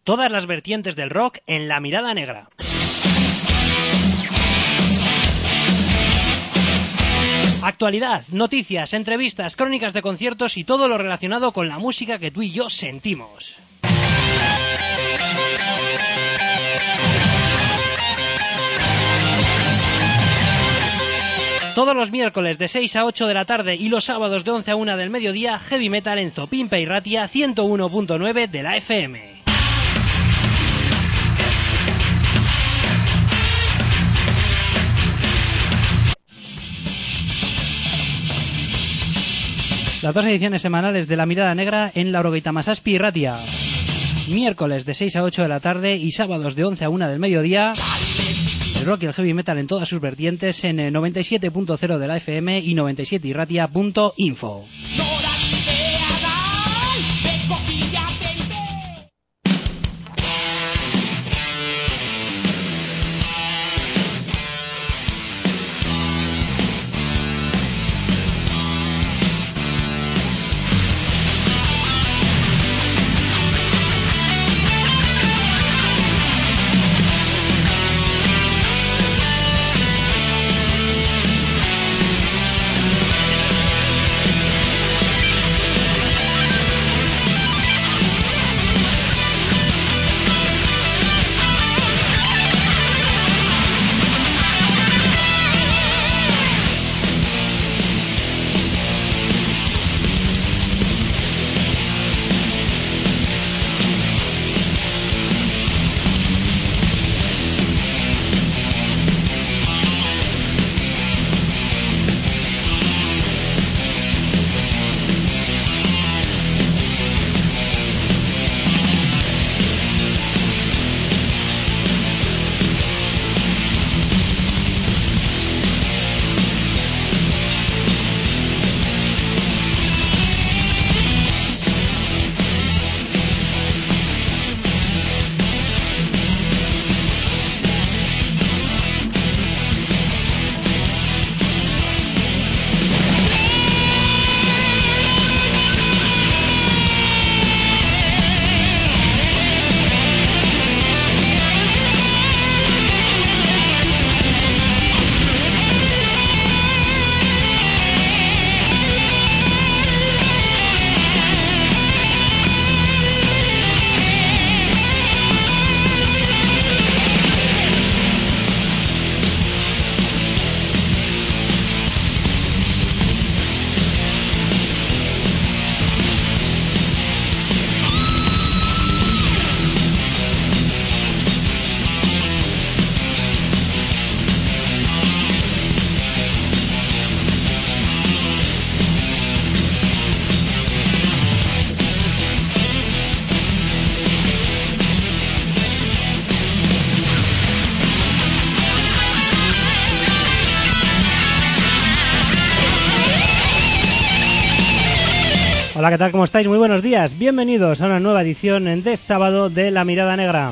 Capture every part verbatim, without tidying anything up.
Todas las vertientes del rock en La Mirada Negra. Actualidad, noticias, entrevistas, crónicas de conciertos y todo lo relacionado con la música que tú y yo sentimos. Todos los miércoles de seis a ocho de la tarde y los sábados de once a una del mediodía, Heavy Metal en Zopimpa y Ratia ciento uno punto nueve de la F M. Las dos ediciones semanales de La Mirada Negra en la Orogeita Masaspi y Ratia. Miércoles de seis a ocho de la tarde y sábados de once a una del mediodía. El rock y el heavy metal en todas sus vertientes en noventa y siete punto cero de la F M y noventa y siete y ratia punto info. Hola, ¿qué tal? ¿Cómo estáis? Muy buenos días. Bienvenidos a una nueva edición de sábado de La Mirada Negra.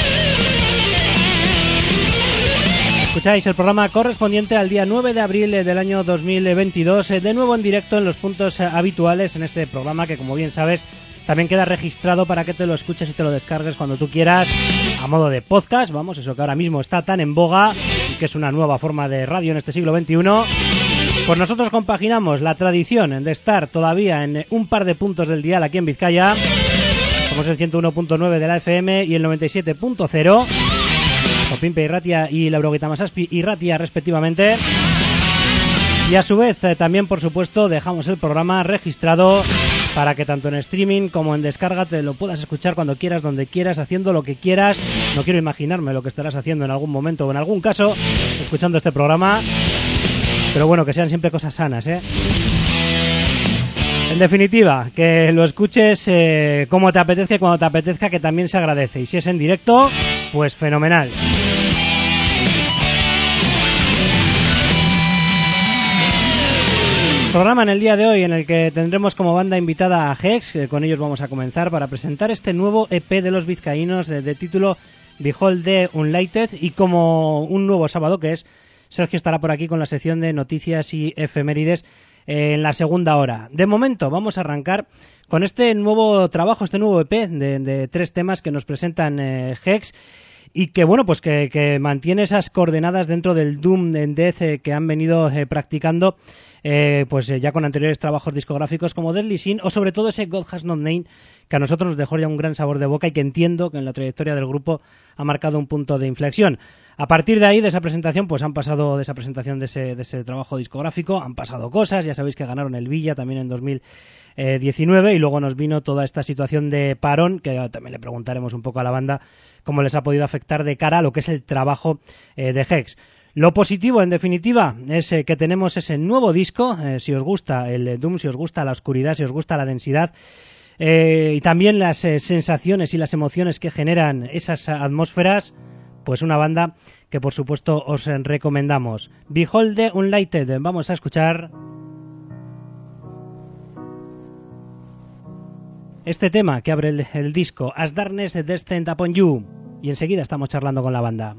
Escucháis el programa correspondiente al día nueve de abril del año dos mil veintidós, de nuevo en directo en los puntos habituales en este programa que, como bien sabes, también queda registrado para que te lo escuches y te lo descargues cuando tú quieras, a modo de podcast, vamos, eso que ahora mismo está tan en boga y que es una nueva forma de radio en este siglo veintiuno. Pues nosotros compaginamos la tradición de estar todavía en un par de puntos del dial aquí en Vizcaya. Somos el ciento uno punto nueve de la F M y el noventa y siete punto cero. Zopimpa y Ratia y la Orogeita Masaspi y Ratia respectivamente. Y a su vez eh, también, por supuesto, dejamos el programa registrado para que tanto en streaming como en descarga te lo puedas escuchar cuando quieras, donde quieras, haciendo lo que quieras. No quiero imaginarme lo que estarás haciendo en algún momento o en algún caso escuchando este programa. Pero bueno, que sean siempre cosas sanas, ¿eh? En definitiva, que lo escuches eh, como te apetezca y cuando te apetezca, que también se agradece. Y si es en directo, pues fenomenal. Programa en el día de hoy en el que tendremos como banda invitada a Hex, que con ellos vamos a comenzar para presentar este nuevo E P de los vizcaínos de, de título Behold the Unlighted, y como un nuevo sábado que es, Sergio estará por aquí con la sección de noticias y efemérides eh, en la segunda hora. De momento vamos a arrancar con este nuevo trabajo, este nuevo E P de, de tres temas que nos presentan eh, Hex, y que bueno, pues que, que mantiene esas coordenadas dentro del Doom and Death eh, que han venido eh, practicando eh, pues eh, ya con anteriores trabajos discográficos como Deadly Sin, o sobre todo ese God Has No Name, que a nosotros nos dejó ya un gran sabor de boca y que entiendo que en la trayectoria del grupo ha marcado un punto de inflexión. A partir de ahí, de esa presentación, pues han pasado, de esa presentación de ese, de ese trabajo discográfico, han pasado cosas. Ya sabéis que ganaron el Villa también en dos mil diecinueve, y luego nos vino toda esta situación de parón, que también le preguntaremos un poco a la banda cómo les ha podido afectar de cara a lo que es el trabajo eh, de Hex. Lo positivo, en definitiva, es eh, que tenemos ese nuevo disco. Eh, si os gusta el Doom, si os gusta la oscuridad, si os gusta la densidad, eh, y también las eh, sensaciones y las emociones que generan esas atmósferas, pues una banda que por supuesto os eh, recomendamos. Behold the Unlighted. Vamos a escuchar este tema que abre el, el disco, As Darkness Descend Upon You, y enseguida estamos charlando con la banda.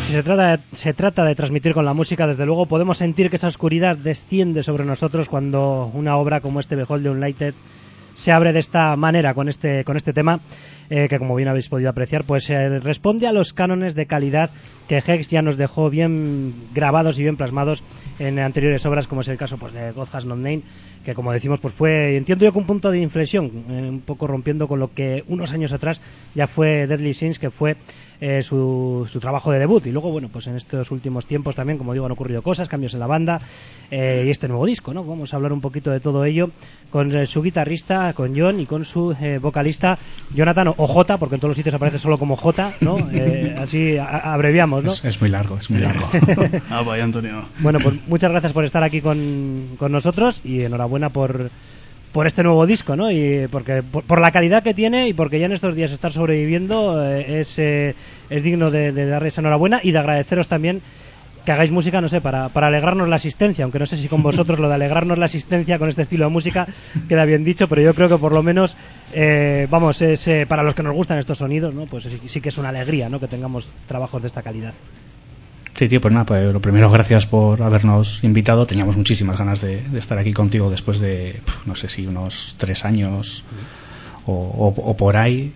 si se trata, de, se trata de transmitir con la música, desde luego podemos sentir que esa oscuridad desciende sobre nosotros cuando una obra como este Behold the Unlighted se abre de esta manera con este, con este tema, eh, que como bien habéis podido apreciar, pues eh, responde a los cánones de calidad que Hex ya nos dejó bien grabados y bien plasmados en anteriores obras, como es el caso pues de God Has No Name, que como decimos pues fue, entiendo yo, que un punto de inflexión, eh, un poco rompiendo con lo que unos años atrás ya fue Deadly Sins, que fue eh, su, su trabajo de debut. Y luego, bueno, pues en estos últimos tiempos también, como digo, han ocurrido cosas, cambios en la banda, eh, y este nuevo disco, ¿no? Vamos a hablar un poquito de todo ello con eh, su guitarrista, con John, y con su eh, vocalista Jonathan, o J, porque en todos los sitios aparece solo como J, ¿no? Eh, así a, abreviamos, ¿no? Es, es muy largo, es muy largo. Ah, vaya, Antonio. Bueno, pues muchas gracias por estar aquí con, con nosotros, y enhorabuena por por este nuevo disco, ¿no? Y porque por, por la calidad que tiene, y porque ya en estos días estar sobreviviendo eh, es eh, es digno de, de darles enhorabuena, y de agradeceros también que hagáis música, no sé, para, para alegrarnos la asistencia, aunque no sé si con vosotros lo de alegrarnos la asistencia con este estilo de música queda bien dicho, pero yo creo que por lo menos, eh, vamos, es, eh, para los que nos gustan estos sonidos, ¿no? Pues sí, sí que es una alegría, ¿no? Que tengamos trabajos de esta calidad. Sí, tío, pues nada, pues lo primero, gracias por habernos invitado. Teníamos muchísimas ganas de, de estar aquí contigo después de, no sé si unos tres años o, o, o por ahí.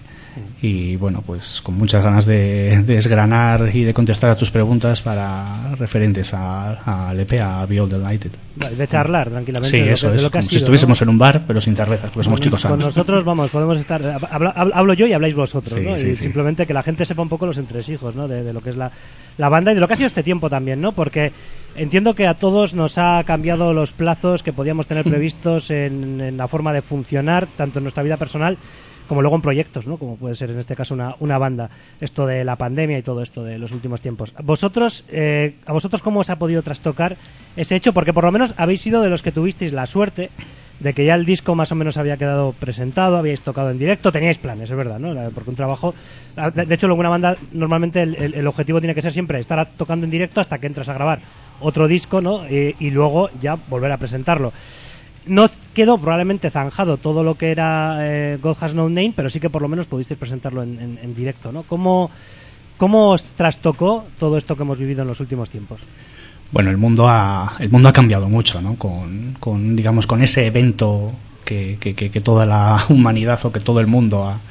Y bueno, pues con muchas ganas de, de desgranar y de contestar a tus preguntas para referentes al E P, a Behold the Unlighted. De charlar tranquilamente. Sí, de eso lo que, es, de lo que como ha si sido, estuviésemos, ¿no?, en un bar, pero sin cervezas, porque somos con, chicos sanos. Con nosotros, vamos, podemos estar... Hablo, hablo yo y habláis vosotros, sí, ¿no? sí, y sí. Simplemente que la gente sepa un poco los entresijos, ¿no? De, de lo que es la, la banda y de lo que ha sido este tiempo también, ¿no? Porque entiendo que a todos nos ha cambiado los plazos que podíamos tener previstos en, en la forma de funcionar, tanto en nuestra vida personal como luego en proyectos, ¿no? Como puede ser en este caso una, una banda. Esto de la pandemia y todo esto de los últimos tiempos. Vosotros, eh, ¿a vosotros cómo os ha podido trastocar ese hecho? Porque por lo menos habéis sido de los que tuvisteis la suerte de que ya el disco más o menos había quedado presentado, habíais tocado en directo, teníais planes, es verdad, ¿no? Porque un trabajo... De hecho, luego una banda, normalmente el, el, el objetivo tiene que ser siempre estar tocando en directo hasta que entras a grabar otro disco, ¿no? Y, y luego ya volver a presentarlo. No quedó probablemente zanjado todo lo que era eh, God Has No Name, pero sí que por lo menos pudisteis presentarlo en, en, en directo, ¿no? ¿Cómo, ¿Cómo os trastocó todo esto que hemos vivido en los últimos tiempos? Bueno, el mundo ha, el mundo ha cambiado mucho, ¿no? Con, con digamos, con ese evento que, que, que, que toda la humanidad o que todo el mundo ha,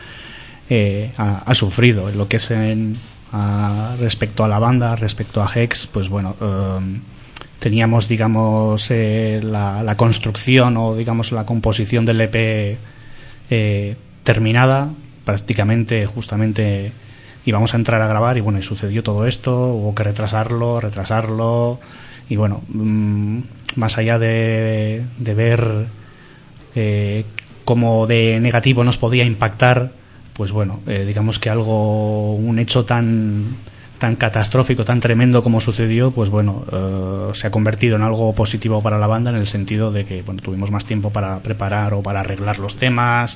eh, ha, ha sufrido. En lo que es en, a, respecto a la banda, respecto a Hex, pues bueno... Um, teníamos, digamos, eh, la, la construcción o, digamos, la composición del E P eh, terminada, prácticamente, justamente íbamos a entrar a grabar y bueno, y sucedió todo esto, hubo que retrasarlo, retrasarlo y bueno, mmm, más allá de, de ver eh, cómo de negativo nos podía impactar, pues bueno, eh, digamos que algo, un hecho tan... tan catastrófico, tan tremendo como sucedió, pues bueno, uh, se ha convertido en algo positivo para la banda en el sentido de que bueno, tuvimos más tiempo para preparar o para arreglar los temas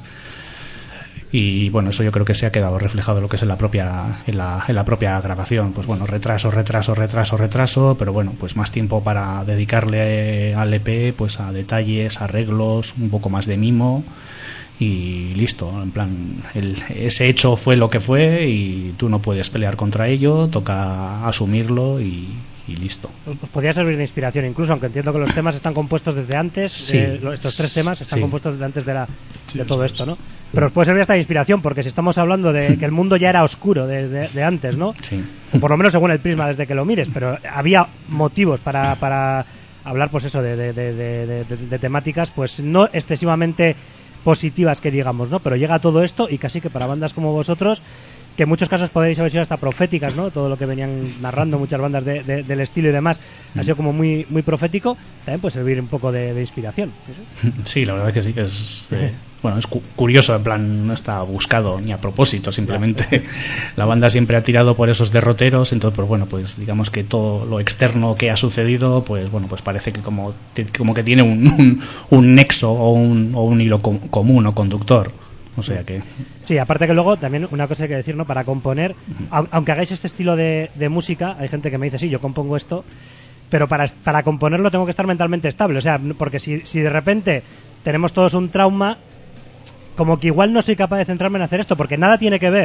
y bueno, eso yo creo que se ha quedado reflejado en lo que es en la propia en la, en la propia grabación. Pues bueno, retraso, retraso, retraso, retraso, pero bueno, pues más tiempo para dedicarle al E P, pues a detalles, arreglos, un poco más de mimo. Y listo, en plan, el, ese hecho fue lo que fue y tú no puedes pelear contra ello, toca asumirlo y, y listo. Os podría servir de inspiración incluso, aunque entiendo que los temas están compuestos desde antes, sí, eh, estos tres temas están sí. compuestos desde antes de, la, sí, de todo sí, esto, sí. ¿no? Pero os puede servir hasta de inspiración, porque si estamos hablando de que el mundo ya era oscuro desde de antes, ¿no? Sí. O por lo menos según el prisma desde que lo mires, pero había motivos para, para hablar, pues eso, de, de, de, de, de, de, de temáticas, pues no excesivamente positivas que digamos, ¿no? Pero llega todo esto y casi que para bandas como vosotros, que en muchos casos podéis haber sido hasta proféticas, ¿no? Todo lo que venían narrando muchas bandas de, de, del estilo y demás mm. ha sido como muy muy profético, también puede servir un poco de, de inspiración. Sí, la verdad que sí, que es eh, bueno, es cu- curioso, en plan, no está buscado ni a propósito, simplemente la banda siempre ha tirado por esos derroteros, entonces pues bueno, pues digamos que todo lo externo que ha sucedido, pues bueno, pues parece que como, como que tiene un, un, un nexo o un, o un hilo com- común o conductor. O sea que... Sí, aparte que luego también una cosa hay que decir, ¿no? Para componer, uh-huh. aunque hagáis este estilo de, de música, hay gente que me dice, sí, yo compongo esto, pero para, para componerlo tengo que estar mentalmente estable. O sea, porque si, si de repente tenemos todos un trauma, como que igual no soy capaz de centrarme en hacer esto, porque nada tiene que ver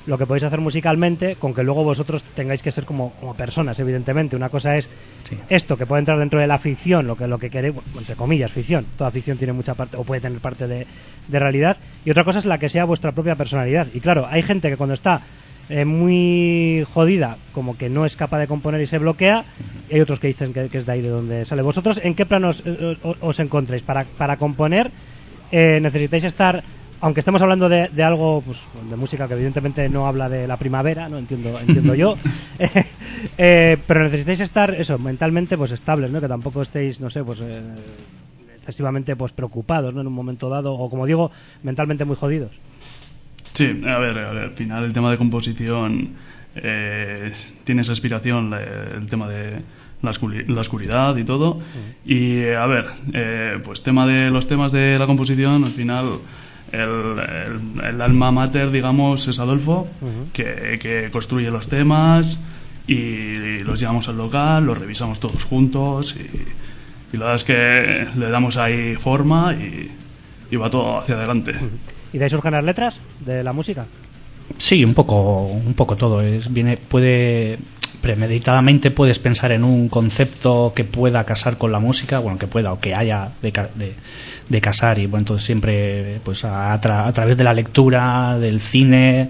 lo que podéis hacer musicalmente, con que luego vosotros tengáis que ser como, como personas, evidentemente. Una cosa es sí. esto, que puede entrar dentro de la ficción, lo que lo que queréis, entre comillas, ficción. Toda ficción tiene mucha parte, o puede tener parte de, de realidad. Y otra cosa es la que sea vuestra propia personalidad. Y claro, hay gente que cuando está eh, muy jodida, como que no es capaz de componer y se bloquea, y hay otros que dicen que, que es de ahí de donde sale. ¿Vosotros en qué planos eh, os, os encontráis? Para, para componer eh, necesitáis estar... Aunque estemos hablando de, de algo, pues, de música que evidentemente no habla de la primavera, no entiendo, entiendo yo, eh, eh, pero necesitáis estar, eso, mentalmente, pues, estables, ¿no? Que tampoco estéis, no sé, pues, eh, excesivamente, pues, preocupados, ¿no? En un momento dado, o como digo, mentalmente muy jodidos. Sí, a ver, a ver, al final el tema de composición eh, tiene esa inspiración, la, el tema de la, oscuri- la oscuridad y todo. Uh-huh. Y, a ver, eh, pues, tema de los temas de la composición, al final... El, el, el alma mater, digamos, es Adolfo, uh-huh. que, que construye los temas y los llevamos al local, los revisamos todos juntos y, y la verdad es que le damos ahí forma y, y va todo hacia adelante. Uh-huh. ¿Y de ahí surgen las letras de la música? Sí, un poco, un poco todo. Es, viene, puede... premeditadamente puedes pensar en un concepto que pueda casar con la música, bueno, que pueda o que haya de, de, de casar, y bueno, entonces siempre pues a, tra, a través de la lectura, del cine,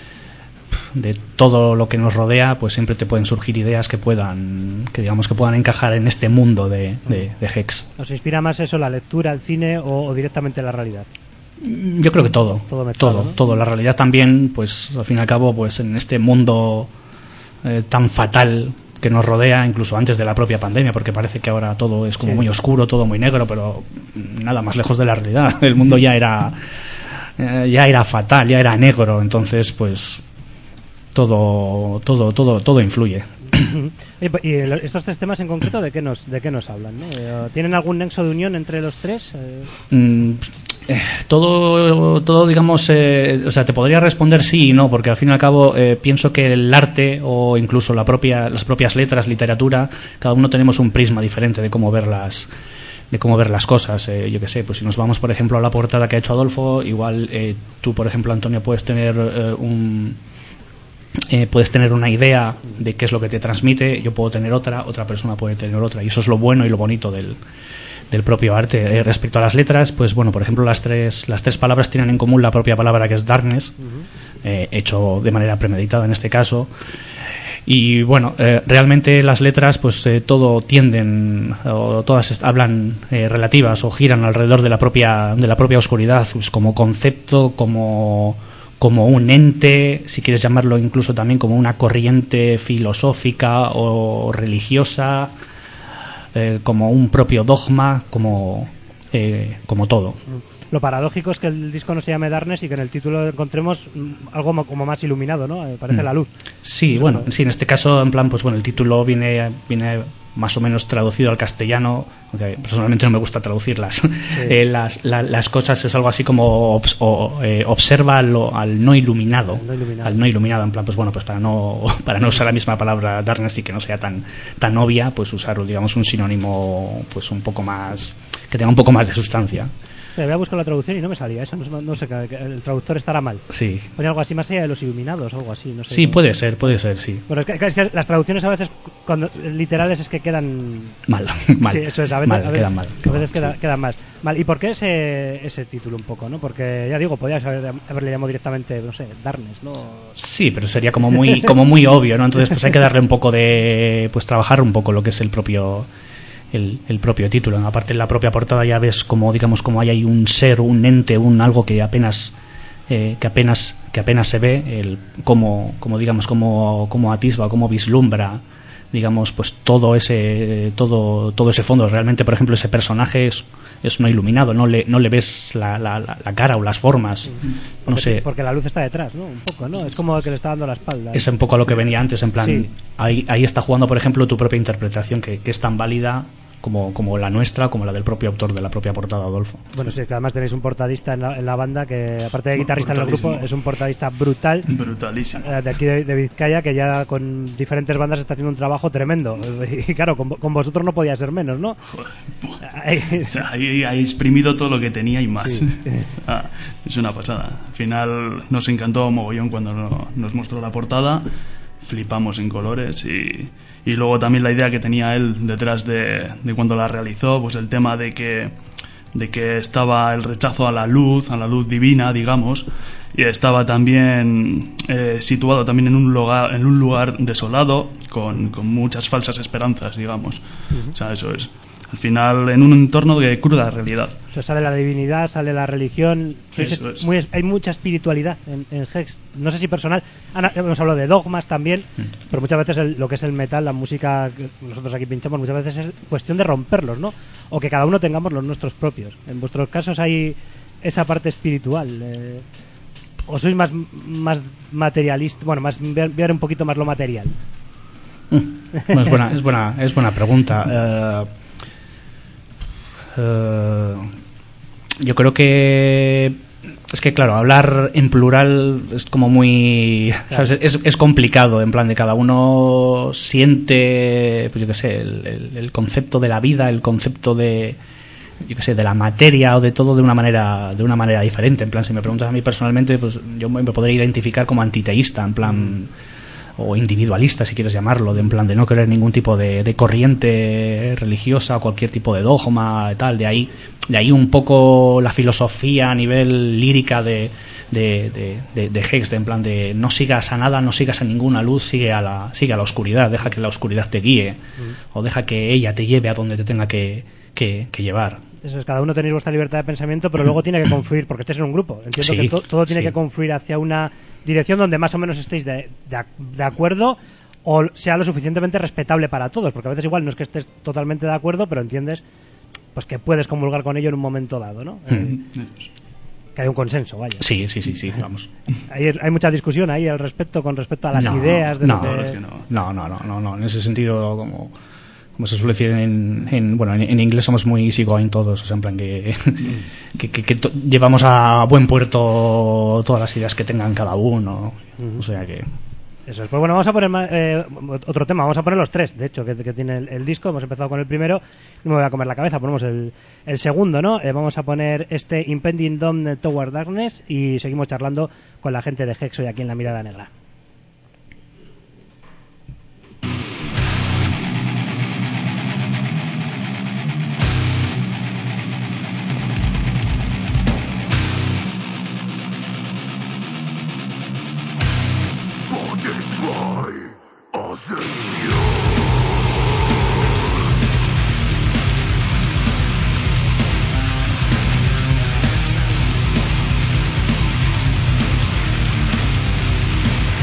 de todo lo que nos rodea, pues siempre te pueden surgir ideas que puedan, que digamos que puedan encajar en este mundo de, de, de Hex. ¿Os inspira más eso, la lectura, el cine o, o directamente la realidad? Yo creo que todo, todo, mezclado, todo, ¿no? todo. La realidad también, pues al fin y al cabo, pues en este mundo Eh, tan fatal que nos rodea, incluso antes de la propia pandemia, porque parece que ahora todo es como sí. muy oscuro, todo muy negro, pero nada más lejos de la realidad. El mundo ya era eh, ya era fatal, ya era negro, entonces pues todo todo todo todo influye. Y estos tres temas en concreto, ¿de qué nos de qué nos hablan, ¿no? ¿Tienen algún nexo de unión entre los tres? Eh... Mm, Eh, todo, todo digamos, eh, o sea, te podría responder sí y no, porque al fin y al cabo eh, pienso que el arte o incluso la propia, las propias letras, literatura, cada uno tenemos un prisma diferente de cómo ver las, de cómo ver las cosas. Eh, yo qué sé, pues si nos vamos, por ejemplo, a la portada que ha hecho Adolfo, igual eh, tú, por ejemplo, Antonio, puedes tener eh, un... Eh, puedes tener una idea de qué es lo que te transmite, yo puedo tener otra, otra persona puede tener otra, y eso es lo bueno y lo bonito del del propio arte. Eh, respecto a las letras, pues bueno, por ejemplo, las tres las tres palabras tienen en común la propia palabra, que es darkness, uh-huh. eh, hecho de manera premeditada en este caso. Y bueno, eh, realmente las letras, pues eh, todo tienden, o todas est- hablan eh, relativas o giran alrededor de la propia de la propia oscuridad, pues como concepto, como como un ente, si quieres llamarlo incluso también como una corriente filosófica o religiosa. Eh, como un propio dogma, como eh, como todo. Lo paradójico es que el disco no se llame Darkness y que en el título encontremos algo como más iluminado, ¿no? Eh, parece mm. la luz. Sí, bueno, sí, en este caso, en plan, pues bueno, el título viene viene más o menos traducido al castellano, aunque personalmente no me gusta traducirlas. Sí. Eh, las, la, las cosas es algo así como obs, o, eh, observa lo, al no iluminado, no iluminado, al no iluminado, en plan, pues bueno, pues para no para no usar la misma palabra darkness y que no sea tan tan obvia, pues usar, digamos, un sinónimo pues un poco más, que tenga un poco más de sustancia. Voy a buscar la traducción y no me salía. Eso no, no sé, el traductor estará mal. Sí. Pone algo así más allá de los iluminados o algo así. No sé, sí, ¿no? puede ser, puede ser, sí. Bueno, es que, es que las traducciones a veces, cuando literales, es que quedan mal. mal. Sí, eso es, a veces, mal, a veces, quedan mal. A veces queda, sí. quedan mal. mal. ¿Y por qué ese, ese título un poco, no? Porque, ya digo, podías haber, haberle llamado directamente, no sé, Darkness, ¿no? Sí, pero sería como muy como muy obvio, ¿no? Entonces, pues hay que darle un poco de... pues trabajar un poco lo que es el propio... El, el propio título. Aparte, en la propia portada ya ves como, digamos, como hay ahí un ser, un ente, un algo que apenas eh, que apenas que apenas se ve, el como como digamos como como atisba, como vislumbra, digamos, pues todo ese todo todo ese fondo. Realmente, por ejemplo, ese personaje es es no iluminado, no le no le ves la, la, la cara o las formas, porque, no sé, porque la luz está detrás, ¿no? Un poco, ¿no? Es como que le está dando la espalda. Es un poco lo que venía antes, en plan, sí. ahí ahí está jugando, por ejemplo, tu propia interpretación, que, que es tan válida como, como la nuestra, como la del propio autor de la propia portada, Adolfo. Bueno, sí, que además tenéis un portadista en la, en la banda que, aparte de guitarrista en el grupo, es un portadista brutal. Brutalísimo. De aquí de, de Vizcaya, que ya con diferentes bandas está haciendo un trabajo tremendo. Y claro, con, con vosotros no podía ser menos, ¿no? Joder, o sea, ahí ha exprimido todo lo que tenía y más. Sí. O sea, es una pasada. Al final nos encantó mogollón cuando no, nos mostró la portada. Flipamos en colores y, y luego también la idea que tenía él detrás de, de cuando la realizó, pues el tema de que, de que estaba el rechazo a la luz, a la luz divina, digamos, y estaba también eh, situado también en un lugar, en un lugar desolado con, con muchas falsas esperanzas, digamos. Uh-huh. O sea, eso es. Al final, en un entorno de cruda realidad. O sea, sale la divinidad, sale la religión. Eso es. Muy, hay mucha espiritualidad en, en Hex. No sé si personal. Ana, hemos hablado de dogmas también, mm. pero muchas veces el, lo que es el metal, la música que nosotros aquí pinchamos, muchas veces es cuestión de romperlos, ¿no? O que cada uno tengamos los nuestros propios. En vuestros casos hay esa parte espiritual. Eh, ¿O sois más, más materialista? Bueno, más ver, ver un poquito más lo material. Mm. Bueno, es, buena, es, buena, es buena pregunta. Uh, Uh, yo creo que es que claro, hablar en plural es como muy, ¿sabes? Es, es complicado, en plan de cada uno siente, pues yo qué sé, el, el, el concepto de la vida, el concepto de, yo qué sé, de la materia o de todo de una manera de una manera diferente. En plan, si me preguntas a mí personalmente, pues yo me podría identificar como antiteísta, en plan, o individualista, si quieres llamarlo, de en plan de no querer ningún tipo de, de corriente religiosa o cualquier tipo de dogma y tal. De ahí, de ahí un poco la filosofía a nivel lírica de de, de, de, de Hex, de en plan de no sigas a nada, no sigas a ninguna luz, sigue a la sigue a la oscuridad, deja que la oscuridad te guíe, mm. o deja que ella te lleve a donde te tenga que, que, que llevar. Eso es, cada uno tenéis vuestra libertad de pensamiento, pero luego tiene que confluir, porque estés en un grupo. Entiendo sí, que to- todo tiene sí. que confluir hacia una dirección donde más o menos estéis de, de, de acuerdo, o sea lo suficientemente respetable para todos, porque a veces igual no es que estés totalmente de acuerdo, pero entiendes pues que puedes comulgar con ello en un momento dado, ¿no? Mm. Eh, que hay un consenso, vaya. Sí, sí, sí, sí, vamos. Hay, hay mucha discusión ahí al respecto con respecto a las no, ideas. De no, que... no, es que no. no, no, no, no, no, en ese sentido como... como se suele decir en, en bueno en, en inglés somos muy easygoing todos, o sea, en plan que, que, que, que to- llevamos a buen puerto todas las ideas que tengan cada uno, uh-huh. o sea que eso es. Pues bueno, vamos a poner más, eh, otro tema, vamos a poner los tres, de hecho, que, que tiene el, el disco. Hemos empezado con el primero, no me voy a comer la cabeza, ponemos el, el segundo, ¿no? Eh, vamos a poner este Impending Doom Tower Darkness y seguimos charlando con la gente de Hex hoy aquí en La Mirada Negra. Ascensión.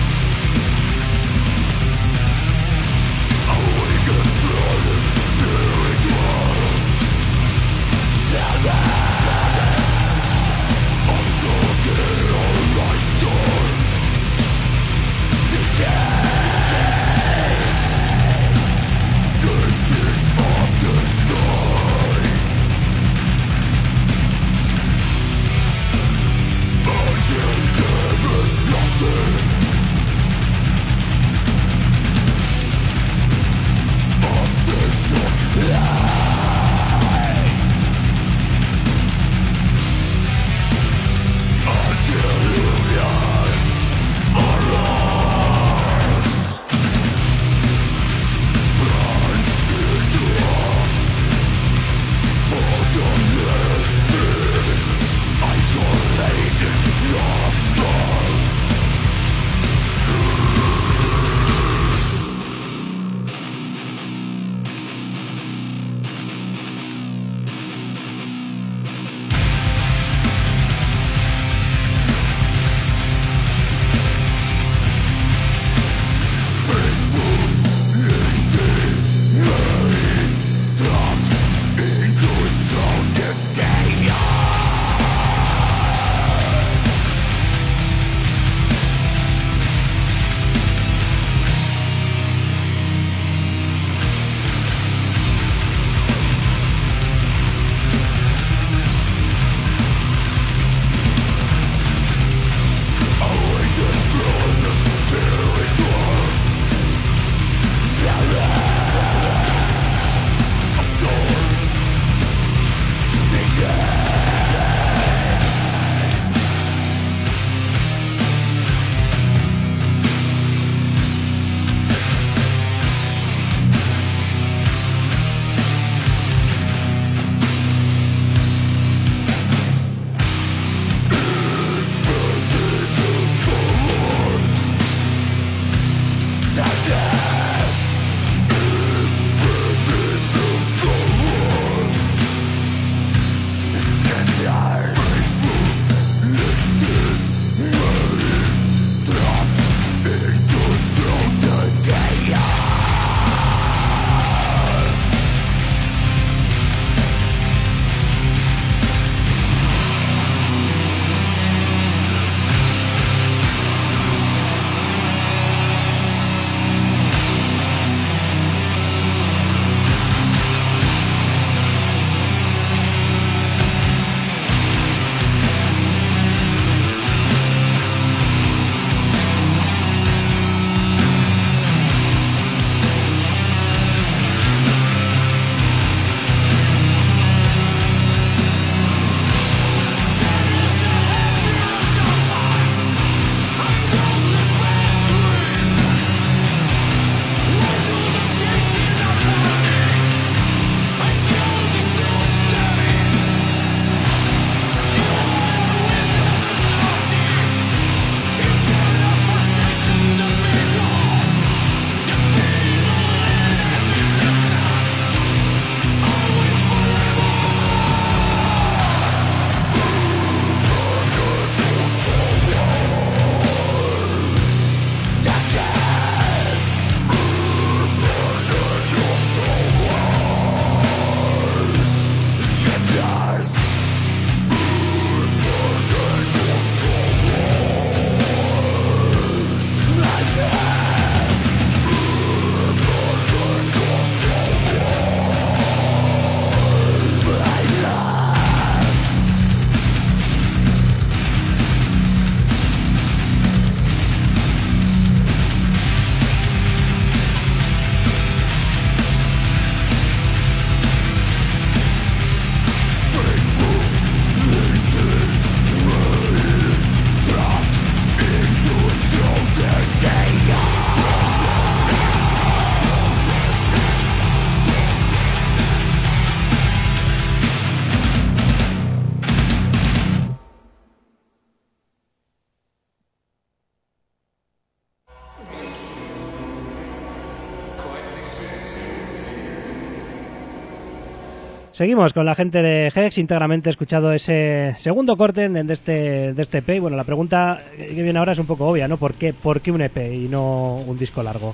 Seguimos con la gente de Hex, íntegramente escuchado ese segundo corte de este, de este E P. Y bueno, la pregunta que viene ahora es un poco obvia, ¿no? ¿Por qué, por qué un E P y no un disco largo?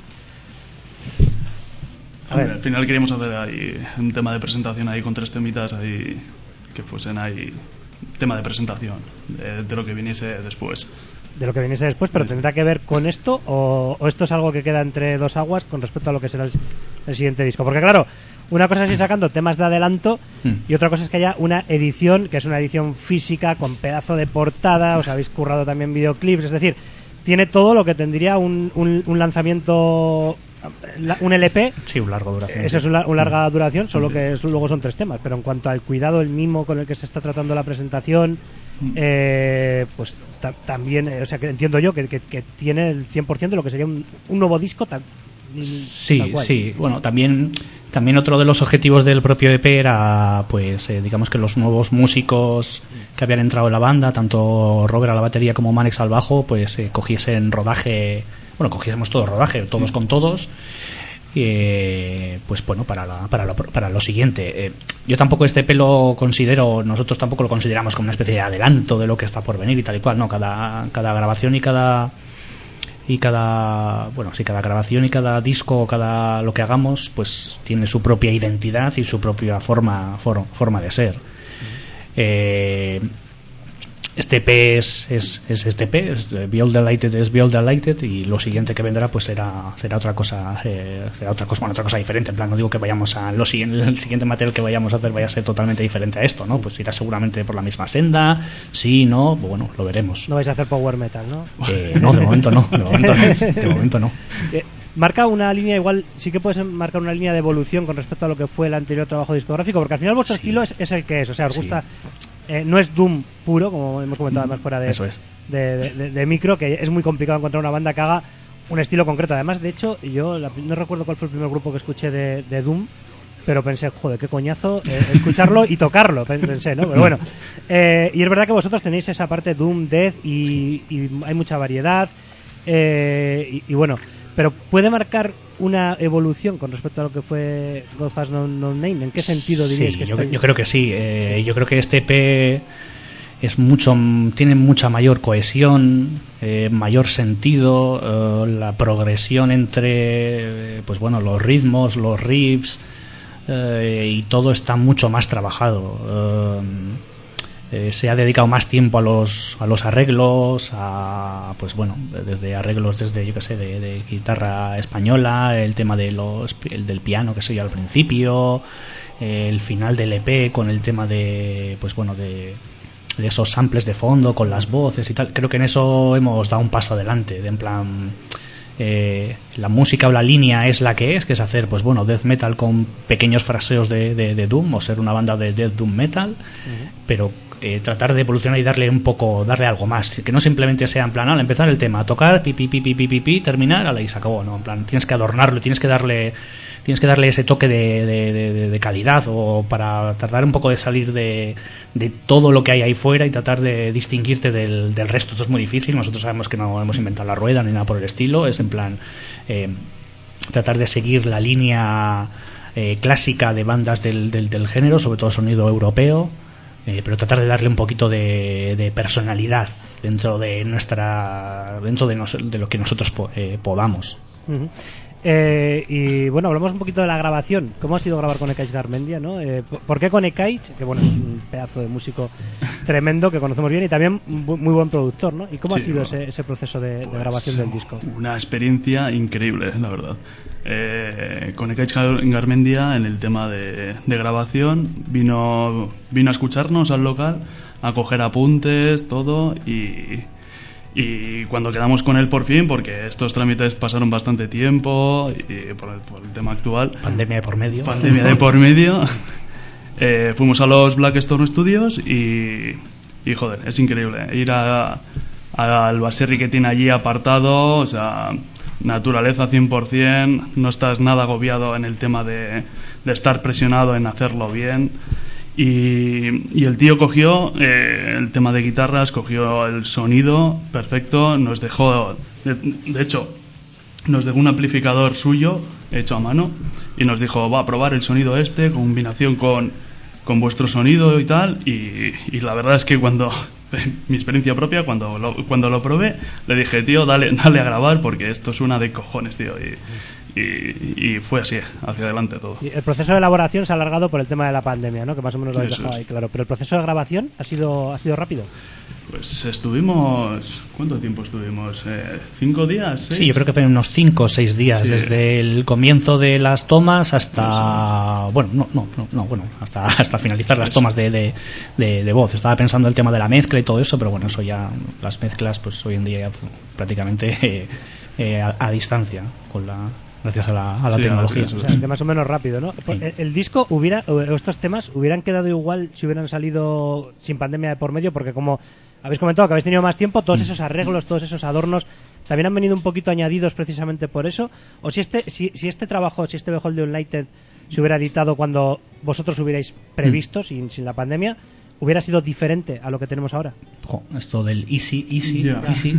A ver, al final queríamos hacer ahí un tema de presentación ahí con tres temitas ahí que fuesen ahí tema de presentación de, de lo que viniese después. De lo que viniese después, pero ¿tendrá que ver con esto o, o esto es algo que queda entre dos aguas con respecto a lo que será el, el siguiente disco? Porque claro, una cosa es ir sacando temas de adelanto mm. y otra cosa es que haya una edición, que es una edición física con pedazo de portada, os habéis currado también videoclips, es decir, tiene todo lo que tendría un, un, un lanzamiento... un L P. Sí, un largo duración. Eso es una, una larga duración, solo que es, luego son tres temas. Pero en cuanto al cuidado, el mimo con el que se está tratando la presentación, eh, pues ta- también, eh, o sea, que entiendo yo que, que, que tiene el cien por ciento de lo que sería un, un nuevo disco. Tal, sí, tal cual. sí. Bueno, también, también otro de los objetivos del propio E P era, pues, eh, digamos que los nuevos músicos que habían entrado en la banda, tanto Robert a la batería como Manex al bajo, pues eh, cogiesen rodaje. Bueno, cogiésemos todo rodaje, todos con todos, eh, pues bueno, para, la, para, lo, para lo siguiente. Eh, yo tampoco este E P lo considero, nosotros tampoco lo consideramos como una especie de adelanto de lo que está por venir y tal y cual, no, cada, cada grabación y cada... y cada bueno sí cada grabación y cada disco, cada lo que hagamos, pues tiene su propia identidad y su propia forma for, forma de ser. Eh, Este E P es, es, es este E P, es Beyond the Lighted, es Beyond the Lighted, y lo siguiente que vendrá pues será será otra cosa, eh, será otra cosa, bueno, otra cosa diferente. En plan, no digo que vayamos a lo siguiente, el siguiente material que vayamos a hacer vaya a ser totalmente diferente a esto, ¿no? Pues irá seguramente por la misma senda, sí, no, pues bueno, lo veremos. No vais a hacer power metal, ¿no? Eh, no, de momento no, de momento no, de momento no. Eh, marca una línea, igual sí que puedes marcar una línea de evolución con respecto a lo que fue el anterior trabajo discográfico, porque al final vuestro sí. estilo es, es el que es, o sea, os gusta, sí. eh, no es Doom puro, como hemos comentado además fuera de, Eso es. de, de, de, de micro, que es muy complicado encontrar una banda que haga un estilo concreto. Además, de hecho, yo la, no recuerdo cuál fue el primer grupo que escuché de, de Doom, pero pensé, joder, qué coñazo eh, escucharlo y tocarlo, pensé, ¿no? Pero bueno, eh, y es verdad que vosotros tenéis esa parte Doom, Death y, y hay mucha variedad, eh, y, y bueno, pero ¿puede marcar una evolución con respecto a lo que fue God Has No, no Name? ¿En qué sentido diríais sí, que yo, está? yo creo que sí. Eh, yo creo que este E P es mucho, tiene mucha mayor cohesión, eh, mayor sentido, eh, la progresión entre, eh, pues bueno, los ritmos, los riffs, eh, y todo está mucho más trabajado. Eh, Eh, se ha dedicado más tiempo a los a los arreglos, a pues bueno, desde arreglos desde yo que sé de, de guitarra española, el tema de los el del piano que se oye al principio, eh, el final del E P con el tema de pues bueno de, de esos samples de fondo con las voces y tal. Creo que en eso hemos dado un paso adelante, de en plan eh, la música o la línea es la que es, que es hacer pues bueno death metal con pequeños fraseos de, de, de doom, o ser una banda de death doom metal, uh-huh. pero Eh, tratar de evolucionar y darle un poco, darle algo más, que no simplemente sea en plan, al empezar el tema, tocar, pi, pi, pi, pi, pi, pi, pi terminar, ala, y se acabó, no, en plan, tienes que adornarlo, tienes que darle tienes que darle ese toque de, de, de, de calidad, o para tratar un poco de salir de, de todo lo que hay ahí fuera y tratar de distinguirte del, del resto. Esto es muy difícil, nosotros sabemos que no hemos inventado la rueda ni nada por el estilo, es en plan eh, tratar de seguir la línea eh, clásica de bandas del, del, del género, sobre todo sonido europeo. Eh, pero tratar de darle un poquito de, de personalidad dentro de nuestra dentro de, nos, de lo que nosotros po, eh, podamos. Uh-huh. Eh, y bueno, hablamos un poquito de la grabación. ¿Cómo ha sido grabar con Ekaich Garmendia, no? Eh, ¿Por qué con Ekaich? Que bueno, es un pedazo de músico tremendo que conocemos bien y también muy buen productor, ¿no? ¿Y cómo sí, ha sido no. ese, ese proceso de, de pues grabación del disco? Una experiencia increíble, la verdad. Eh, con Ekaich Garmendia en el tema de, de grabación vino, vino a escucharnos al local, a coger apuntes, todo, y... Y cuando quedamos con él por fin, porque estos trámites pasaron bastante tiempo y por el, por el tema actual, pandemia de por medio, pandemia de por medio, eh, fuimos a los Blackstone Studios y, y joder, es increíble ir a, a, al baserri que tiene allí apartado, o sea, naturaleza cien por ciento, no estás nada agobiado en el tema de, de estar presionado en hacerlo bien. Y, y el tío cogió eh, el tema de guitarras, cogió el sonido perfecto, nos dejó, de, de hecho, nos dejó un amplificador suyo hecho a mano y nos dijo, va a probar el sonido este, combinación con, con vuestro sonido y tal, y, y la verdad es que cuando mi experiencia propia, cuando lo, cuando lo probé, le dije, tío, dale, dale a grabar porque esto suena de cojones, tío, y, y, y fue así, hacia adelante todo. Y el proceso de elaboración se ha alargado por el tema de la pandemia, ¿no? Que más o menos lo habéis dejado ahí claro, pero el proceso de grabación ha sido, ha sido rápido. Pues estuvimos... ¿Cuánto tiempo estuvimos? Eh, ¿Cinco días? ¿Seis? Sí, yo creo que fueron unos cinco o seis días, sí. Desde el comienzo de las tomas hasta... Bueno, no, no, no, no bueno, hasta, hasta finalizar las tomas de, de, de, de voz. Estaba pensando el tema de la mezcla y todo eso, pero bueno, eso ya, las mezclas, pues hoy en día ya prácticamente eh, eh, a, a distancia, con la... gracias a la, a la sí, tecnología. O sea, que más o menos rápido, ¿no? Sí. El, el disco hubiera, o estos temas hubieran quedado igual si hubieran salido sin pandemia de por medio, porque como habéis comentado que habéis tenido más tiempo, todos esos arreglos, todos esos adornos también han venido un poquito añadidos precisamente por eso. O si este, si, si este trabajo, si este Behold the Unlighted se hubiera editado cuando vosotros hubierais previsto, mm. sin, sin la pandemia, ¿hubiera sido diferente a lo que tenemos ahora? Jo, esto del easy, easy, yeah. easy.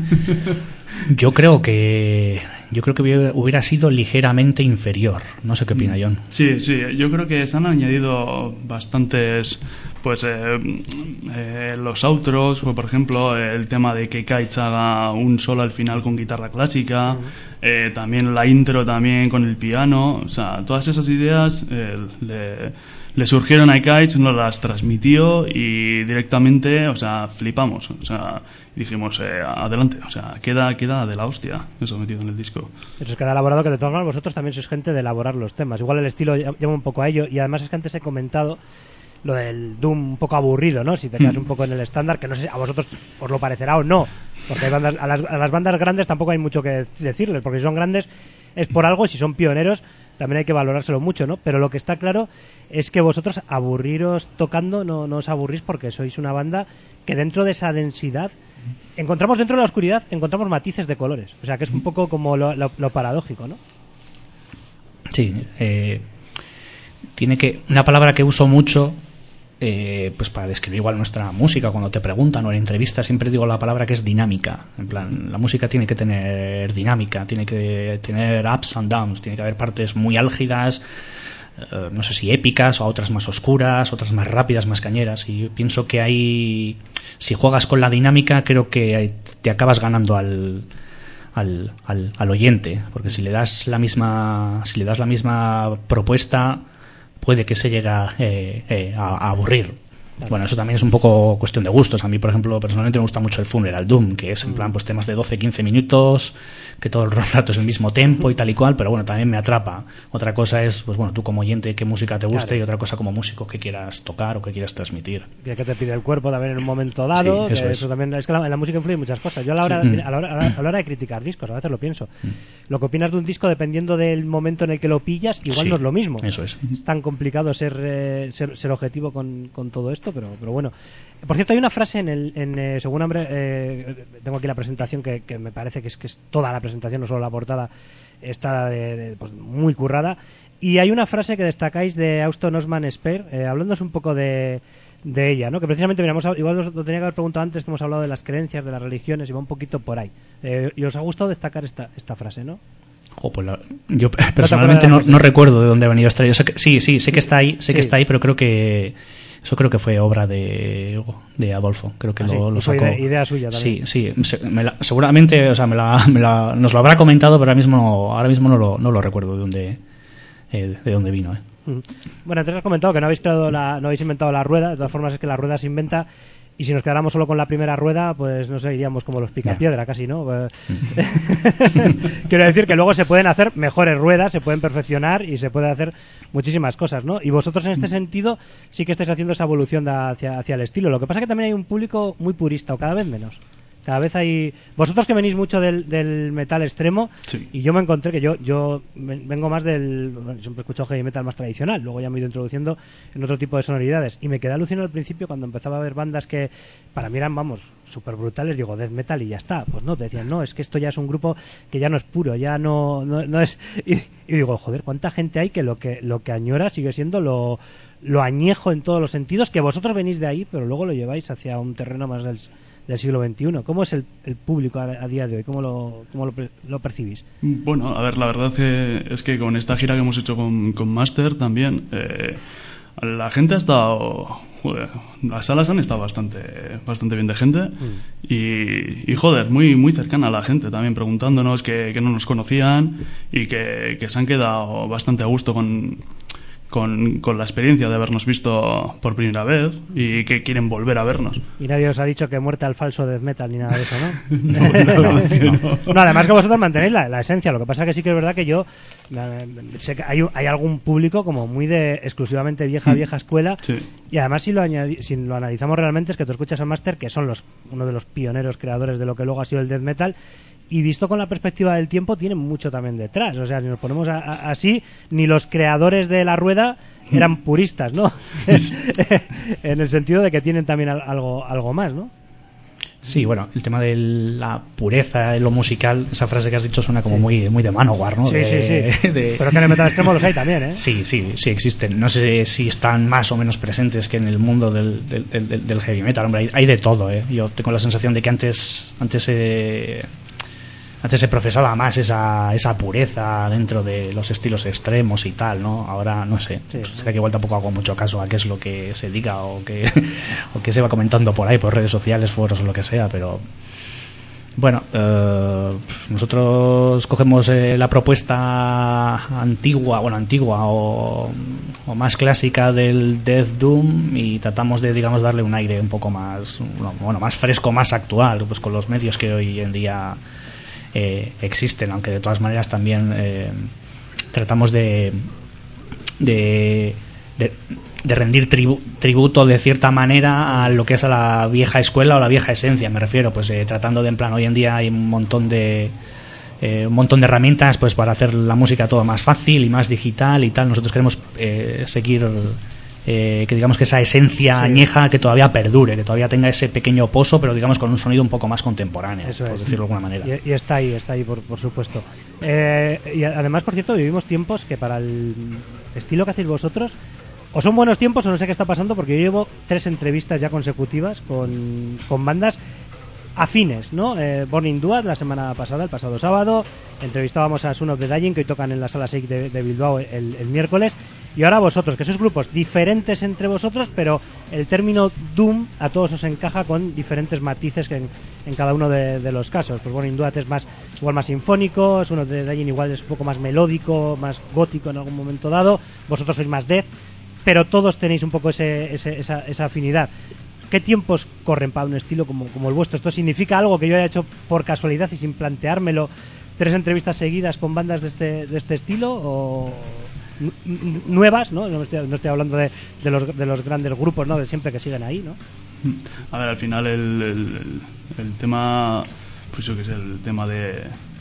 Yo creo que yo creo que hubiera sido ligeramente inferior. No sé qué opina John. Sí, sí. Yo creo que se han añadido bastantes, pues eh, eh, los outros, por ejemplo, el tema de que Kaich haga un solo al final con guitarra clásica, uh-huh. eh, también la intro también con el piano, o sea, todas esas ideas eh, le Le surgieron a Kaich, nos las transmitió y directamente, o sea, flipamos. O sea, dijimos, eh, adelante, o sea, queda queda de la hostia eso metido en el disco. Eso es queda elaborado, que de todas maneras vosotros también sois gente de elaborar los temas. Igual el estilo llama un poco a ello, y además es que antes he comentado lo del Doom un poco aburrido, ¿no? Si te quedas un poco en el estándar, que no sé, a vosotros os lo parecerá o no, porque hay bandas, a, las, a las bandas grandes tampoco hay mucho que decirles, porque si son grandes es por algo, y si son pioneros también hay que valorárselo mucho, ¿no? Pero lo que está claro es que vosotros aburriros tocando no, no os aburrís, porque sois una banda que dentro de esa densidad encontramos, dentro de la oscuridad encontramos matices de colores, o sea que es un poco como lo, lo, lo paradójico, ¿no? Sí, eh, tiene que una palabra que uso mucho eh, pues para describir igual nuestra música, cuando te preguntan o en entrevistas siempre digo la palabra que es dinámica. En plan, la música tiene que tener dinámica, tiene que tener ups and downs, tiene que haber partes muy álgidas, eh, no sé si épicas, o otras más oscuras, otras más rápidas, más cañeras, y yo pienso que ahí, si juegas con la dinámica, creo que te acabas ganando al al, al, al oyente, porque si le das la misma si le das la misma propuesta, puede que se llegue eh, eh, a, a aburrir. Claro. Bueno, eso también es un poco cuestión de gustos. A mí, por ejemplo, personalmente me gusta mucho el Funeral Doom, que es en plan pues temas de doce quince minutos, que todo el rato es el mismo tempo y tal y cual, pero bueno, también me atrapa. Otra cosa es, pues bueno, tú como oyente, qué música te guste, claro. Y otra cosa como músico, qué quieras tocar o qué quieras transmitir. Y que te pide el cuerpo también en un momento dado. Sí, eso, que es. Eso también, es que la, en la música influye muchas cosas. Yo a la hora, sí. a, la hora, a, la, a la hora de criticar discos, a veces lo pienso. Mm. Lo que opinas de un disco, dependiendo del momento en el que lo pillas, igual sí, no es lo mismo. Eso es. Es tan complicado ser, eh, ser, ser objetivo con, con todo esto, pero, pero bueno. Por cierto, hay una frase en el en, eh, según hambre, eh, tengo aquí la presentación que, que me parece que es que es toda la presentación, no solo la portada, está de, de, pues, muy currada, y hay una frase que destacáis de Austin Osman Spare, eh, hablándonos un poco de, de ella, ¿no? Que precisamente, mira, hemos, igual os lo tenía que haber preguntado antes, que hemos hablado de las creencias, de las religiones, y va un poquito por ahí. Eh, y os ha gustado destacar esta esta frase, ¿no? Jo, pues la, yo personalmente no, no recuerdo de dónde ha venido esta. Yo sé que, sí, sí, sé sí, que está ahí, sé sí. que está ahí, pero creo que eso creo que fue obra de, de Adolfo, creo que ah, lo, sí. lo sacó. Fue idea suya también. Sí, sí, se, me la, seguramente, o sea, me la, me la, nos lo habrá comentado, pero ahora mismo, ahora mismo no lo, no lo recuerdo de dónde, eh, de dónde vino. Eh. Bueno, entonces has comentado que no habéis creado la, no habéis inventado la rueda. De todas formas es que la rueda se inventa. Y si nos quedáramos solo con la primera rueda, pues no sé, iríamos como los picapiedra, yeah. casi, ¿no? Quiero decir que luego se pueden hacer mejores ruedas, se pueden perfeccionar y se puede hacer muchísimas cosas, ¿no? Y vosotros en este sentido sí que estáis haciendo esa evolución de hacia, hacia el estilo. Lo que pasa es que también hay un público muy purista, o cada vez menos. Cada vez hay... Vosotros que venís mucho del, del metal extremo, sí. Y yo me encontré que yo yo vengo más del... Bueno, siempre he escuchado heavy metal más tradicional, luego ya me he ido introduciendo en otro tipo de sonoridades. Y me quedé alucinado al principio cuando empezaba a ver bandas que para mí eran, vamos, súper brutales. Digo, death metal y ya está. Pues no, te decían, no, es que esto ya es un grupo que ya no es puro, ya no, no, no es... Y, y digo, joder, ¿cuánta gente hay que lo que lo que añora sigue siendo lo, lo añejo en todos los sentidos? Que vosotros venís de ahí, pero luego lo lleváis hacia un terreno más del... del siglo veintiuno. ¿Cómo es el, el público a, a día de hoy? ¿Cómo lo, cómo lo, lo percibís? Bueno, a ver, la verdad es que con esta gira que hemos hecho con, con Master también, eh, la gente ha estado... Joder, las salas han estado bastante bastante bien de gente mm. y, y, joder, muy muy cercana a la gente también, preguntándonos que, que no nos conocían y que, que se han quedado bastante a gusto con... Con, con la experiencia de habernos visto por primera vez y que quieren volver a vernos. Y nadie os ha dicho que muerte al falso death metal ni nada de eso, ¿no? no, no, es que no. No, además que vosotros mantenéis la, la esencia. Lo que pasa que sí que es verdad que yo eh, sé que hay, hay algún público como muy de exclusivamente vieja, vieja escuela. Sí. Y además si lo, añadi- si lo analizamos realmente es que tú escuchas a Master, que son los uno de los pioneros creadores de lo que luego ha sido el death metal, y visto con la perspectiva del tiempo tienen mucho también detrás. O sea, si nos ponemos a, a, así, ni los creadores de la rueda eran puristas, ¿no? En el sentido de que tienen también algo, algo más, ¿no? Sí, bueno, el tema de la pureza en lo musical, esa frase que has dicho suena como sí. muy, muy de Manowar, ¿no? Sí, de, sí, sí. De... Pero que en el metal extremo los hay también, ¿eh? Sí, sí, sí existen. No sé si están más o menos presentes que en el mundo del, del, del, del heavy metal. Hombre, hay, hay de todo, ¿eh? Yo tengo la sensación de que antes... antes eh... Antes se profesaba más esa, esa pureza dentro de los estilos extremos y tal, ¿no? Ahora, no sé, sí, sí. Será que igual tampoco hago mucho caso a qué es lo que se diga o que, o que se va comentando por ahí, por redes sociales, foros o lo que sea, pero... Bueno, eh, nosotros cogemos eh, la propuesta antigua, bueno, antigua o, o más clásica del Death Doom y tratamos de, digamos, darle un aire un poco más, bueno, más fresco, más actual, pues con los medios que hoy en día... Eh, existen, aunque de todas maneras también eh, tratamos de de, de, de rendir tribu, tributo de cierta manera a lo que es a la vieja escuela o la vieja esencia, me refiero, pues eh, tratando de, en plan, hoy en día hay un montón de eh, un montón de herramientas pues para hacer la música todo más fácil y más digital y tal. Nosotros queremos eh, seguir Eh, que digamos que esa esencia sí. añeja que todavía perdure, que todavía tenga ese pequeño pozo, pero digamos con un sonido un poco más contemporáneo, eso por es. decirlo de alguna manera. Y, y está ahí, está ahí, por, por supuesto. Eh, y además, por cierto, vivimos tiempos que para el estilo que hacéis vosotros, o son buenos tiempos o no sé qué está pasando, porque yo llevo tres entrevistas ya consecutivas con, con bandas afines, ¿no? Eh, Burning Duat la semana pasada, el pasado sábado, entrevistábamos a Son of the Dying, que hoy tocan en la Sala seis de, de Bilbao el, el miércoles, y ahora vosotros, que sois grupos diferentes entre vosotros, pero el término Doom a todos os encaja con diferentes matices que en, en cada uno de, de los casos. Pues Burning Duat es más, igual más sinfónico, Son of the Dying igual es un poco más melódico, más gótico en algún momento dado, vosotros sois más death, pero todos tenéis un poco ese, ese, esa, esa afinidad. ¿Qué tiempos corren para un estilo como, como el vuestro? ¿Esto significa algo que yo haya hecho por casualidad y sin planteármelo, tres entrevistas seguidas con bandas de este, de este estilo? ¿O n- nuevas? ¿no? No, estoy, no estoy hablando de, de, los, de los grandes grupos, ¿no? De siempre que siguen ahí, ¿no? A ver, al final el, el, el, el tema, pues yo que sé, el tema de...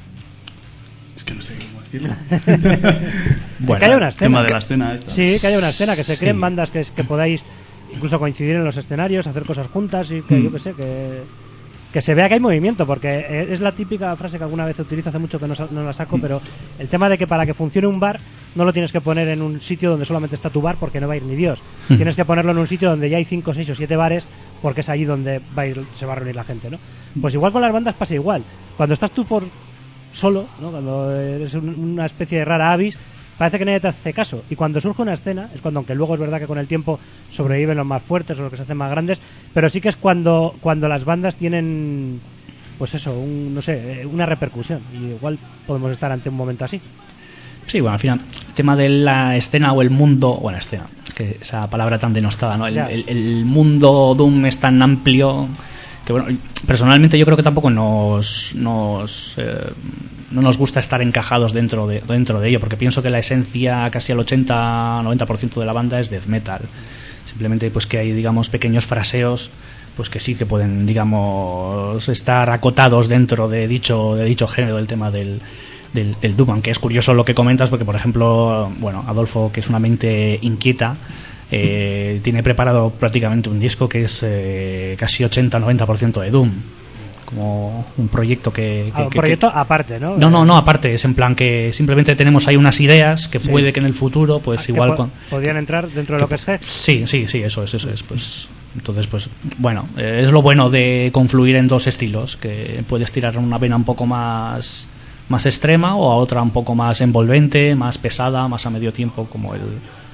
Es que no sé cómo decirlo. Bueno, que haya una escena. El tema de la escena esta. Sí, que haya una escena, que se creen sí. bandas que, que podáis incluso coincidir en los escenarios, hacer cosas juntas y que mm. yo que sé, que, que se vea que hay movimiento, porque es la típica frase que alguna vez utilizo, hace mucho que no, no la saco, mm. pero el tema de que para que funcione un bar no lo tienes que poner en un sitio donde solamente está tu bar porque no va a ir ni Dios. Mm. Tienes que ponerlo en un sitio donde ya hay cinco, seis o siete bares porque es allí donde va a ir, se va a reunir la gente, ¿no? Pues igual con las bandas pasa igual. Cuando estás tú por solo, ¿no? Cuando eres un, una especie de rara avis, parece que nadie te hace caso, y cuando surge una escena es cuando, aunque luego es verdad que con el tiempo sobreviven los más fuertes o los que se hacen más grandes, pero sí que es cuando cuando las bandas tienen, pues eso, un, no sé, una repercusión, y igual podemos estar ante un momento así. Sí, bueno, al final el tema de la escena o el mundo, bueno, escena, es que esa palabra tan denostada, ¿no? El, el, el mundo Doom es tan amplio que, bueno, personalmente yo creo que tampoco nos nos eh, no nos gusta estar encajados dentro de dentro de ello, porque pienso que la esencia, casi al ochenta noventa por ciento de la banda es death metal. Simplemente pues que hay, digamos, pequeños fraseos pues que sí que pueden, digamos, estar acotados dentro de dicho de dicho género, del tema del del, del Doom, aunque es curioso lo que comentas, porque por ejemplo, bueno, Adolfo, que es una mente inquieta, Eh, tiene preparado prácticamente un disco que es eh, casi ochenta noventa por ciento de Doom, como un proyecto que, que, ah, un que proyecto que, aparte, ¿no? No, no, no, aparte, es en plan que simplemente tenemos ahí unas ideas que sí. puede que en el futuro, pues ah, igual po- con, podrían entrar dentro de lo que es Hex. Sí, sí, sí, eso es, eso es, pues entonces, pues bueno, eh, es lo bueno de confluir en dos estilos, que puedes tirar una vena un poco más más extrema o a otra un poco más envolvente, más pesada, más a medio tiempo, como el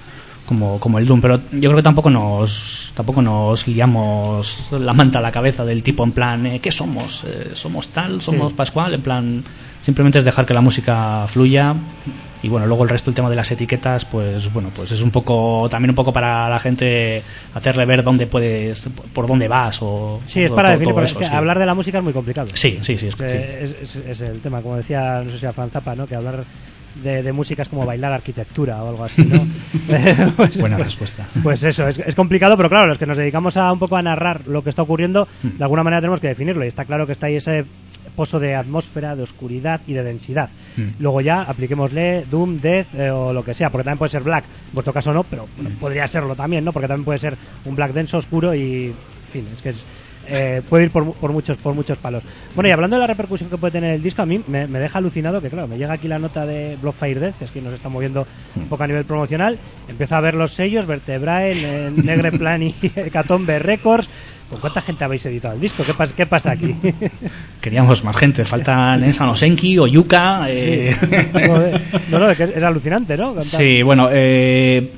como, como el Doom, pero yo creo que tampoco nos tampoco nos liamos la manta a la cabeza del tipo en plan, eh, ¿qué somos? Eh, ¿Somos tal? ¿Somos sí. Pascual? En plan, simplemente es dejar que la música fluya. Y bueno, luego el resto, el tema de las etiquetas, pues bueno, pues es un poco, también un poco para la gente hacerle ver dónde puedes, por dónde vas o... Sí, es todo, para todo, definir, todo porque eso, es que sí. hablar de la música es muy complicado. Sí, sí, sí. Es, es, sí. es, es, es el tema, como decía, no sé si a Franz Zappa, ¿no? Que hablar de, de música es como bailar arquitectura o algo así, ¿no? pues, Buena pues, respuesta. Pues eso, es, es complicado, pero claro, los que nos dedicamos a un poco a narrar lo que está ocurriendo, mm. de alguna manera tenemos que definirlo, y está claro que está ahí ese pozo de atmósfera, de oscuridad y de densidad. Mm. Luego ya apliquémosle Doom, Death eh, o lo que sea, porque también puede ser Black, en vuestro caso no, pero bueno, mm. podría serlo también, ¿no? Porque también puede ser un Black denso, oscuro y, en fin, es que es... Eh, puede ir por, por muchos por muchos palos. Bueno, y hablando de la repercusión que puede tener el disco, a mí me, me deja alucinado que, claro, me llega aquí la nota de Bloodfire Death, que es que nos está moviendo un poco a nivel promocional. Empiezo a ver los sellos, Vertebrae, eh, Negre Plan y Hecatombe Records. ¿Con cuánta gente habéis editado el disco? ¿Qué pasa, qué pasa aquí? Queríamos más gente, faltan sí. Sanosenki o Yuka. Eh... Sí. No, no, es que era alucinante, ¿no? Cantar. Sí, bueno, eh...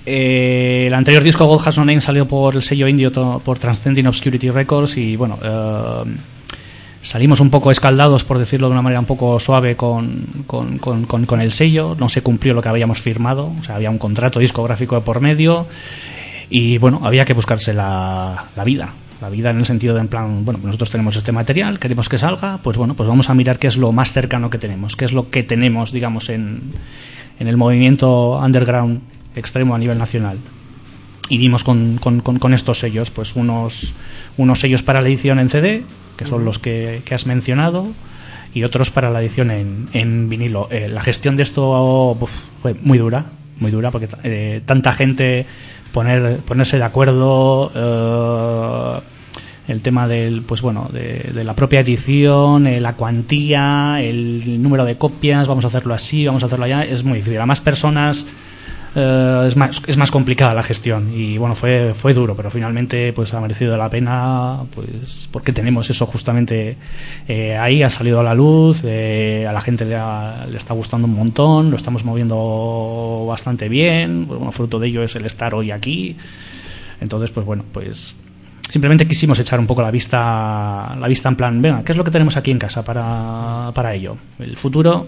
Eh, el anterior disco, God Has No Name, salió por el sello indio, por Transcending Obscurity Records, y bueno, eh, salimos un poco escaldados, por decirlo de una manera un poco suave, con, con, con, con, con el sello. No se cumplió lo que habíamos firmado, o sea, había un contrato discográfico de por medio, y bueno, había que buscarse la, la vida. La vida en el sentido de, en plan, bueno, nosotros tenemos este material, queremos que salga, pues bueno, pues vamos a mirar qué es lo más cercano que tenemos, qué es lo que tenemos, digamos, en, en el movimiento underground extremo a nivel nacional, y dimos con, con, con, con estos sellos, pues unos unos sellos para la edición en C D, que son los que, que has mencionado, y otros para la edición en, en vinilo. Eh, la gestión de esto uf, fue muy dura, muy dura, porque eh, tanta gente poner ponerse de acuerdo, eh, el tema del, pues bueno, de, de la propia edición, eh, la cuantía, el número de copias, vamos a hacerlo así, vamos a hacerlo allá, es muy difícil. A más personas Uh, es más es más complicada la gestión, y bueno, fue fue duro, pero finalmente pues ha merecido la pena, pues porque tenemos eso justamente eh, ahí, ha salido a la luz, eh, a la gente le, ha, le está gustando un montón, lo estamos moviendo bastante bien, pues, bueno, fruto de ello es el estar hoy aquí. Entonces pues bueno, pues simplemente quisimos echar un poco la vista la vista en plan, venga, ¿qué es lo que tenemos aquí en casa para, para ello? El futuro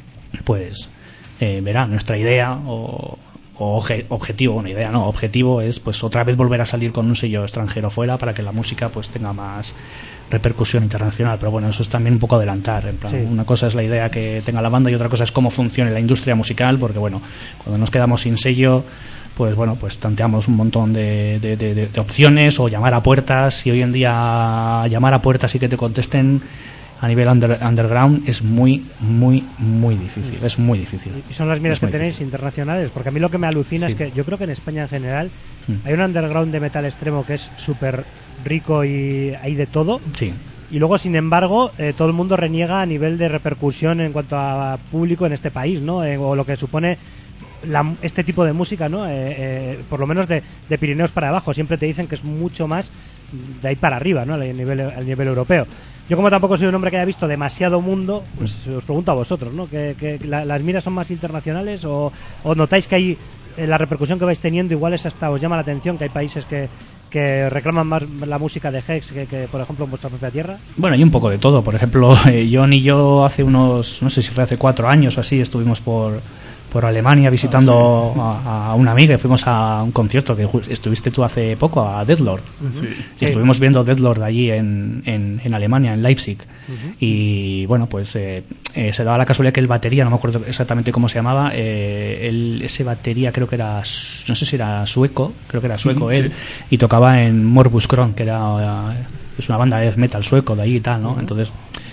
pues eh, verá, nuestra idea o o obje, objetivo, una idea no, objetivo es pues otra vez volver a salir con un sello extranjero fuera para que la música pues tenga más repercusión internacional, pero bueno, eso es también un poco adelantar, en plan, sí. Una cosa es la idea que tenga la banda y otra cosa es cómo funcione la industria musical, porque bueno, cuando nos quedamos sin sello, pues bueno, pues tanteamos un montón de, de, de, de opciones, o llamar a puertas, y hoy en día llamar a puertas y que te contesten a nivel under, underground es muy, muy, muy difícil. Es muy difícil. Y son las miras que tenéis difícil. internacionales, porque a mí lo que me alucina sí. es que yo creo que en España en general mm. hay un underground de metal extremo que es súper rico y hay de todo. Sí. Y luego, sin embargo, eh, todo el mundo reniega a nivel de repercusión en cuanto a público en este país, ¿no? Eh, o lo que supone la, este tipo de música, ¿no? Eh, eh, por lo menos de, de Pirineos para abajo. Siempre te dicen que es mucho más de ahí para arriba, ¿no? A nivel, a nivel europeo. Yo, como tampoco soy un hombre que haya visto demasiado mundo, pues os pregunto a vosotros, ¿no? ¿Que, que la, las miras son más internacionales o, o notáis que hay eh, la repercusión que vais teniendo igual es hasta os llama la atención que hay países que, que reclaman más la música de Hex que, que, por ejemplo, en vuestra propia tierra? Bueno, hay un poco de todo. Por ejemplo, eh, John y yo hace unos, no sé si fue hace cuatro años o así, estuvimos por... por Alemania visitando ah, sí. a, a una amiga, y fuimos a un concierto que estuviste tú hace poco, a Deadlord. Sí. Y estuvimos viendo Deadlord allí en, en, en Alemania, en Leipzig. Uh-huh. Y bueno, pues eh, eh, se daba la casualidad que el batería, no me acuerdo exactamente cómo se llamaba, eh, el, ese batería creo que era, no sé si era sueco, creo que era sueco uh-huh, él, sí. Y tocaba en Morbus Kron, que era uh, es una banda de death metal sueco de allí y tal, ¿no? Uh-huh. Entonces,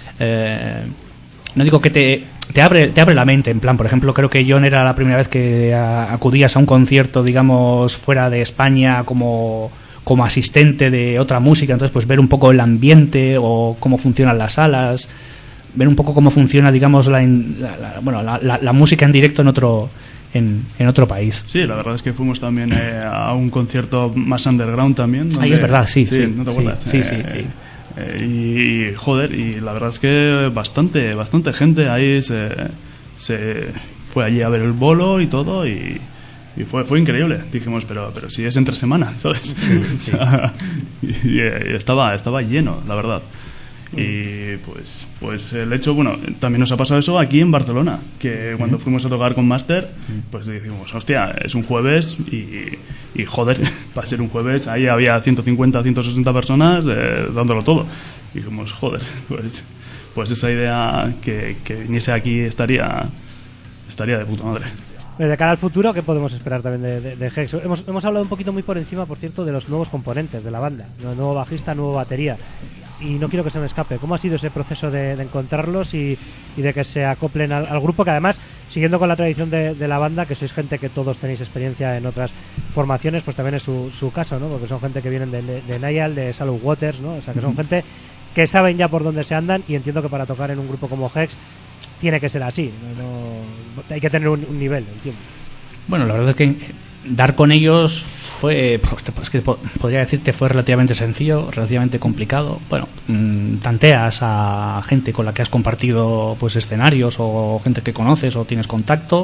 eh, no digo que te... Te abre, te abre la mente, en plan, por ejemplo, creo que John era la primera vez que a, acudías a un concierto, digamos, fuera de España como, como asistente de otra música, entonces pues ver un poco el ambiente o cómo funcionan las salas, ver un poco cómo funciona, digamos, la, la, la, bueno, la, la, la música en directo en otro en, en otro país. Sí, la verdad es que fuimos también eh, a un concierto más underground también. Donde, Ahí es verdad, sí, sí. Sí, ¿no te acuerdas? Sí, eh, sí, sí. Eh, y joder, y la verdad es que bastante bastante gente ahí se, se fue allí a ver el bolo y todo, y, Y fue, fue increíble. Dijimos, pero, pero si es entre semana, ¿sabes? Sí, sí. O sea, y, y estaba, estaba lleno, la verdad. Y pues pues el hecho, bueno, también nos ha pasado eso aquí en Barcelona, que cuando fuimos a tocar con Master, pues dijimos, hostia, es un jueves y, y joder, para ser un jueves ahí había ciento cincuenta, ciento sesenta personas eh, dándolo todo. Y dijimos, joder, pues, pues esa idea que, que viniese aquí estaría, estaría de puta madre. De cara al futuro, ¿qué podemos esperar también de, de, de Hex? Hemos, hemos hablado un poquito muy por encima, por cierto, de los nuevos componentes de la banda, nuevo bajista, nuevo batería. Y no quiero que se me escape. ¿Cómo ha sido ese proceso de, de encontrarlos y, y de que se acoplen al, al grupo? Que además, siguiendo con la tradición de, de la banda, que sois gente que todos tenéis experiencia en otras formaciones, pues también es su, su caso, ¿no? Porque son gente que vienen de, de, de Niall, de Salud Waters, ¿no? O sea, que son gente que saben ya por dónde se andan, y entiendo que para tocar en un grupo como Hex tiene que ser así. No, no, hay que tener un, un nivel, entiendo. Bueno, la verdad es que dar con ellos fue, pues que podría decirte, fue relativamente sencillo, relativamente complicado. Bueno, tanteas a gente con la que has compartido pues escenarios, o gente que conoces o tienes contacto,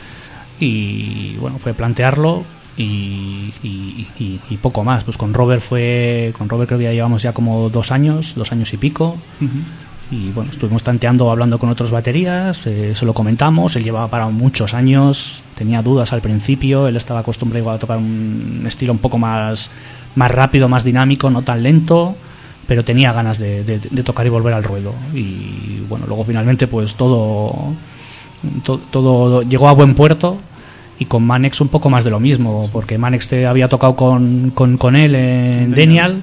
y bueno, fue plantearlo y, y, y, y poco más. Pues con Robert fue, con Robert creo que ya llevamos ya como dos años, dos años y pico. Uh-huh. Y bueno, estuvimos tanteando, hablando con otros baterías, eh, se lo comentamos. Él llevaba parado muchos años, tenía dudas al principio, él estaba acostumbrado igual a tocar un estilo un poco más, más rápido, más dinámico, no tan lento, pero tenía ganas de, de, de tocar y volver al ruedo. Y bueno, luego finalmente pues todo, to, todo llegó a buen puerto. Y con Manex un poco más de lo mismo, porque Manex te había tocado con, con, con él en Denial.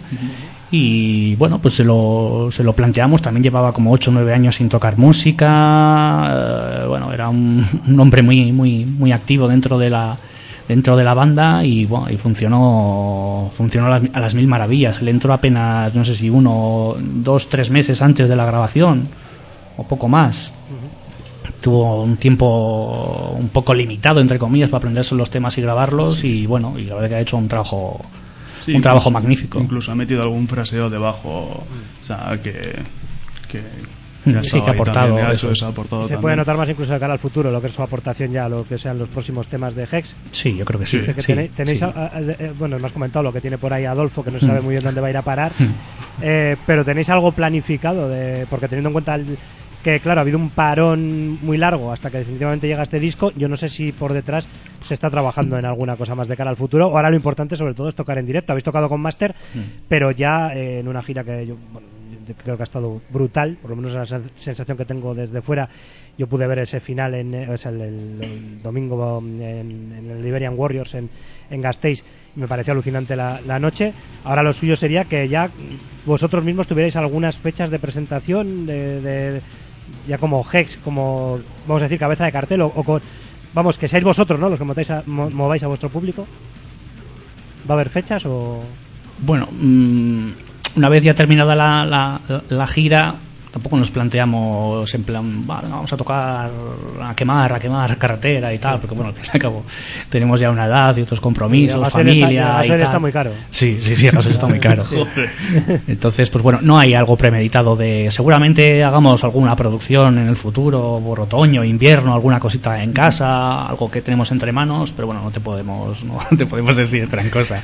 Y bueno, pues se lo, se lo planteamos. También llevaba como ocho o nueve años sin tocar música. Eh, bueno, era un, un hombre muy muy muy activo dentro de la dentro de la banda, y bueno, y funcionó funcionó a las, a las mil maravillas. Él entró apenas, no sé si uno, dos, tres meses antes de la grabación, o poco más. Tuvo un tiempo un poco limitado, entre comillas, para aprenderse los temas y grabarlos. Sí. Y bueno, y la verdad que ha hecho un trabajo Sí, un trabajo incluso, magnífico. Incluso ha metido algún fraseo debajo, o sea, que, que, que sí, que ha aportado. También, eso eso ha aportado se también. Puede notar más incluso de cara al futuro, lo que es su aportación ya a lo que sean los próximos temas de Hex. Sí, yo creo que sí. Que sí tenéis, tenéis sí. A, a, a, bueno, me has comentado lo que tiene por ahí Adolfo, que no se sabe muy bien dónde va a ir a parar, eh, pero ¿tenéis algo planificado? De, porque teniendo en cuenta el, que claro, ha habido un parón muy largo hasta que definitivamente llega este disco. Yo no sé si por detrás se está trabajando en alguna cosa más de cara al futuro. Ahora lo importante sobre todo es tocar en directo. Habéis tocado con Master, mm. pero ya eh, en una gira que yo, bueno, yo creo que ha estado brutal, por lo menos la sensación que tengo desde fuera. Yo pude ver ese final en, o sea, el, el, el domingo en, en el Liberian Warriors en, en Gasteiz, y me pareció alucinante la, la noche. Ahora lo suyo sería que ya vosotros mismos tuvierais algunas fechas de presentación de, de ya como Hex, como vamos a decir cabeza de cartel, o, o con, vamos, que seáis vosotros, ¿no?, los que mováis a, mováis a vuestro público. ¿Va a haber fechas o...? Bueno, mmm, una vez ya terminada la, la, la gira, tampoco nos planteamos en plan, vale, vamos a tocar a quemar, a quemar carretera y tal, porque bueno, al fin y al cabo tenemos ya una edad y otros compromisos, sí, familia está, el gasoil y tal. Está muy caro. Sí, sí, sí, el gasoil está muy caro. Entonces, pues bueno, no hay algo premeditado de, seguramente hagamos alguna producción en el futuro, por otoño, invierno, alguna cosita en casa, algo que tenemos entre manos, pero bueno, no te podemos, no te podemos decir gran cosa.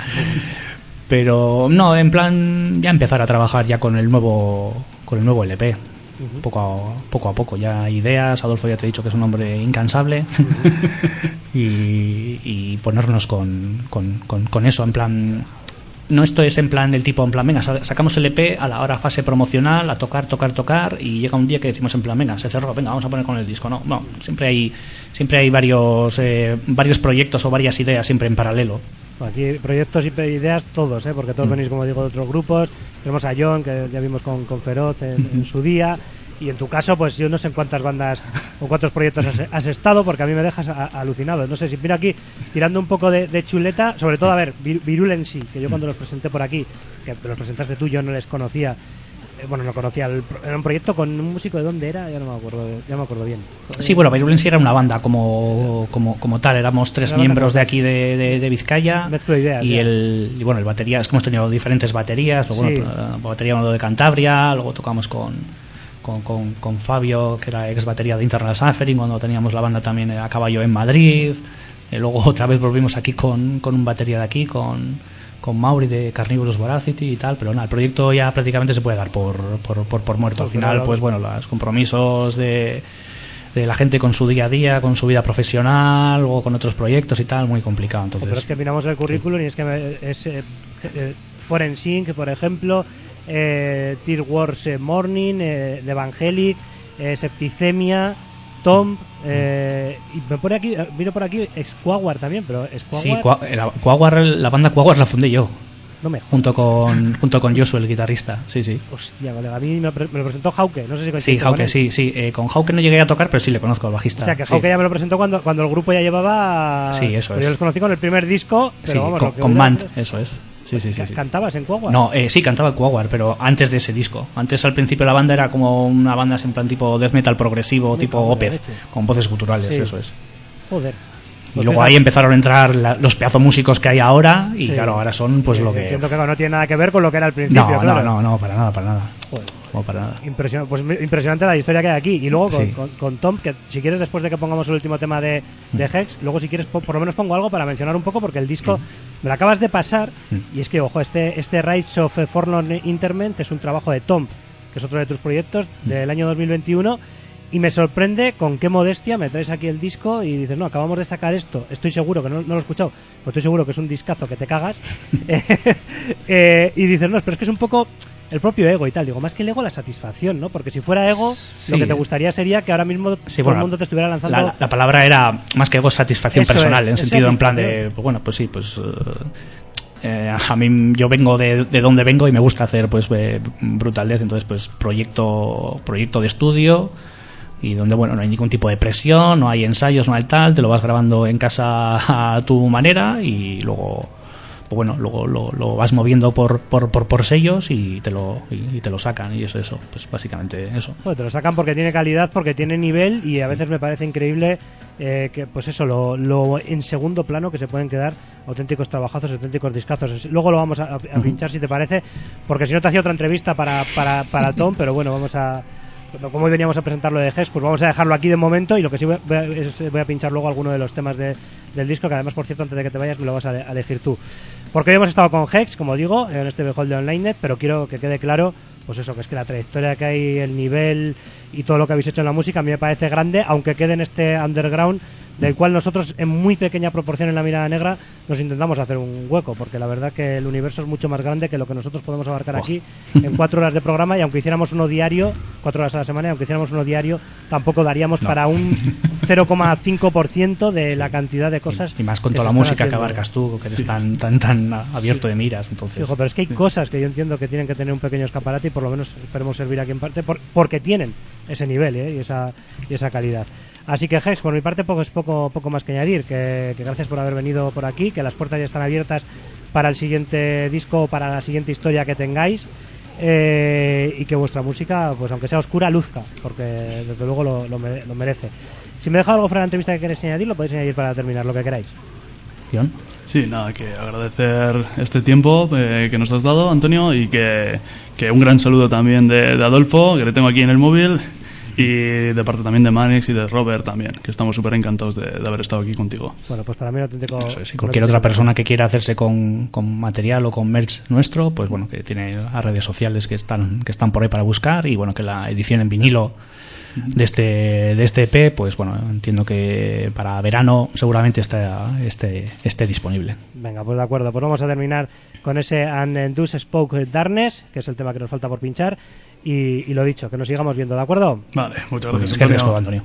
Pero no, en plan ya empezar a trabajar ya con el nuevo con el nuevo L P, uh-huh. poco a poco a poco, ya ideas. Adolfo ya te he dicho que es un hombre incansable, uh-huh. y, y ponernos con, con, con, con eso, en plan, no esto es en plan del tipo, en plan, venga, sacamos el E P a la hora fase promocional, a tocar, tocar, tocar, y llega un día que decimos en plan, venga, se cerró, venga, vamos a poner con el disco. No, no, siempre hay siempre hay varios eh, varios proyectos o varias ideas siempre en paralelo. Aquí proyectos y ideas todos, ¿eh? Porque todos mm. venís, como digo, de otros grupos. Tenemos a John, que ya vimos con, con Feroz en, mm-hmm. en su día. Y en tu caso, pues yo no sé en cuántas bandas o cuántos proyectos has, has estado, porque a mí me dejas a, a, alucinado. No sé si mira aquí, tirando un poco de, de chuleta, sobre todo, a ver, Virulency, que yo cuando los presenté por aquí, que los presentaste tú, yo no les conocía. Eh, bueno, no conocía, el, era un proyecto con un músico, ¿de dónde era? Ya no me acuerdo, ya me acuerdo bien. Sí, bueno, Virulency era una banda como como, como tal, éramos tres era miembros de aquí de, de, de Vizcaya. Mezclo ideas, y, el, y bueno, el batería, es que hemos tenido diferentes baterías, luego, sí. bueno, batería uno de Cantabria, luego tocamos con Con, con, con Fabio, que era ex batería de Internal Suffering, cuando teníamos la banda también a caballo en Madrid. Eh, luego otra vez volvimos aquí con, con un batería de aquí, con, con Mauri de Carnivorous Voracity y tal, pero nada, el proyecto ya prácticamente se puede dar por, por, por, por muerto. Al final, pues bueno, los compromisos de, de la gente con su día a día, con su vida profesional o con otros proyectos y tal, muy complicado. Entonces, pero es que miramos el currículum sí. y es que es eh, eh, Forensic, por ejemplo, eh, Tear Wars eh, Morning, eh, The Evangelic, eh, Septicemia, Tom, eh, y me pone aquí, miro por aquí Squawar también, pero Squawar... Sí, la, Quaguar, la banda Quaguar la fundé yo. No me junto con junto con Joshua, el guitarrista, sí, sí. Hostia, colega, a mí me, me lo presentó Hauke, no sé si Sí, Hauke, sí, sí. Eh, con Hauke no llegué a tocar, pero sí le conozco al bajista. O sea, que sí. Hauke ya me lo presentó cuando, cuando el grupo ya llevaba... Sí, eso pues es. Yo los conocí con el primer disco, pero sí, vamos... con, con hubiera... Mant, eso es. Sí, sí, sí, sí. ¿Cantabas en Quaguar? No, eh, sí, cantaba en Quaguar, pero antes de ese disco. Antes, al principio, la banda era como una banda en plan tipo death metal progresivo, Me tipo Opeth, con voces guturales, sí. Eso es. Joder. Y luego ahí empezaron a entrar la, los pedazos músicos que hay ahora y sí. claro, ahora son pues sí, lo que... Entiendo que no tiene nada que ver con lo que era al principio, no, claro. No, no, no, para nada, para nada. Joder. No, para nada. Impresionante, pues impresionante la historia que hay aquí. Y luego con, sí. con, con Tom, que si quieres después de que pongamos el último tema de, de Hex, luego si quieres po, por lo menos pongo algo para mencionar un poco, porque el disco mm. me lo acabas de pasar mm. y es que, ojo, este, este Rights of Forlorn Interment es un trabajo de Tom, que es otro de tus proyectos del año dos mil veintiuno. Y me sorprende con qué modestia me traes aquí el disco y dices, no, acabamos de sacar esto, estoy seguro, que no, no lo he escuchado, pero estoy seguro que es un discazo que te cagas. eh, y dices, no, pero es que es un poco el propio ego y tal. Digo, más que el ego, la satisfacción, ¿no? Porque si fuera ego, sí. lo que te gustaría sería que ahora mismo sí, todo bueno, el mundo te estuviera lanzando... La, la palabra era, más que ego, satisfacción Eso personal, es, en sentido, en plan de, pues bueno, pues sí, pues... Uh, Eh, a mí yo vengo de, de donde vengo y me gusta hacer pues eh, Brutal Death, entonces pues proyecto proyecto de estudio y donde bueno no hay ningún tipo de presión, no hay ensayos, no hay tal, te lo vas grabando en casa a tu manera y luego pues bueno luego lo, lo vas moviendo por, por, por, por sellos y te lo y, y te lo sacan y eso eso pues básicamente eso. Bueno, te lo sacan porque tiene calidad, porque tiene nivel y a veces me parece increíble eh, que pues eso lo, lo en segundo plano que se pueden quedar auténticos trabajazos, auténticos discazos. Luego lo vamos a, a, a pinchar si te parece, porque si no te hacía otra entrevista para, para, para Tom, pero bueno, vamos a... Como hoy veníamos a presentar lo de Hex, pues vamos a dejarlo aquí de momento y lo que sí voy a, es, voy a pinchar luego alguno de los temas de, del disco, que además, por cierto, antes de que te vayas me lo vas a, a elegir tú. Porque hoy hemos estado con Hex, como digo, en este Behold de OnlineNet, pero quiero que quede claro, pues eso, que es que la trayectoria que hay, el nivel y todo lo que habéis hecho en la música a mí me parece grande, aunque quede en este underground del cual nosotros en muy pequeña proporción en La Mirada Negra nos intentamos hacer un hueco, porque la verdad que el universo es mucho más grande que lo que nosotros podemos abarcar oh. aquí en cuatro horas de programa, y aunque hiciéramos uno diario, cuatro horas a la semana, y aunque hiciéramos uno diario, tampoco daríamos no. para un cero coma cinco por ciento de la cantidad de cosas. Y, y más con toda la música haciendo. Que abarcas tú, que sí. eres tan, tan, tan abierto sí. de miras. Entonces. Hijo, pero es que hay cosas que yo entiendo que tienen que tener un pequeño escaparate y por lo menos esperemos servir aquí en parte, por, porque tienen ese nivel ¿eh? y, esa, y esa calidad. Así que Hex, por mi parte poco es poco poco más que añadir, que, que gracias por haber venido por aquí, que las puertas ya están abiertas para el siguiente disco, para la siguiente historia que tengáis, eh, y que vuestra música, pues aunque sea oscura, luzca, porque desde luego lo, lo, lo merece. Si me deja algo fuera de la entrevista que queréis añadir, lo podéis añadir para terminar, lo que queráis. ¿Jon? Sí, nada, que agradecer este tiempo eh, que nos has dado, Antonio, y que, que un gran saludo también de, de Adolfo, que le tengo aquí en el móvil. Y de parte también de Manix y de Robert también, que estamos súper encantados de, de haber estado aquí contigo. Bueno, pues para mí no tengo... Eso es, y cualquier otra persona que quiera hacerse con, con material o con merch nuestro, pues bueno, que tiene las redes sociales que están que están por ahí para buscar, y bueno, que la edición en vinilo de este de este E P, pues bueno, entiendo que para verano seguramente esté, esté, esté disponible. Venga, pues de acuerdo, pues vamos a terminar con ese And Thus Spoke Darkness, que es el tema que nos falta por pinchar. Y, y lo dicho, que nos sigamos viendo, ¿de acuerdo? Vale, muchas gracias, pues, Antonio. Antonio.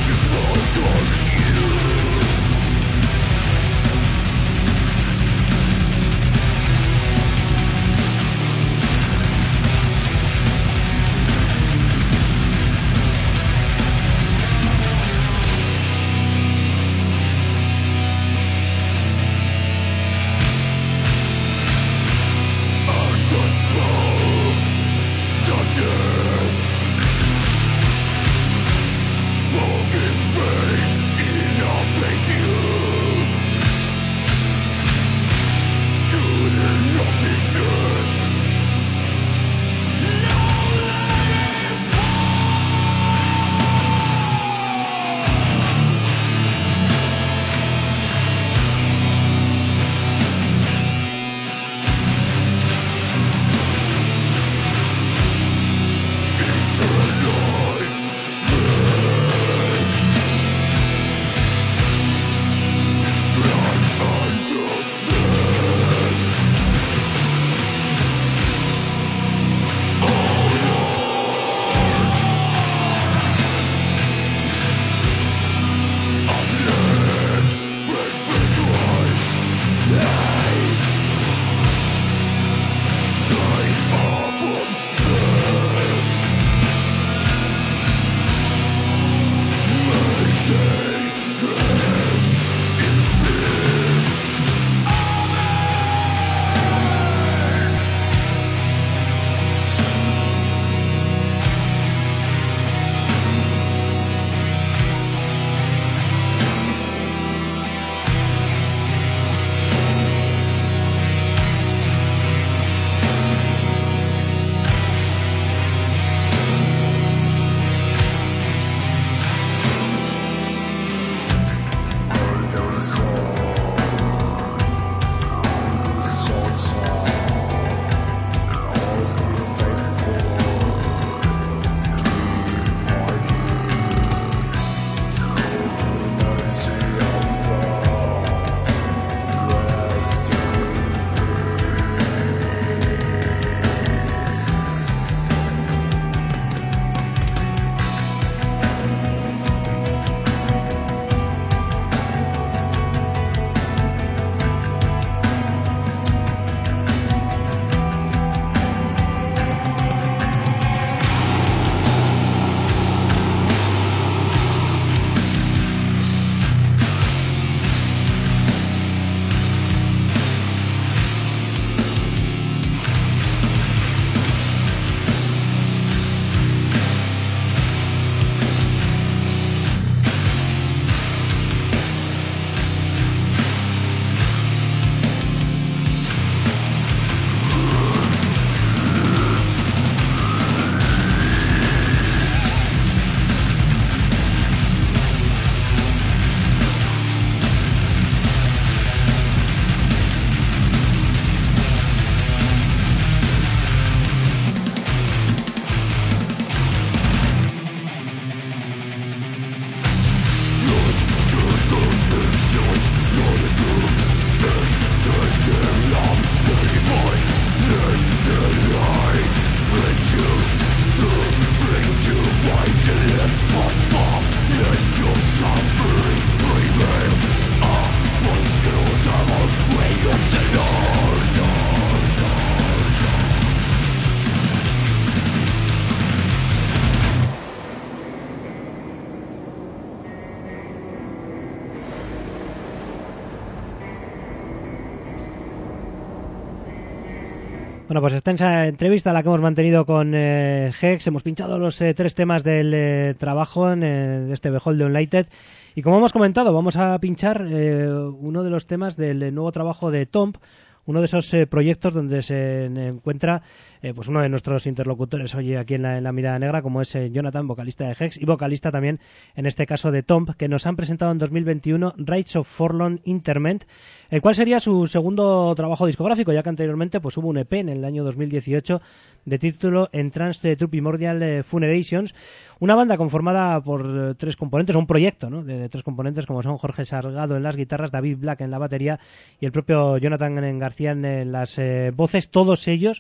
Bueno, pues extensa entrevista la que hemos mantenido con eh, Hex. Hemos pinchado los eh, tres temas del eh, trabajo en, eh, de este Behold the Unlighted. Y como hemos comentado, vamos a pinchar eh, uno de los temas del nuevo trabajo de Tomb, uno de esos eh, proyectos donde se encuentra eh, pues uno de nuestros interlocutores hoy aquí en la, en la Mirada Negra, como es eh, Jonathan, vocalista de Hex y vocalista también, en este caso de Tomb, que nos han presentado en dos mil veintiuno Rites of Forlorn Interment, el cual sería su segundo trabajo discográfico, ya que anteriormente pues hubo un E P en el año dos mil dieciocho de título Entranced True Primordial eh, Funerations, una banda conformada por eh, tres componentes, un proyecto, ¿no?, de, de tres componentes como son Jorge Salgado en las guitarras, David Black en la batería y el propio Jonathan García en las eh, voces, todos ellos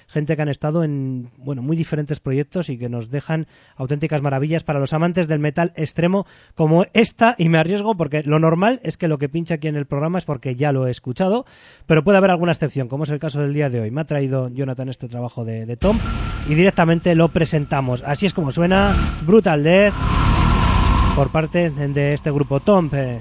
gente que han estado en bueno muy diferentes proyectos y que nos dejan auténticas maravillas para los amantes del metal extremo como esta, y me arriesgo porque lo normal es que lo que pincha aquí en el programa es porque ya lo he escuchado, pero puede haber alguna excepción, como es el caso del día de hoy. Me ha traído Jonathan este trabajo de, de Tom y directamente lo presentamos. Así es como suena Brutal Death por parte de este grupo Tom. Eh.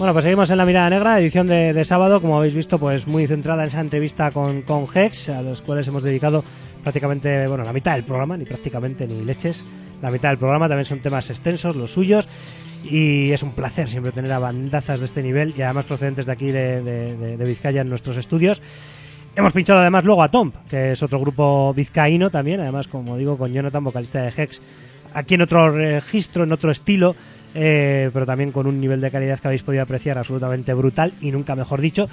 Bueno, pues seguimos en La Mirada Negra, edición de, de sábado, como habéis visto, pues muy centrada en esa entrevista con, con Hex, a los cuales hemos dedicado prácticamente, bueno, la mitad del programa, ni prácticamente ni leches, la mitad del programa. También son temas extensos, los suyos, y es un placer siempre tener a bandazas de este nivel y además procedentes de aquí de, de, de, de Vizcaya en nuestros estudios. Hemos pinchado además luego a Tomb, que es otro grupo vizcaíno también, además, como digo, con Jonathan, vocalista de Hex, aquí en otro registro, en otro estilo, eh, pero también con un nivel de calidad que habéis podido apreciar absolutamente brutal, y nunca mejor dicho.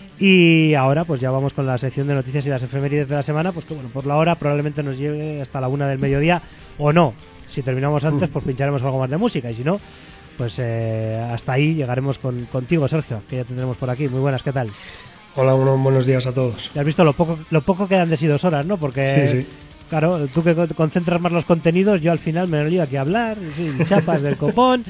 Y ahora pues ya vamos con la sección de noticias y las efemérides de la semana, pues que bueno, por la hora probablemente nos lleve hasta la una del mediodía, o no. Si terminamos antes, pues pincharemos algo más de música, y si no, pues eh, hasta ahí llegaremos con, contigo, Sergio, que ya tendremos por aquí. Muy buenas, ¿qué tal? Hola, bueno, buenos días a todos. Ya has visto lo poco, lo poco que han de sí dos horas, ¿no? Porque, sí, sí. Claro, tú que concentras más los contenidos, yo al final me lío aquí a hablar, sí, chapas del copón,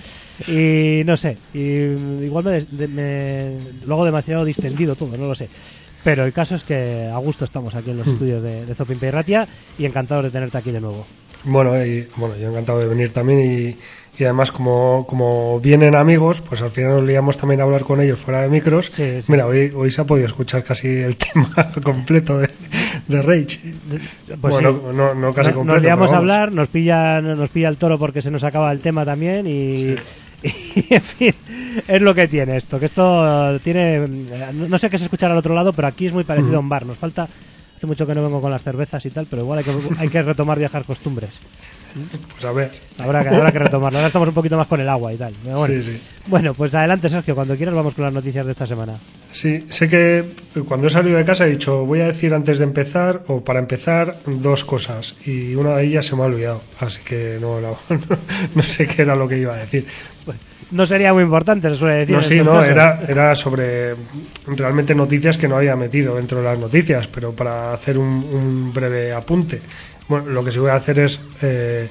y no sé, y igual me, de, me lo hago demasiado distendido todo, no lo sé. Pero el caso es que a gusto estamos aquí en los mm. estudios de, de Zopimpe y Ratia, y encantados de tenerte aquí de nuevo. Bueno, y, bueno, yo encantado de venir también, y... Y además, como, como vienen amigos, pues al final nos liamos también a hablar con ellos fuera de micros. Sí, sí. Mira, hoy, hoy se ha podido escuchar casi el tema completo de, de Rage. Pues bueno, sí. no, no casi no, completo. Nos liamos a hablar, nos pilla, nos pilla el toro porque se nos acaba el tema también y... Sí. Y en fin, es lo que tiene esto, que esto tiene... No sé qué se escuchará al otro lado, pero aquí es muy parecido uh-huh. a un bar. Nos falta... Hace mucho que no vengo con las cervezas y tal, pero igual hay que, hay que retomar viejas costumbres. Pues a ver. Habrá que, habrá que retomarlo. Ahora estamos un poquito más con el agua y tal. Bueno, sí, sí. Bueno, pues adelante, Sergio. Cuando quieras vamos con las noticias de esta semana. Sí, sé que cuando he salido de casa he dicho, voy a decir antes de empezar, o para empezar, dos cosas. Y una de ellas se me ha olvidado. Así que no, no, no sé qué era lo que iba a decir. Pues, no sería muy importante, se suele decir. No, sí, no, era, era sobre realmente noticias que no había metido dentro de las noticias, pero para hacer un, un breve apunte. Bueno, lo que sí voy a hacer es eh,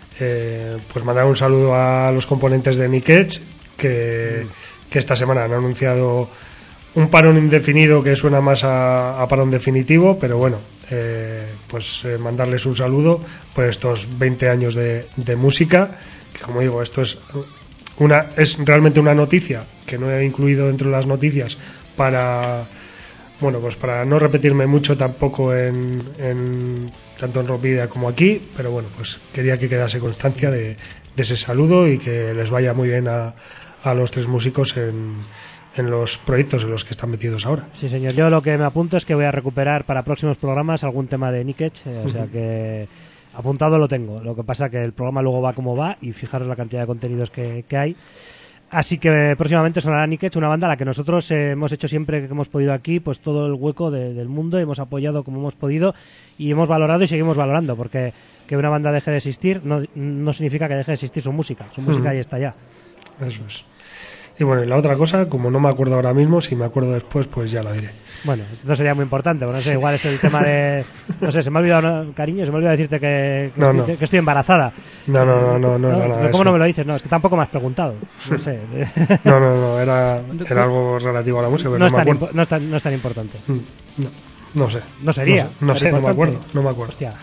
eh, pues mandar un saludo a los componentes de Nick Edge, que, que esta semana han anunciado un parón indefinido que suena más a, a parón definitivo, pero bueno, eh, pues eh, mandarles un saludo por estos veinte años de, de música, que como digo, esto es una es realmente una noticia que no he incluido dentro de las noticias para... Bueno, pues para no repetirme mucho tampoco en, en tanto en Rockvidia como aquí, pero bueno, pues quería que quedase constancia de, de ese saludo y que les vaya muy bien a, a los tres músicos en, en los proyectos en los que están metidos ahora. Sí, señor. Yo lo que me apunto es que voy a recuperar para próximos programas algún tema de Nick Edge, eh, o sea que apuntado lo tengo. Lo que pasa que el programa luego va como va y fijaros la cantidad de contenidos que, que hay. Así que próximamente sonará Nick Edge, una banda a la que nosotros eh, hemos hecho siempre que hemos podido aquí, pues todo el hueco de, del mundo, hemos apoyado como hemos podido y hemos valorado y seguimos valorando, porque que una banda deje de existir no, no significa que deje de existir su música, su música ahí está ya. Eso es. Y bueno, y la otra cosa, como no me acuerdo ahora mismo, si me acuerdo después, pues ya la diré. Bueno, no sería muy importante, bueno, no sé, igual es el tema de... No sé, se me ha olvidado, ¿no? Cariño, se me ha olvidado decirte que, que, no, estoy, no. que, que estoy embarazada. No, no, no, no, no, no era nada de ¿Cómo eso. no me lo dices? No, es que tampoco me has preguntado, no sé. No, no, no, era, era algo relativo a la música, pero no, no, es me tan acuerdo. impo- no, es tan, no es tan importante. No, no sé. No sería. No sé, no, sé, no me acuerdo, no me acuerdo. Hostia.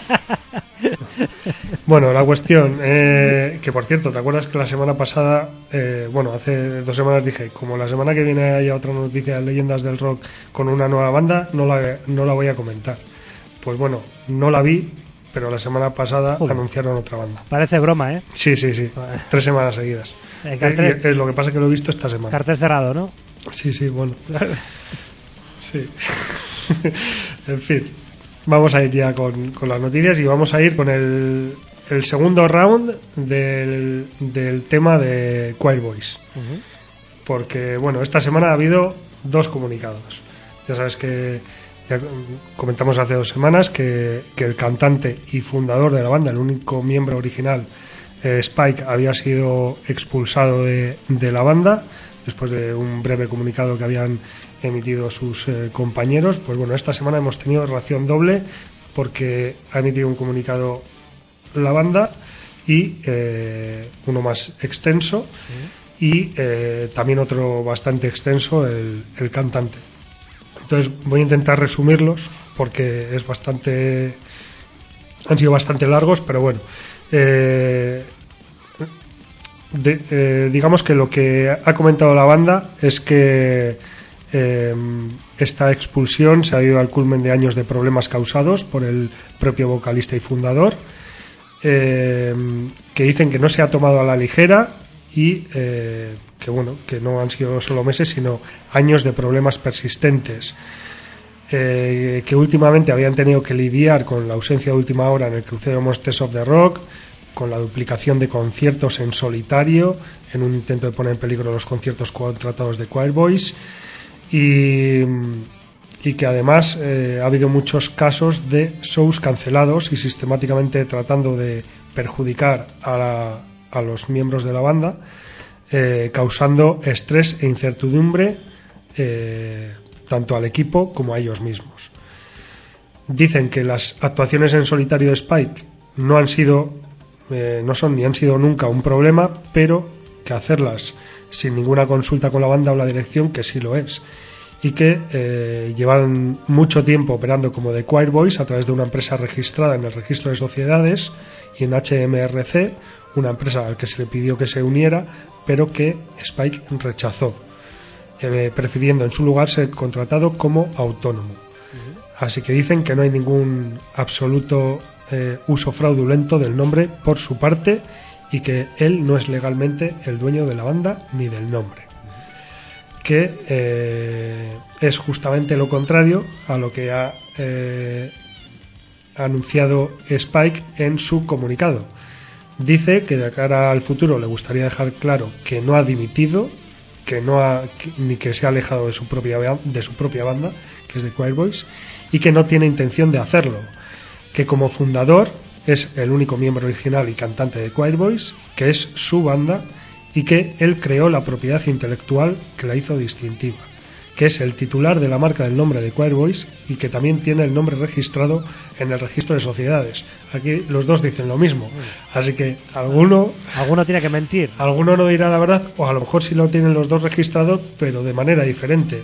Bueno, la cuestión, eh, que por cierto, ¿te acuerdas que la semana pasada, eh, bueno, hace dos semanas dije, como la semana que viene haya otra noticia de Leyendas del Rock con una nueva banda, no la, no la voy a comentar? Pues bueno, no la vi, pero la semana pasada Uy. anunciaron otra banda. Parece broma, ¿eh? Sí, sí, sí, tres semanas seguidas. El cartel, eh, eh, lo que pasa es que lo he visto esta semana. Cartel cerrado, ¿no? Sí, sí, bueno. Sí. En fin. Vamos a ir ya con, con las noticias y vamos a ir con el, el segundo round del, del tema de Choir Boys. Uh-huh. Porque, bueno, esta semana ha habido dos comunicados. Ya sabes que ya comentamos hace dos semanas que, que el cantante y fundador de la banda, el único miembro original, eh, Spike, había sido expulsado de, de la banda después de un breve comunicado que habían emitido sus eh, compañeros. Pues bueno, esta semana hemos tenido ración doble porque ha emitido un comunicado la banda y eh, uno más extenso sí. y eh, también otro bastante extenso el, el cantante. Entonces voy a intentar resumirlos porque es bastante han sido bastante largos, pero bueno, eh, de, eh, digamos que lo que ha comentado la banda es que eh, esta expulsión se ha ido al culmen de años de problemas causados por el propio vocalista y fundador, eh, que dicen que no se ha tomado a la ligera y eh, que bueno, que no han sido solo meses sino años de problemas persistentes, eh, que últimamente habían tenido que lidiar con la ausencia de última hora en el crucero Monsters of the Rock, con la duplicación de conciertos en solitario en un intento de poner en peligro los conciertos contratados de Queerboys, y, y que además eh, ha habido muchos casos de shows cancelados y sistemáticamente tratando de perjudicar a, la, a los miembros de la banda, eh, causando estrés e incertidumbre eh, tanto al equipo como a ellos mismos. Dicen que las actuaciones en solitario de Spike no han sido eh, no son ni han sido nunca un problema, pero que hacerlas sin ninguna consulta con la banda o la dirección que sí lo es, y que eh, llevan mucho tiempo operando como The Queerboys a través de una empresa registrada en el registro de sociedades y en H M R C, una empresa al que se le pidió que se uniera, pero que Spike rechazó, eh, prefiriendo en su lugar ser contratado como autónomo. Así que dicen que no hay ningún absoluto eh, uso fraudulento del nombre por su parte y que él no es legalmente el dueño de la banda ni del nombre, que eh, es justamente lo contrario a lo que ha eh, anunciado Spike en su comunicado. Dice que de cara al futuro le gustaría dejar claro que no ha dimitido, que no ha, que, ni que se ha alejado de su propia de su propia banda, que es The Queerboys, y que no tiene intención de hacerlo, que como fundador es el único miembro original y cantante de Queerboys, que es su banda y que él creó la propiedad intelectual que la hizo distintiva, que es el titular de la marca del nombre de Queerboys y que también tiene el nombre registrado en el registro de sociedades. Aquí los dos dicen lo mismo, así que alguno alguno tiene que mentir, alguno no dirá la verdad, o a lo mejor sí lo tienen los dos registrados pero de manera diferente,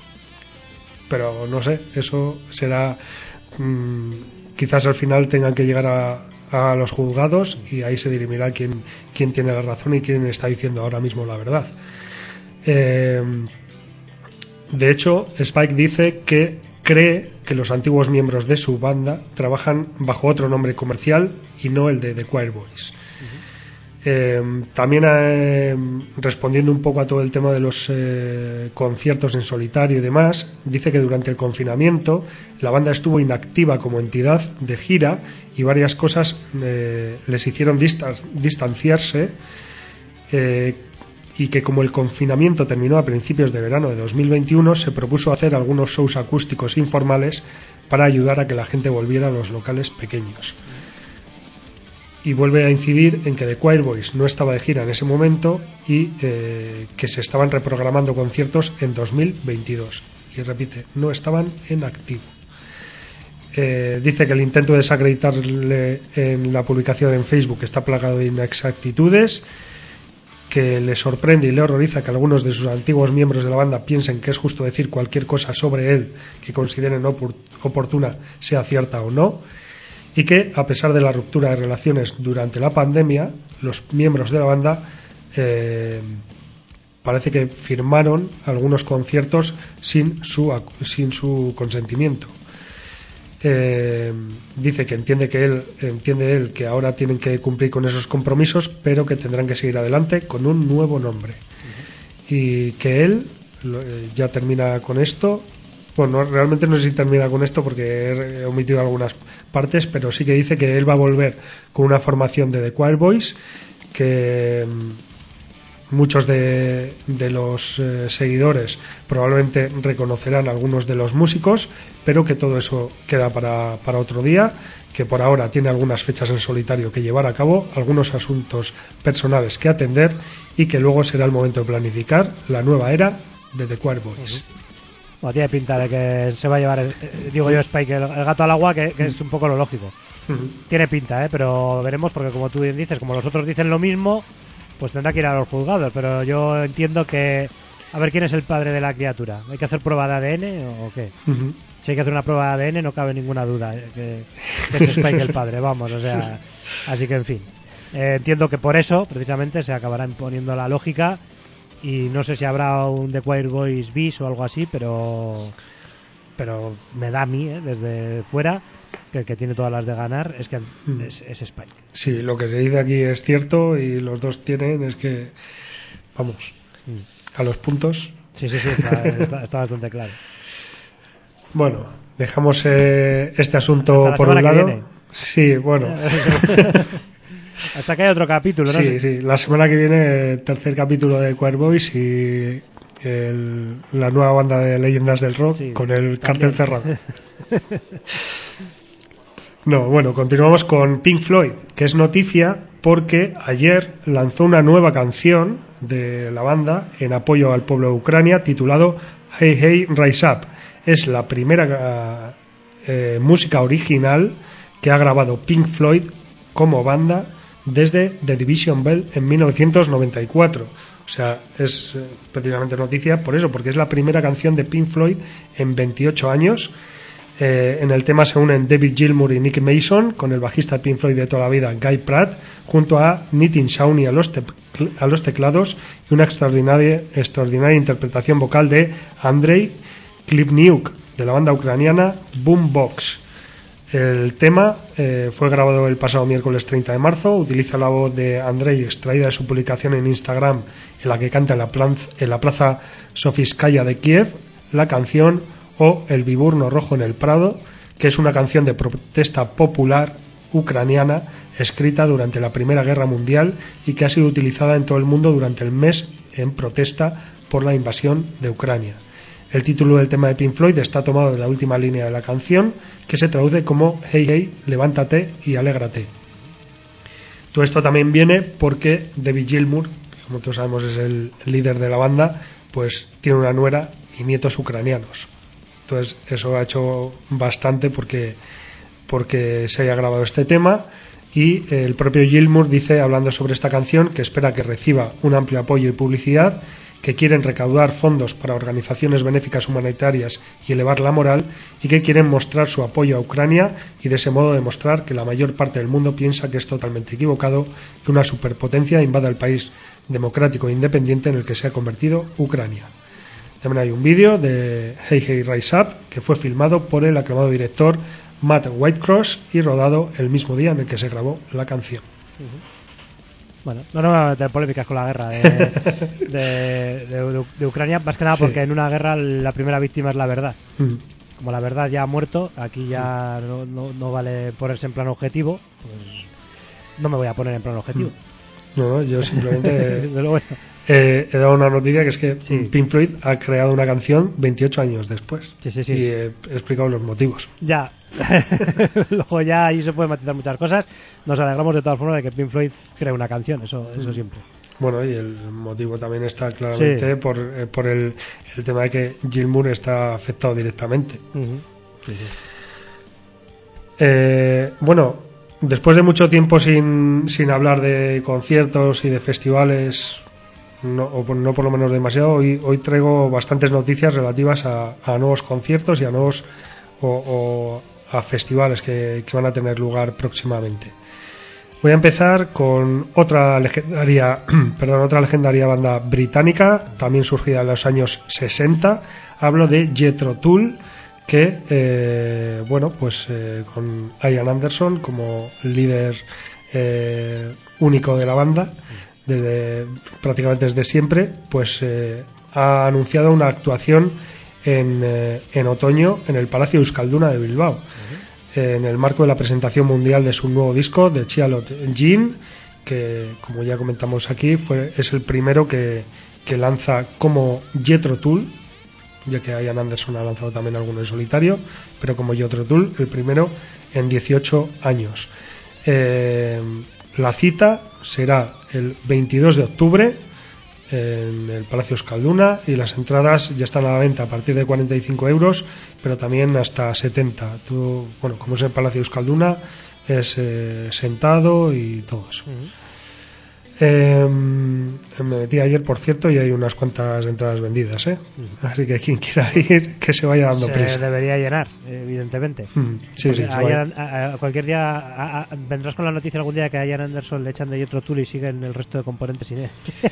pero no sé, eso será mmm, quizás al final tengan que llegar a, a los juzgados y ahí se dirimirá quién, quién tiene la razón y quién está diciendo ahora mismo la verdad. Eh, de hecho, Spike dice que cree que los antiguos miembros de su banda trabajan bajo otro nombre comercial y no el de The Queerboys. Eh, también eh, respondiendo un poco a todo el tema de los eh, conciertos en solitario y demás, dice que durante el confinamiento la banda estuvo inactiva como entidad de gira y varias cosas eh, les hicieron distan- distanciarse eh, y que como el confinamiento terminó a principios de verano de dos mil veintiuno se propuso hacer algunos shows acústicos informales para ayudar a que la gente volviera a los locales pequeños. Y vuelve a incidir en que The Queerboys no estaba de gira en ese momento y eh, que se estaban reprogramando conciertos en dos mil veintidós. Y repite, no estaban en activo. Eh, dice que el intento de desacreditarle en la publicación en Facebook está plagado de inexactitudes, que le sorprende y le horroriza que algunos de sus antiguos miembros de la banda piensen que es justo decir cualquier cosa sobre él que consideren opor- oportuna, sea cierta o no, y que a pesar de la ruptura de relaciones durante la pandemia, los miembros de la banda eh, parece que firmaron algunos conciertos sin su, sin su consentimiento. Eh, dice que entiende que él entiende él que ahora tienen que cumplir con esos compromisos, pero que tendrán que seguir adelante con un nuevo nombre. Uh-huh. Y que él eh, ya termina con esto. Bueno, realmente no sé si termina con esto porque he omitido algunas partes, pero sí que dice que él va a volver con una formación de The Queerboys, que muchos de, de los eh, seguidores probablemente reconocerán a algunos de los músicos, pero que todo eso queda para, para otro día, que por ahora tiene algunas fechas en solitario que llevar a cabo, algunos asuntos personales que atender y que luego será el momento de planificar la nueva era de The Queerboys. Uh-huh. Bueno, tiene pinta de que se va a llevar, eh, digo yo, Spike, el, el gato al agua, que, que es un poco lo lógico. Uh-huh. Tiene pinta, ¿eh? Pero veremos, porque como tú bien dices, como los otros dicen lo mismo, pues tendrá que ir a los juzgados. Pero yo entiendo que, a ver quién es el padre de la criatura. ¿Hay que hacer prueba de A D N o qué? Uh-huh. Si hay que hacer una prueba de A D N, no cabe ninguna duda que, que es Spike el padre, vamos, o sea, así que en fin. Eh, entiendo que por eso, precisamente, se acabará imponiendo la lógica y no sé si habrá un The Choir Boys bis o algo así, pero pero me da a mí, eh, desde fuera, que el que tiene todas las de ganar es que mm. es, es Spike. Sí, lo que se dice aquí es cierto y los dos tienen, es que, vamos, mm. a los puntos. Sí, sí, sí, está, está, está bastante claro. Bueno, dejamos eh, este asunto por un lado. Sí, bueno. Hasta que haya otro capítulo, ¿no? Sí, sí. La semana que viene, tercer capítulo de Choir Boys y el, la nueva banda de leyendas del rock, sí, con el cartel cerrado. No, bueno, continuamos con Pink Floyd, que es noticia porque ayer lanzó una nueva canción de la banda en apoyo al pueblo de Ucrania titulado Hey Hey Rise Up. Es la primera eh, música original que ha grabado Pink Floyd como banda desde The Division Bell en mil novecientos noventa y cuatro. O sea, es eh, prácticamente noticia por eso, porque es la primera canción de Pink Floyd en veintiocho años. Eh, en el tema se unen David Gilmour y Nick Mason, con el bajista de Pink Floyd de toda la vida, Guy Pratt, junto a Nitin Sawhney a los, te- a los teclados y una extraordinaria, extraordinaria interpretación vocal de Andrei Klivniuk, de la banda ucraniana Boombox. El tema eh, fue grabado el pasado miércoles treinta de marzo, utiliza la voz de Andrei extraída de su publicación en Instagram, en la que canta en la, planz, en la plaza Sofiskaya de Kiev la canción O El Viburno Rojo en el Prado, que es una canción de protesta popular ucraniana escrita durante la Primera Guerra Mundial y que ha sido utilizada en todo el mundo durante el mes en protesta por la invasión de Ucrania. El título del tema de Pink Floyd está tomado de la última línea de la canción, que se traduce como Hey Hey, levántate y alégrate. Todo esto también viene porque David Gilmour, que como todos sabemos es el líder de la banda, pues tiene una nuera y nietos ucranianos. Entonces eso ha hecho bastante porque, porque se haya grabado este tema, y el propio Gilmour dice, hablando sobre esta canción, que espera que reciba un amplio apoyo y publicidad, que quieren recaudar fondos para organizaciones benéficas humanitarias y elevar la moral, y que quieren mostrar su apoyo a Ucrania y de ese modo demostrar que la mayor parte del mundo piensa que es totalmente equivocado que una superpotencia invada el país democrático e independiente en el que se ha convertido Ucrania. También hay un vídeo de Hey Hey Rise Up que fue filmado por el aclamado director Matt Whitecross y rodado el mismo día en el que se grabó la canción. Uh-huh. Bueno, no nos vamos a meter polémicas con la guerra de, de, de, de Ucrania, más que nada porque sí. En una guerra la primera víctima es la verdad. Uh-huh. Como la verdad ya ha muerto, aquí ya uh-huh. no, no, no vale ponerse en plano objetivo, pues no me voy a poner en plano objetivo. Uh-huh. No, no, yo simplemente bueno. eh, he dado una noticia que es que sí. Pink Floyd ha creado una canción veintiocho años después. Sí, sí, sí. Y he, he explicado los motivos. Ya. Luego ya ahí se pueden matizar muchas cosas. Nos alegramos de todas formas de que Pink Floyd cree una canción, eso, eso siempre. Bueno, y el motivo también está claramente sí. por, eh, por el, el tema de que Gilmour está afectado directamente. Uh-huh. Sí, sí. Eh, bueno, después de mucho tiempo sin, sin hablar de conciertos y de festivales, no, o no por lo menos demasiado, hoy, hoy traigo bastantes noticias relativas a, a nuevos conciertos y a nuevos o, o a festivales que, que van a tener lugar próximamente. Voy a empezar con otra legendaria, perdón, otra legendaria banda británica, también surgida en los años sesenta. Hablo de Jethro Tull, que eh, bueno, pues eh, con Ian Anderson como líder eh, único de la banda, desde prácticamente desde siempre, pues eh, ha anunciado una actuación en, eh, en otoño en el Palacio Euskalduna de Bilbao. Uh-huh. En el marco de la presentación mundial de su nuevo disco, de Chialot Jean, que como ya comentamos aquí fue, es el primero que, que lanza como Jethro Tull, ya que Ian Anderson ha lanzado también alguno en solitario, pero como Jethro Tull, el primero en dieciocho años. Eh, la cita será el veintidós de octubre en el Palacio Euskalduna y las entradas ya están a la venta a partir de cuarenta y cinco euros, pero también hasta setenta. Tú, bueno, como es el Palacio Euskalduna, es eh, sentado y todo eso. Uh-huh. Eh, me metí ayer, por cierto, y hay unas cuantas entradas vendidas, ¿eh? Así que quien quiera ir, que se vaya dando se prisa. debería llenar, evidentemente. Mm, sí, sí, a, Ian, a, a cualquier día a, a, vendrás con la noticia algún día que a Ian Anderson le echan de Jethro Tull y siguen el resto de componentes sin él.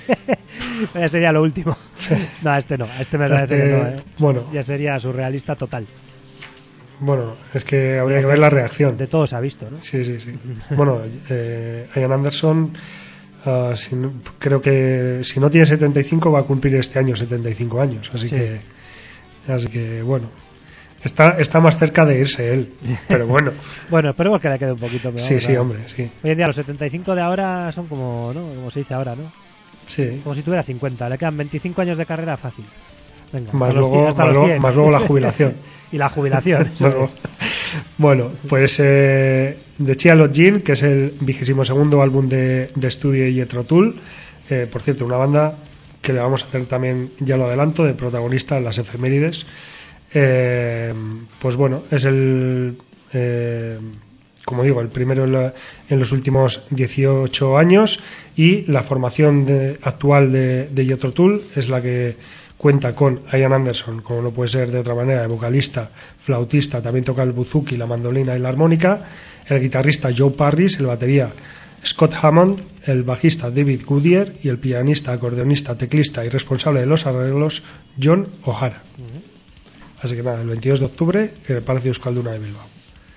Ya sería lo último. No, a este no, a este me parece este, que no, ¿eh? Bueno, ya sería surrealista total. Bueno, es que habría que ver la reacción. De todo se ha visto, ¿no? Sí, sí, sí. Bueno, eh, Ian Anderson, uh, si no, creo que si no tiene setenta y cinco va a cumplir este año setenta y cinco años, así sí. que, así que bueno, está está más cerca de irse él, pero bueno. Bueno, esperemos que le quede un poquito mejor. Sí, sí, claro. Hombre, sí. Hoy en día los setenta y cinco de ahora son como, ¿no? Como se dice ahora, ¿no? Sí. Como si tuviera cincuenta, le quedan veinticinco años de carrera fácil. Venga, más, luego, más, luego, más luego la jubilación. Y la jubilación. Bueno, bueno, pues eh, The Child Jean, que es el vigésimo segundo álbum de, de estudio de Jethro Tull. Eh, por cierto, una banda que le vamos a hacer también, ya lo adelanto, de protagonista en las efemérides. Eh, pues bueno, es el... Eh, como digo, el primero en, la, en los últimos dieciocho años, y la formación de, actual de, de Jethro Tull es la que cuenta con Ian Anderson, como no puede ser de otra manera, de vocalista, flautista, también toca el buzuki, la mandolina y la armónica, el guitarrista Joe Parris, el batería Scott Hammond, el bajista David Goodyear y el pianista, acordeonista, teclista y responsable de los arreglos John O'Hara. Uh-huh. Así que nada, el veintidós de octubre en el Palacio Euskalduna de Bilbao.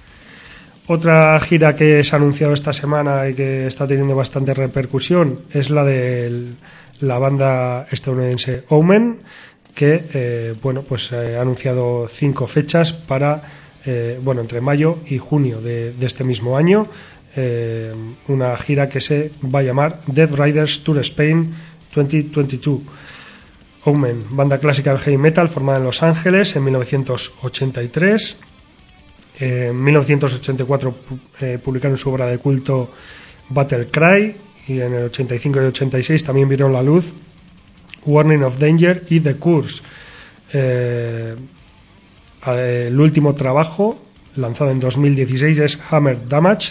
Otra gira que se ha anunciado esta semana y que está teniendo bastante repercusión es la de la banda estadounidense Omen, que eh, bueno, pues eh, ha anunciado cinco fechas para eh, bueno, entre mayo y junio de, de este mismo año, eh, una gira que se va a llamar Death Riders Tour Spain veinte veintidós. Omen, banda clásica del heavy metal formada en Los Ángeles en mil novecientos ochenta y tres. En mil novecientos ochenta y cuatro eh, publicaron su obra de culto Battle Cry, y en el ochenta y cinco y ochenta y seis también vieron la luz Warning of Danger y The Curse. Eh, el último trabajo, lanzado en dos mil dieciséis, es Hammer Damage,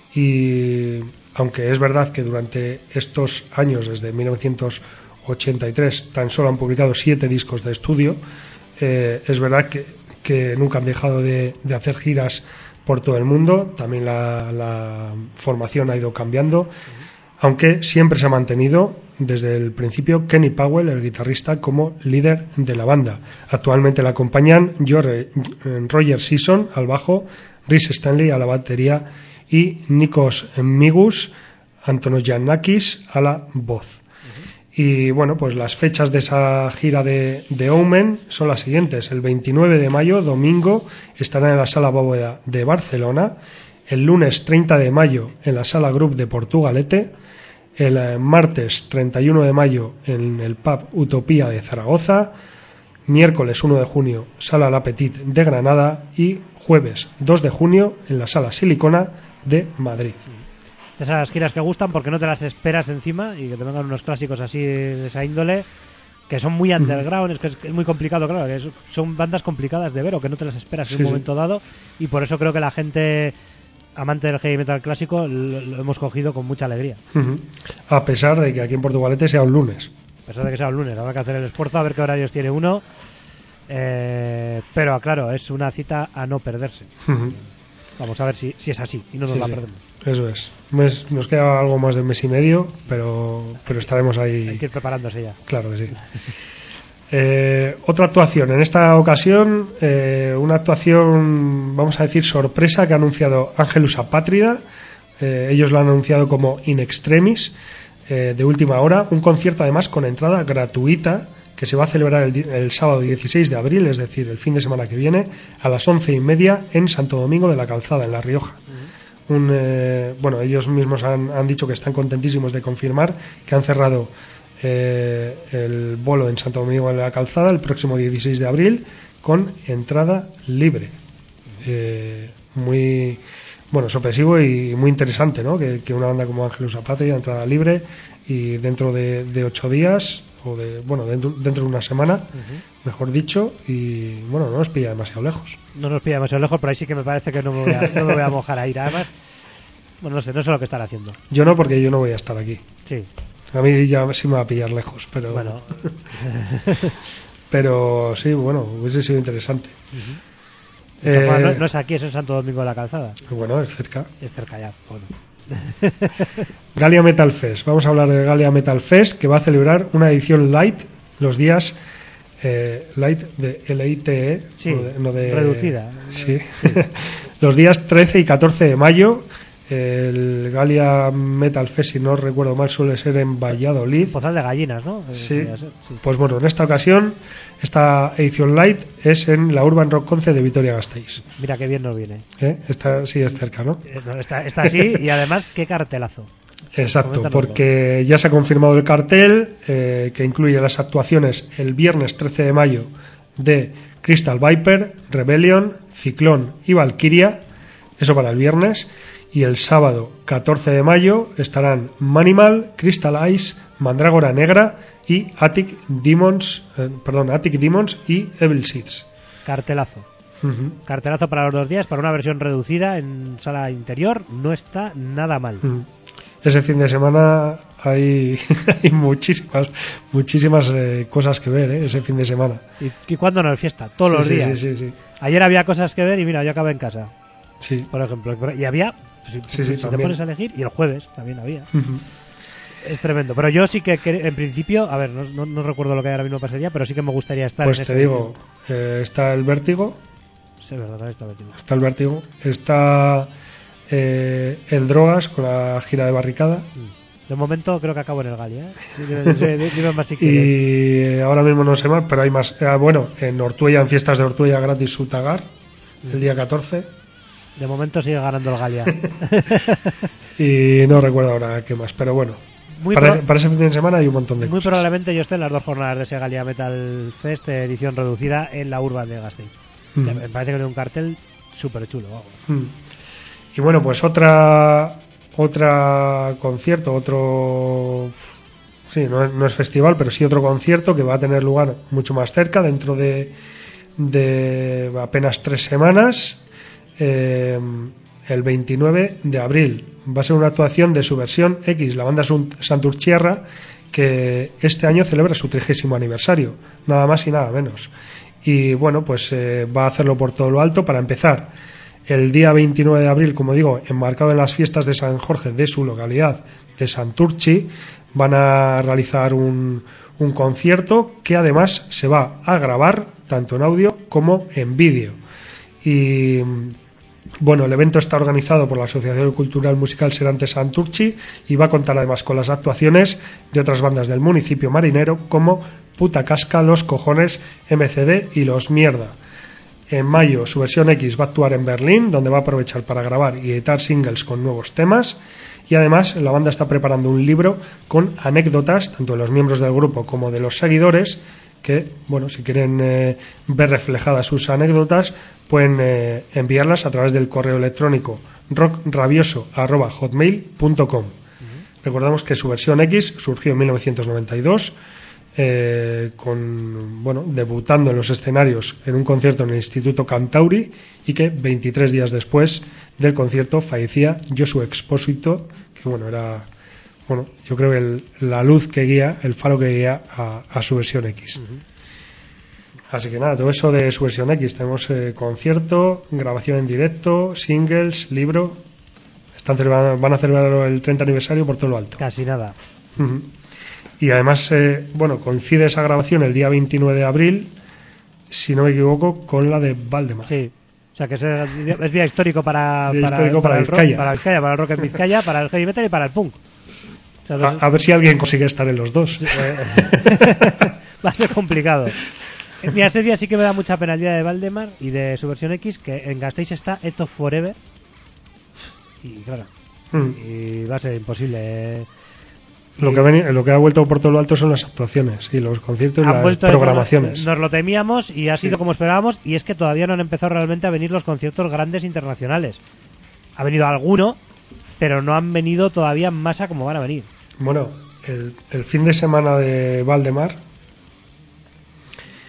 y aunque es verdad que durante estos años, desde mil novecientos ochenta y tres, tan solo han publicado siete discos de estudio, eh, es verdad que que nunca han dejado de, de hacer giras por todo el mundo. También la, la formación ha ido cambiando, uh-huh. aunque siempre se ha mantenido desde el principio Kenny Powell, el guitarrista, como líder de la banda. Actualmente la acompañan George, Roger Season al bajo, Rhys Stanley a la batería y Nikos Migus Antonogyanakis a la voz. Y bueno, pues las fechas de esa gira de, de Omen son las siguientes. El veintinueve de mayo, domingo, estarán en la Sala Bóveda de Barcelona. El lunes treinta de mayo en la Sala Group de Portugalete. El martes treinta y uno de mayo en el Pub Utopía de Zaragoza. Miércoles uno de junio, Sala La Petite de Granada. Y jueves dos de junio en la Sala Silicona de Madrid. Esas giras que gustan porque no te las esperas encima y que te vengan unos clásicos así de esa índole, que son muy underground, es que es muy complicado, claro, que son bandas complicadas de ver o que no te las esperas en sí, un momento sí. dado, y por eso creo que la gente amante del heavy metal clásico lo, lo hemos cogido con mucha alegría. Uh-huh. A pesar de que aquí en Portugalete sea un lunes. A pesar de que sea un lunes, habrá que hacer el esfuerzo a ver qué horarios tiene uno, eh, pero claro, es una cita a no perderse. Uh-huh. Vamos a ver si, si es así y no nos sí, la sí. perdemos. Eso es. Mes, nos queda algo más de un mes y medio, pero, pero estaremos ahí. Hay que ir preparándose ya. Claro que sí. eh, otra actuación. En esta ocasión, eh, una actuación, vamos a decir, sorpresa que ha anunciado Angelus Apátrida. Eh, ellos lo han anunciado como In Extremis, eh, de última hora. Un concierto, además, con entrada gratuita, que se va a celebrar el, el sábado dieciséis de abril, es decir, el fin de semana que viene, a las once y media en Santo Domingo de la Calzada, en La Rioja. Uh-huh. Un, eh, bueno, ellos mismos han, han dicho que están contentísimos de confirmar que han cerrado eh, el bolo en Santo Domingo de la Calzada el próximo dieciséis de abril con entrada libre. Eh, muy, bueno, sorpresivo y muy interesante, ¿no? Que, que una banda como Angelus Apátrida, entrada libre, y dentro de, de ocho días o de bueno dentro, dentro de una semana, uh-huh. mejor dicho, y bueno, no nos pilla demasiado lejos. No nos pilla demasiado lejos, pero ahí sí que me parece que no me voy a, no me voy a mojar a ir. Además, Bueno, no sé, no sé lo que están haciendo. Yo no, porque yo no voy a estar aquí. Sí. A mí ya sí me va a pillar lejos, pero... Bueno. Pero sí, bueno, hubiese sido interesante. Uh-huh. Eh, bueno, no, no es aquí, es en Santo Domingo de la Calzada. Bueno, es cerca. Es cerca ya, bueno. Galia Metal Fest. Vamos a hablar de Galia Metal Fest, que va a celebrar una edición light los días... Eh, light de L I T E, sí, no de, no de, reducida. Sí. Sí. Los días trece y catorce de mayo. El Galia Metal Fest, si no recuerdo mal, suele ser en Valladolid. Pozal de gallinas, ¿no? Sí. sí. Pues bueno, en esta ocasión, esta edición light es en la Urban Rock Concert de Vitoria-Gasteiz. Mira qué bien nos viene. ¿Eh? Esta sí es cerca, ¿no? Eh, no está, está así y además qué cartelazo. Exacto, porque ya se ha confirmado el cartel, eh, que incluye las actuaciones el viernes trece de mayo de Crystal Viper, Rebellion, Ciclón y Valkyria, eso para el viernes, y el sábado catorce de mayo estarán Manimal, Crystal Ice, Mandrágora Negra y Attic Demons, eh, perdón, Attic Demons y Evil Seeds. Cartelazo. Uh-huh. Cartelazo para los dos días, para una versión reducida en sala interior, no está nada mal. Uh-huh. Ese fin de semana hay, hay muchísimas muchísimas eh, cosas que ver, ¿eh? Ese fin de semana. ¿Y, y cuándo no es fiesta? Todos sí, los sí, días. Sí, sí, sí. Ayer había cosas que ver y mira, yo acabé en casa. Sí. Por ejemplo. Y había, si, sí, sí, si te pones a elegir, y el jueves también había. Uh-huh. Es tremendo. Pero yo sí que, en principio, a ver, no, no, no recuerdo lo que hay ahora mismo para ese día, pero sí que me gustaría estar pues en te esa digo, eh, está el Vértigo. Sí, es verdad, está el Vértigo. Está el Vértigo. Está eh, el Drogas con la gira de Barricada. De momento creo que acabo en el Galia, ¿eh? Dime, dime más si quieres. Y ahora mismo no sé más, pero hay más. Eh, bueno, en Ortuella, en fiestas de Ortuella gratis Sutagar, mm. el día catorce. De momento sigue ganando el Galia. Y no recuerdo ahora qué más, pero bueno. Muy para, pro- para ese fin de semana hay un montón de muy cosas. Muy probablemente yo esté en las dos jornadas de ese Galia Metal Fest, edición reducida en la Urban de Gasteiz. Mm. Me parece que tiene un cartel súper chulo. Vamos. Mm. Y bueno, pues otra... Otro concierto, otro... Sí, no es, no es festival, pero sí otro concierto que va a tener lugar mucho más cerca, dentro de, de apenas tres semanas, eh, el veintinueve de abril. Va a ser una actuación de Subversión X, la banda Santurtxierra, que este año celebra su trigésimo aniversario, nada más y nada menos. Y bueno, pues eh, va a hacerlo por todo lo alto. Para empezar, el día veintinueve de abril, como digo, enmarcado en las fiestas de San Jorge de su localidad de Santurtzi, van a realizar un, un concierto que además se va a grabar tanto en audio como en vídeo. Y bueno, el evento está organizado por la Asociación Cultural Musical Serantes Santurtzi y va a contar además con las actuaciones de otras bandas del municipio marinero como Puta Casca, Los Cojones, M C D y Los Mierda. En mayo, Subversión X va a actuar en Berlín, donde va a aprovechar para grabar y editar singles con nuevos temas. Y además, la banda está preparando un libro con anécdotas, tanto de los miembros del grupo como de los seguidores, que, bueno, si quieren eh, ver reflejadas sus anécdotas, pueden eh, enviarlas a través del correo electrónico rock rabioso arroba hotmail punto com. Uh-huh. Recordamos que Subversión X surgió en mil novecientos noventa y dos, Eh, con bueno debutando en los escenarios en un concierto en el Instituto Cantauri, y que veintitrés días después del concierto fallecía Josu Expósito, que bueno era bueno yo creo que el, la luz que guía, el faro que guía a, a Subversión X. Uh-huh. Así que nada, todo eso de Subversión X. Tenemos eh, concierto, grabación en directo, singles, libro. Están celebrando, van a celebrar el treinta aniversario por todo lo alto. Casi nada. Uh-huh. Y además, eh, bueno, coincide esa grabación el día veintinueve de abril, si no me equivoco, con la de Valdemar. Sí, o sea que es, es día histórico para, día para, histórico para, para, el Vizcaya. rock, para Vizcaya, para el rock en Vizcaya, para el heavy metal y para el punk. O sea, a, a ver si alguien consigue estar en los dos. Va a ser complicado. Mira, ese día sí que me da mucha pena el día de Valdemar y de Subversión X, que en Gasteiz está Eto Forever. Y claro, mm. y va a ser imposible. Eh. Lo que, ha venido, lo que ha vuelto por todo lo alto son las actuaciones y los conciertos y las programaciones. Nos lo temíamos y ha sido sí. como esperábamos, y es que todavía no han empezado realmente a venir los conciertos grandes internacionales. Ha venido alguno, pero no han venido todavía en masa como van a venir. Bueno, el, el fin de semana de Valdemar,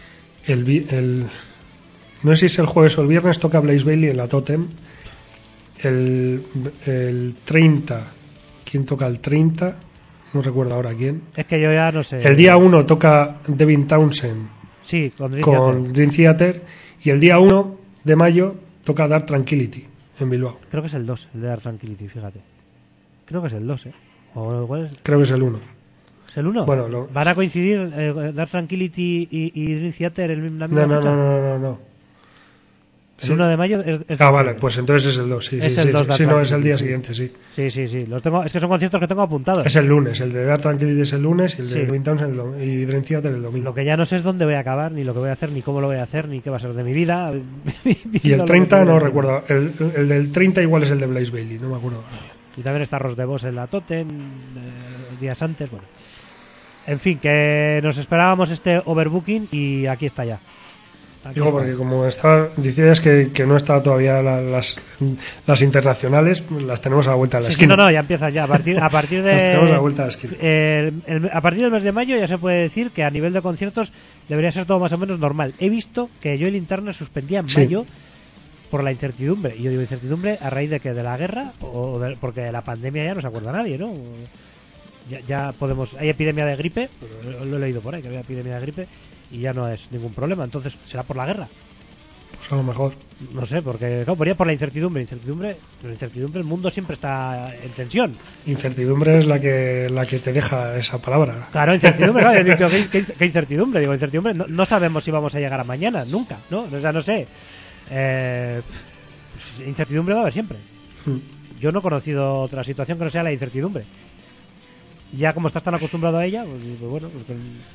el, el, no sé si es el jueves o el viernes, toca Blaze Bailey en la Totem. el, el treinta, ¿quién toca el treinta? No recuerdo ahora quién. Es que yo ya no sé. El día uno toca Devin Townsend sí, con Dream con Theater. Dream Theater y el día uno de mayo toca Dark Tranquility en Bilbao. Creo que es el dos, el de Dark Tranquility, fíjate. Creo que es el dos, ¿eh? O igual es, Creo que es el uno. ¿es el uno? Bueno, lo- ¿Van a coincidir eh, Dark Tranquility y, y Dream Theater en la misma No, no, fecha? no, no, no, no. El Sí. uno de mayo es, es Ah, vale, pues entonces es el dos, sí, Es sí, el sí, dos sí, Dark sí, no, es el día Tranquility, siguiente, sí. Sí, sí, sí. Los tengo, es que son conciertos que tengo apuntados. Es el lunes, el de Dark Tranquility es el lunes y el de Sí. Devin Townsend el dom- y Dream Theater el domingo. Lo que ya no sé es dónde voy a acabar, ni lo que voy a hacer, ni cómo lo voy a hacer, ni qué va a ser de mi vida. Y el treinta no recuerdo, el, el del treinta igual es el de Blaze Bailey, no me acuerdo. Y también está Ross de Vos en la Totem, eh, días antes, bueno. En fin, que nos esperábamos este overbooking y aquí está ya. Aquí Digo, está. porque como estaba, decías que, que no está todavía la- las, las internacionales, las tenemos a la vuelta de la Sí, sí, esquina. no, no, ya empiezan ya. A partir, a partir de. Las tenemos a la vuelta de la esquina. el- el- a partir del mes de mayo ya se puede decir que a nivel de conciertos debería ser todo más o menos normal. He visto que Joy Linterna suspendía en Sí. mayo por la incertidumbre. Y yo digo incertidumbre a raíz de que de la guerra, o de- porque de la pandemia ya no se acuerda nadie, ¿no? Ya, ya podemos. Hay epidemia de gripe, lo, lo he leído por ahí, que había epidemia de gripe y ya no es ningún problema. Entonces, ¿será por la guerra? Pues a lo mejor. No sé, porque claro, ponía por la incertidumbre. Incertidumbre, pero incertidumbre, el mundo siempre está en tensión. Incertidumbre es la que la que te deja esa palabra. Claro, incertidumbre, claro, yo digo, ¿qué, qué- qué incertidumbre? Digo, incertidumbre, no, no sabemos si vamos a llegar a mañana, nunca, ¿no? O sea, no sé. Eh, pues, incertidumbre va a haber siempre. Yo no he conocido otra situación que no sea la incertidumbre. Ya como estás tan acostumbrado a ella, pues, pues bueno, pues,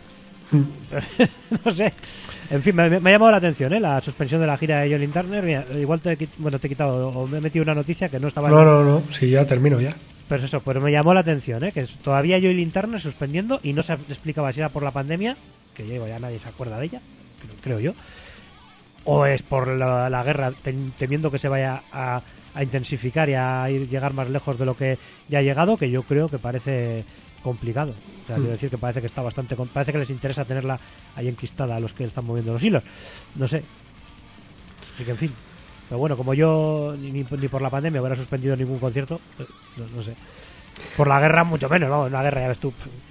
no sé. En fin, me, me ha llamado la atención, ¿eh? La suspensión de la gira de Jolin Turner. Mira, igual te, he quit- bueno, te he quitado o me he metido una noticia que no estaba en- No, no, no, sí, ya termino ya. Pero eso, pues me llamó la atención, ¿eh? Que es- todavía Joy Linterna suspendiendo y no se explicaba si era por la pandemia, que ya, digo, ya nadie se acuerda de ella, creo, creo yo, o es por la, la guerra, tem- temiendo que se vaya a, a intensificar y a ir llegar más lejos de lo que ya ha llegado, que yo creo que parece complicado. O sea, Mm. quiero decir que parece que está bastante, com- parece que les interesa tenerla ahí enquistada a los que están moviendo los hilos. No sé. Así que en fin. Pero bueno, como yo ni, ni por la pandemia hubiera suspendido ningún concierto, pues, no, no sé. Por la guerra mucho menos, vamos, una guerra ya ves tú.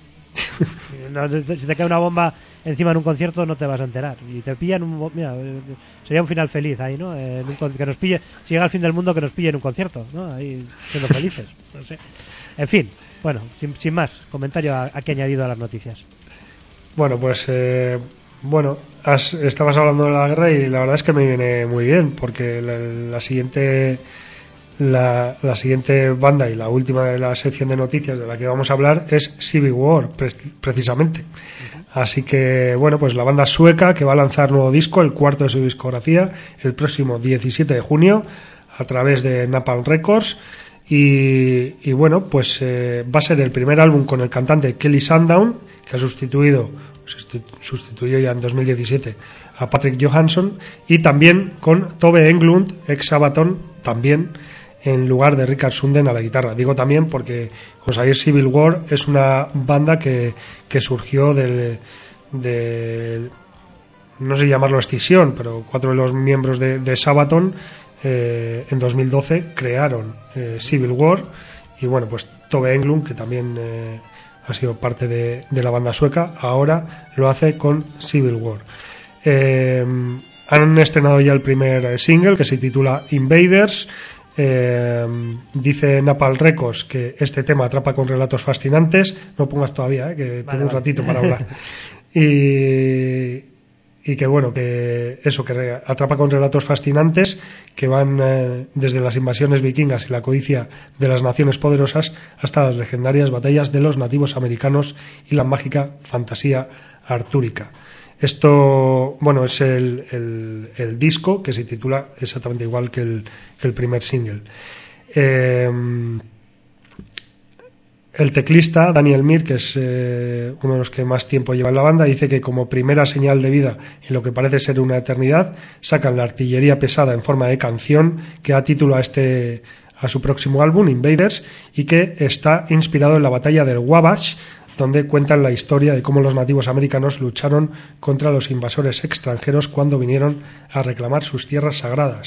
No, si te cae una bomba encima en un concierto no te vas a enterar. Y te pillan un... mo- Mira, eh, sería un final feliz ahí, ¿no? Eh, en un con- que nos pille, si llega el fin del mundo, que nos pille en un concierto, ¿no? Ahí siendo felices. No sé. En fin, bueno, sin, sin más, comentario a- aquí añadido a las noticias. Bueno, pues eh, bueno, has- estabas hablando de la guerra y la verdad es que me viene muy bien porque la, la siguiente la, la siguiente banda y la última de la sección de noticias de la que vamos a hablar es Civil War, pre- precisamente. Así que bueno, pues la banda sueca que va a lanzar nuevo disco, el cuarto de su discografía, el próximo diecisiete de junio a través de Napalm Records. Y, y bueno, pues eh, va a ser el primer álbum con el cantante Kelly Sandown, que ha sustituido, sustitu- sustituyó ya en dos mil diecisiete a Patrick Johansson, y también con Tove Englund, ex Sabaton, también en lugar de Richard Sundin a la guitarra. Digo también porque, como sabéis, Civil War es una banda que, que surgió del, del, no sé llamarlo escisión, pero cuatro de los miembros de, de Sabaton eh, en dos mil doce crearon eh, Civil War, y bueno, pues Tove Englund, que también eh, ha sido parte de, de la banda sueca, ahora lo hace con Civil War. Eh, han estrenado ya el primer single, que se titula Invaders. Eh, dice Napalm Records que este tema atrapa con relatos fascinantes. No pongas todavía, eh, que Vale, tengo un vale. ratito para hablar. y, y que bueno, que eso, que atrapa con relatos fascinantes que van eh, desde las invasiones vikingas y la codicia de las naciones poderosas hasta las legendarias batallas de los nativos americanos y la mágica fantasía artúrica. Esto, bueno, es el, el, el disco que se titula exactamente igual que el, que el primer single. Eh, el teclista Daniel Mir, que es eh, uno de los que más tiempo lleva en la banda, dice que como primera señal de vida en lo que parece ser una eternidad, sacan la artillería pesada en forma de canción que da título a este a su próximo álbum, Invaders, y que está inspirado en la batalla del Wabash, donde cuentan la historia de cómo los nativos americanos lucharon contra los invasores extranjeros cuando vinieron a reclamar sus tierras sagradas.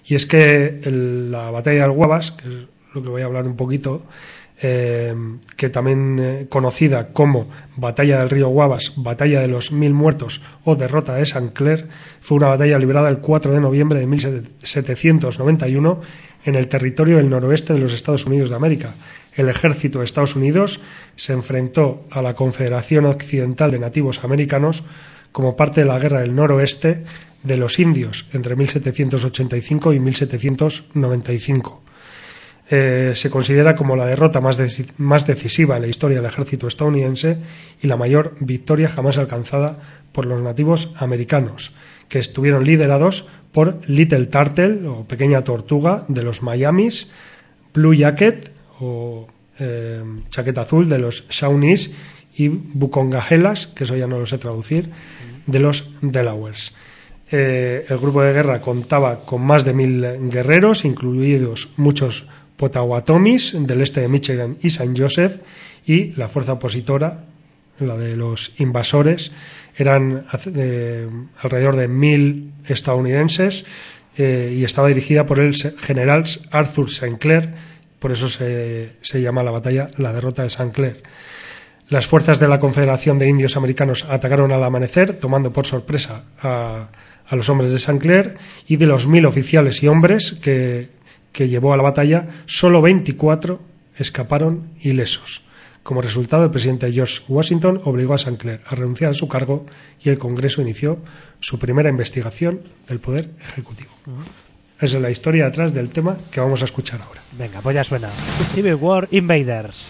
Y es que el, la batalla del Wabash, que es lo que voy a hablar un poquito, eh, que también eh, conocida como Batalla del río Wabash, Batalla de los Mil Muertos o Derrota de Saint Clair, fue una batalla librada el cuatro de noviembre de mil setecientos noventa y uno en el territorio del noroeste de los Estados Unidos de América. El ejército de Estados Unidos se enfrentó a la Confederación Occidental de Nativos Americanos como parte de la Guerra del Noroeste de los Indios entre mil setecientos ochenta y cinco y mil setecientos noventa y cinco. Eh, se considera como la derrota más, de, más decisiva en la historia del ejército estadounidense y la mayor victoria jamás alcanzada por los nativos americanos, que estuvieron liderados por Little Turtle o Pequeña Tortuga de los Miamis, Blue Jacket o eh, Chaqueta Azul de los Shawnees y Bucongahelas, que eso ya no lo sé traducir, de los Delawares. Eh, el grupo de guerra contaba con más de mil guerreros, incluidos muchos Potawatomis del este de Michigan y Saint Joseph, y la fuerza opositora, la de los invasores, eran eh, alrededor de mil estadounidenses eh, y estaba dirigida por el general Arthur Saint Clair, por eso se, se llama la batalla la derrota de Saint Clair. Las fuerzas de la Confederación de Indios Americanos atacaron al amanecer, tomando por sorpresa a, a los hombres de Saint Clair, y de los mil oficiales y hombres que, que llevó a la batalla, solo veinticuatro escaparon ilesos. Como resultado, el presidente George Washington obligó a Saint Clair a renunciar a su cargo y el Congreso inició su primera investigación del Poder Ejecutivo. Uh-huh. Esa es la historia detrás del tema que vamos a escuchar ahora. Venga, pues ya suena. Civil War Invaders.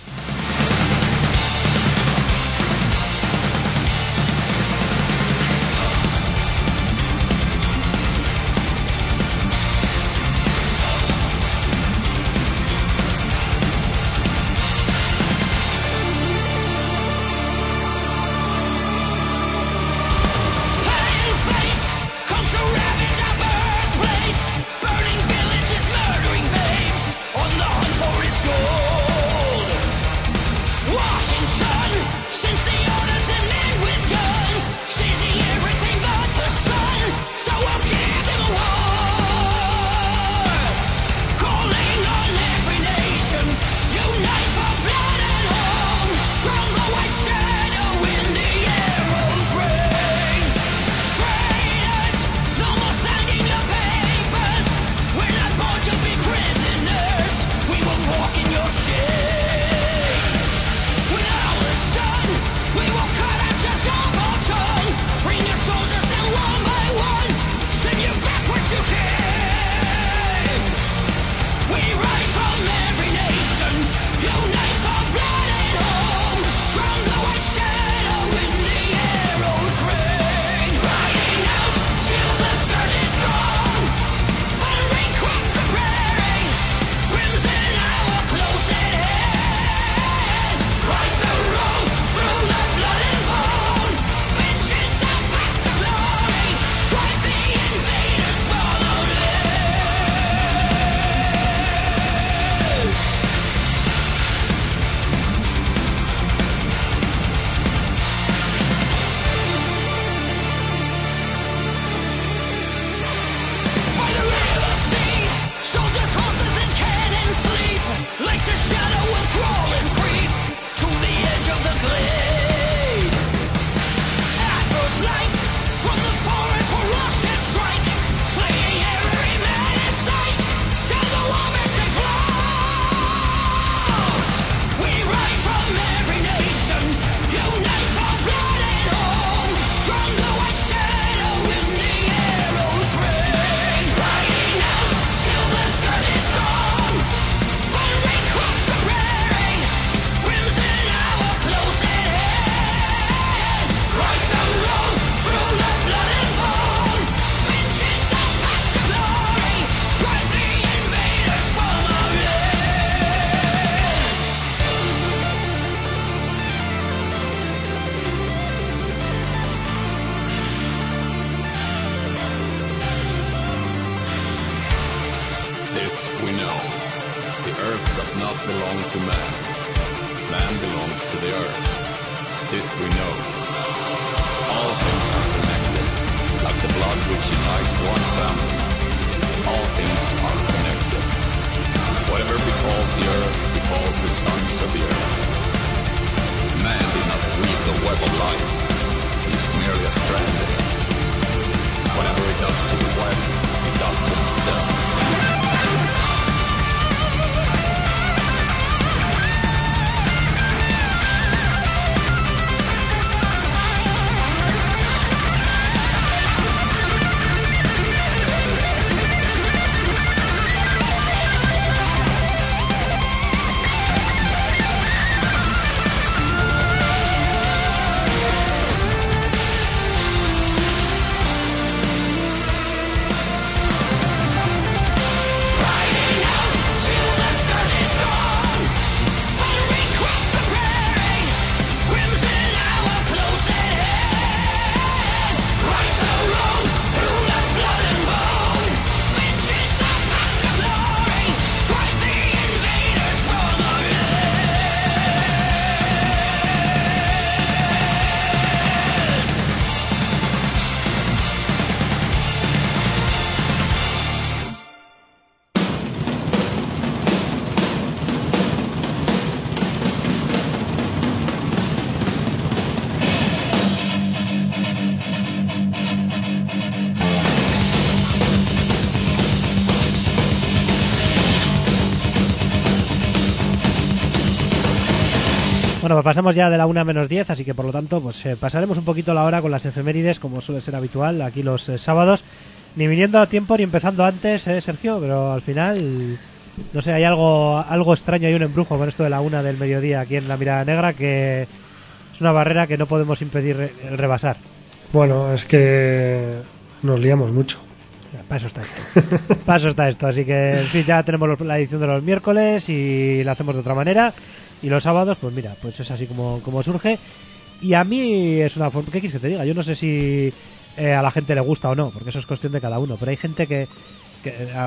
This we know. The earth does not belong to man. Man belongs to the earth. This we know. All things are connected, like the blood which unites one family. All things the earth befalls the sons of the earth. Man did not weave the web of life. He is merely a strand in it. Whatever he does to the web, he does to himself. Bueno, pues pasamos ya de la una menos diez, así que por lo tanto pues eh, pasaremos un poquito la hora con las efemérides, como suele ser habitual aquí los eh, sábados, ni viniendo a tiempo ni empezando antes, eh, Sergio, pero al final, no sé, hay algo algo extraño, hay un embrujo con esto de la una del mediodía aquí en La Mirada Negra, que es una barrera que no podemos impedir re- rebasar. Bueno, es que nos liamos mucho. Para eso está esto. Para eso está esto. Así que, en fin, ya tenemos los- la edición de los miércoles y la hacemos de otra manera. Y los sábados, pues mira, pues es así como, como surge. Y a mí es una forma... ¿Qué quieres que te diga? Yo no sé si eh, a la gente le gusta o no, porque eso es cuestión de cada uno. Pero hay gente que... que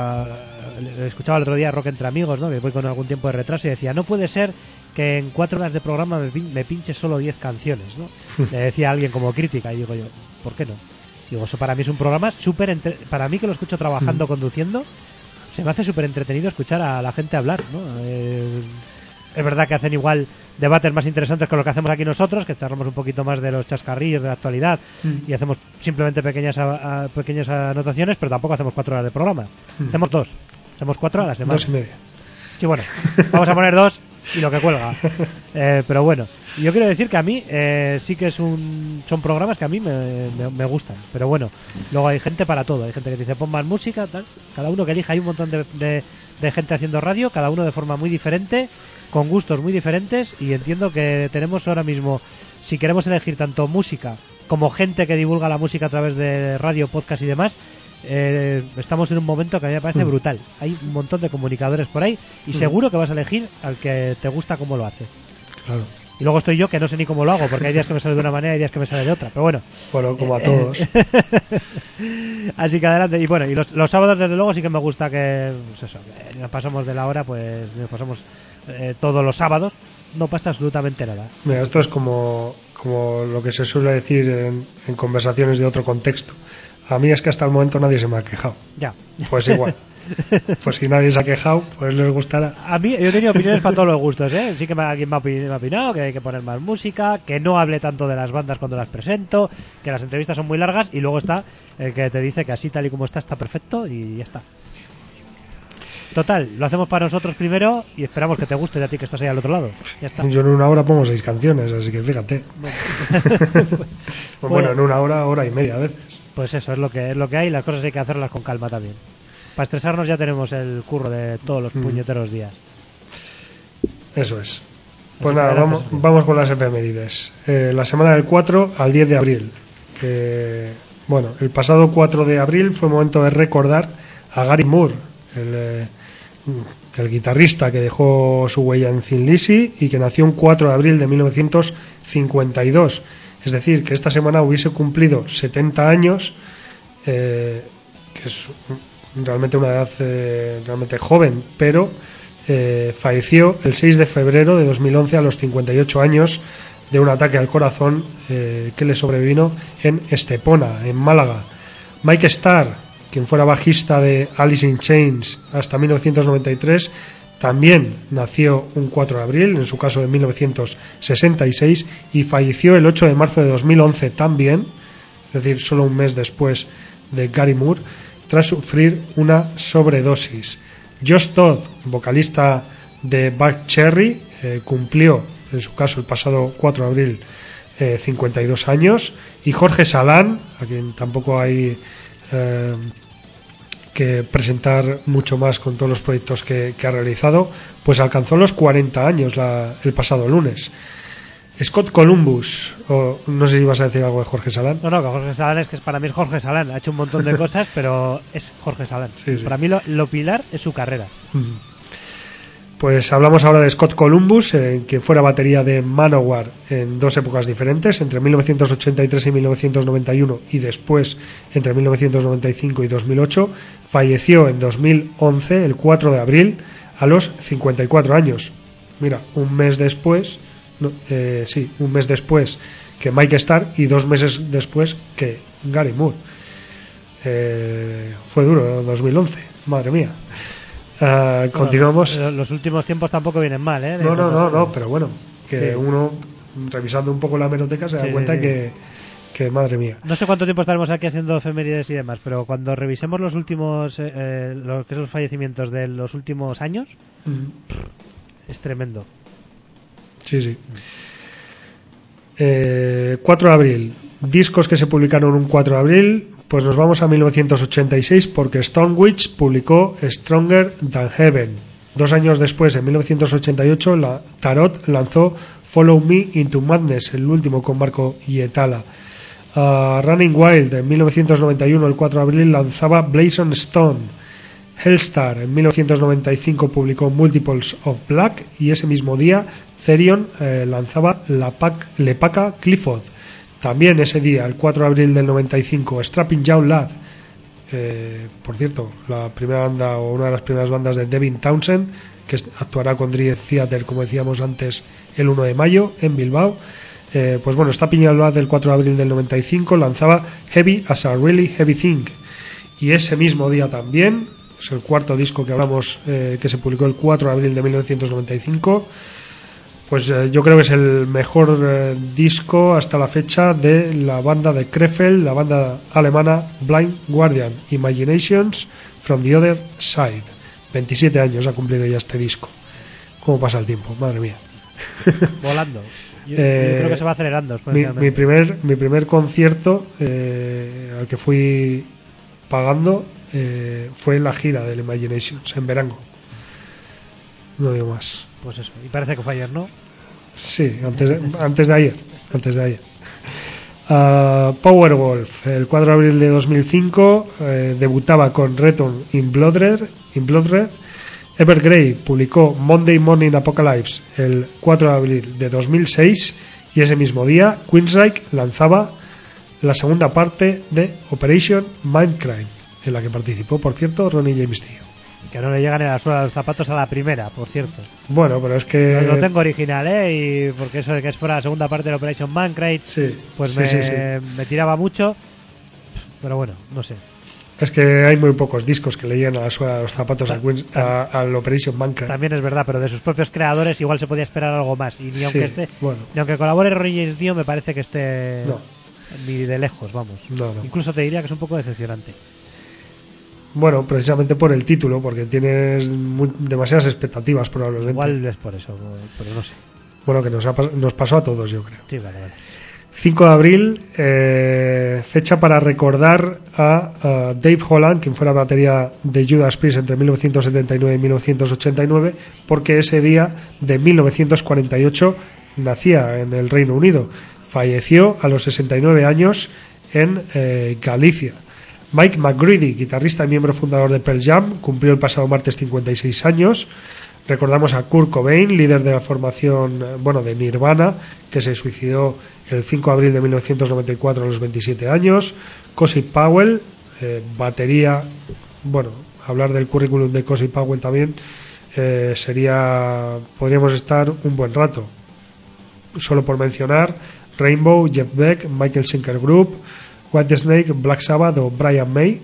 uh, escuchaba el otro día Rock Entre Amigos, ¿no? Que voy con algún tiempo de retraso y decía, no puede ser que en cuatro horas de programa me, pin- me pinches solo diez canciones, ¿no? Le decía a alguien como crítica y digo yo, ¿por qué no? Digo, eso para mí es un programa súper... Entre- para mí que lo escucho trabajando, conduciendo, se me hace súper entretenido escuchar a la gente hablar, ¿no? Eh, es verdad que hacen igual debates más interesantes que lo que hacemos aquí nosotros, que cerramos un poquito más de los chascarrillos de la actualidad Mm. y hacemos simplemente pequeñas a- a- pequeñas anotaciones, pero tampoco hacemos cuatro horas de programa. Hacemos dos. Hacemos cuatro a la semana. Dos y media. Sí, bueno, vamos a poner dos y lo que cuelga. Eh, pero bueno, yo quiero decir que a mí eh, sí que es un son programas que a mí me, me, me gustan. Pero bueno, luego hay gente para todo. Hay gente que dice pon más música, tal. Cada uno que elija. Hay un montón de, de, de gente haciendo radio, cada uno de forma muy diferente, con gustos muy diferentes. Y entiendo que tenemos ahora mismo, si queremos elegir tanto música como gente que divulga la música a través de radio, podcast y demás, eh, estamos en un momento que a mí me parece Mm. brutal. Hay un montón de comunicadores por ahí y Mm. seguro que vas a elegir al que te gusta cómo lo hace. Claro. Y luego estoy yo que no sé ni cómo lo hago, porque hay días que me sale de una manera y hay días que me sale de otra. Pero bueno, Bueno, como a todos. así que adelante. Y bueno, y los, los sábados desde luego sí que me gusta que, pues eso, que nos pasamos de la hora, pues nos pasamos eh, todos los sábados. No pasa absolutamente nada. Mira, esto es como, como lo que se suele decir en, en conversaciones de otro contexto. A mí es que hasta el momento nadie se me ha quejado. Ya. Pues igual. Pues si nadie se ha quejado, pues les gustará. A mí, yo he tenido opiniones para todos los gustos, ¿eh? Sí que me, alguien me ha, opin- me ha opinado que hay que poner más música, que no hable tanto de las bandas cuando las presento, que las entrevistas son muy largas, y luego está el que te dice que así tal y como está, está perfecto y ya está. Total, lo hacemos para nosotros primero y esperamos que te guste de a ti que estás ahí al otro lado. Ya está. Yo en una hora pongo seis canciones, así que fíjate. Pues bueno, en una hora, hora y media a veces. Pues eso, es lo que es lo que hay, las cosas hay que hacerlas con calma también. Para estresarnos ya tenemos el curro de todos los Mm. puñeteros días. Eso es. Así Pues que nada, adelante, vamos, Sergio. vamos con las efemérides. Eh, la semana del cuatro al diez de abril. Que, bueno, el pasado cuatro de abril fue momento de recordar a Gary Moore, el, eh, el guitarrista que dejó su huella en Thin Lizzy y que nació un cuatro de abril de mil novecientos cincuenta y dos. Es decir, que esta semana hubiese cumplido setenta años, eh, que es realmente una edad eh, realmente joven, pero eh, falleció el seis de febrero de dos mil once a los cincuenta y ocho años de un ataque al corazón eh, que le sobrevino en Estepona, en Málaga. Mike Starr, quien fuera bajista de Alice in Chains hasta mil novecientos noventa y tres, También nació un cuatro de abril, en su caso en mil novecientos sesenta y seis, y falleció el ocho de marzo de dos mil once también, es decir, solo un mes después de Gary Moore, tras sufrir una sobredosis. Josh Todd, vocalista de Buckcherry, eh, cumplió, en su caso el pasado cuatro de abril, eh, cincuenta y dos años, y Jorge Salán, a quien tampoco hay eh, que presentar mucho más con todos los proyectos que, que ha realizado, pues alcanzó los cuarenta años la, el pasado lunes. Scott Columbus, o no sé si ibas a decir algo de Jorge Salán. No, no, que Jorge Salán es que para mí es Jorge Salán. Ha hecho un montón de cosas, pero es Jorge Salán. Sí, sí. Para mí lo, lo pilar es su carrera. Pues hablamos ahora de Scott Columbus, eh, que fuera batería de Manowar en dos épocas diferentes, entre mil novecientos ochenta y tres y mil novecientos noventa y uno, y después entre mil novecientos noventa y cinco y dos mil ocho. Falleció en dos mil once, el cuatro de abril, a los cincuenta y cuatro años. Mira, un mes después... No, eh, sí, un mes después que Mike Starr y dos meses después que Gary Moore. Eh, fue duro, dos mil once, madre mía. Uh, bueno, continuamos. Los últimos tiempos tampoco vienen mal, ¿eh? No, no, no, no, pero bueno, que sí. Uno, revisando un poco la hemeroteca, se da sí, cuenta sí, sí. Que, que, madre mía. No sé cuánto tiempo estaremos aquí haciendo efemérides y demás, pero cuando revisemos los últimos, eh, los que son los fallecimientos de los últimos años, mm. es tremendo. Sí, sí. Eh, cuatro de abril. Discos que se publicaron un cuatro de abril. Pues nos vamos a mil novecientos ochenta y seis porque Stonewitch publicó Stronger Than Heaven. Dos años después, en mil novecientos ochenta y ocho, la Tarot lanzó Follow Me Into Madness, el último con Marco Hietala. Uh, Running Wild, en mil novecientos noventa y uno, el cuatro de abril, lanzaba Blazon Stone. Hellstar en mil novecientos noventa y cinco publicó Multiples of Black, y ese mismo día Therion eh, lanzaba la Pac, Lepaka Clifford. También ese día, el cuatro de abril del noventa y cinco, Strapping Young Lad, eh, por cierto, la primera banda o una de las primeras bandas de Devin Townsend, que actuará con Dream Theater, como decíamos antes, el uno de mayo en Bilbao. Eh, pues bueno, Strapping Young Lad del cuatro de abril del noventa y cinco lanzaba Heavy as a Really Heavy Thing, y ese mismo día también, es el cuarto disco que hablamos, eh, que se publicó el cuatro de abril de mil novecientos noventa y cinco, pues eh, yo creo que es el mejor eh, disco hasta la fecha de la banda de Krefeld, la banda alemana Blind Guardian, Imaginations from the Other Side. veintisiete años ha cumplido ya este disco. ¿Cómo pasa el tiempo? Madre mía. Volando. Yo, eh, yo creo que se va acelerando. Mi, mi, primer, mi primer concierto eh, al que fui pagando eh, fue la gira del Imaginations en Verango. No digo más. Pues eso, y parece que fue ayer, ¿no? Sí, antes de, antes de ayer. Antes de ayer. Uh, Powerwolf, el cuatro de abril de dos mil cinco, eh, debutaba con Return in Blood Red. In Blood Red. Evergrey publicó Monday Morning Apocalypse el cuatro de abril de dos mil seis, y ese mismo día Queensryche lanzaba la segunda parte de Operation Mindcrime, en la que participó, por cierto, Ronnie James Dio. Que no le llegan en la suela de los zapatos a la primera, por cierto. Bueno, pero es que... Lo tengo original, ¿eh? Y porque eso de que es fuera la segunda parte de Operation Mindcrime, sí, pues sí, me, sí, sí. me tiraba mucho. Pero bueno, no sé. Es que hay muy pocos discos que le llegan a la suela de los zapatos al a, a Operation Mindcrime. También es verdad, pero de sus propios creadores igual se podía esperar algo más. Y ni aunque sí, esté, bueno. ni aunque colabore Ronnie James Dio, me parece que esté... No. Ni de lejos, vamos. No, no. Incluso te diría que es un poco decepcionante. Bueno, precisamente por el título, porque tienes muy, demasiadas expectativas probablemente. Igual es por eso, pero no sé. Bueno, que nos, ha, nos pasó a todos, yo creo. Sí, vale, vale. cinco de abril, eh, fecha para recordar a, a Dave Holland, quien fuera batería de Judas Priest entre mil novecientos setenta y nueve y mil novecientos ochenta y nueve, porque ese día de mil novecientos cuarenta y ocho nacía en el Reino Unido. Falleció a los sesenta y nueve años en eh, Galicia. Mike McGreedy, guitarrista y miembro fundador de Pearl Jam, cumplió el pasado martes cincuenta y seis años. Recordamos a Kurt Cobain, líder de la formación, bueno, de Nirvana, que se suicidó el cinco de abril de mil novecientos noventa y cuatro a los veintisiete años. Cozy Powell, eh, batería, bueno, hablar del currículum de Cozy Powell también eh, sería, podríamos estar un buen rato. Solo por mencionar Rainbow, Jeff Beck, Michael Schenker Group, Whitesnake, Black Sabbath o Brian May.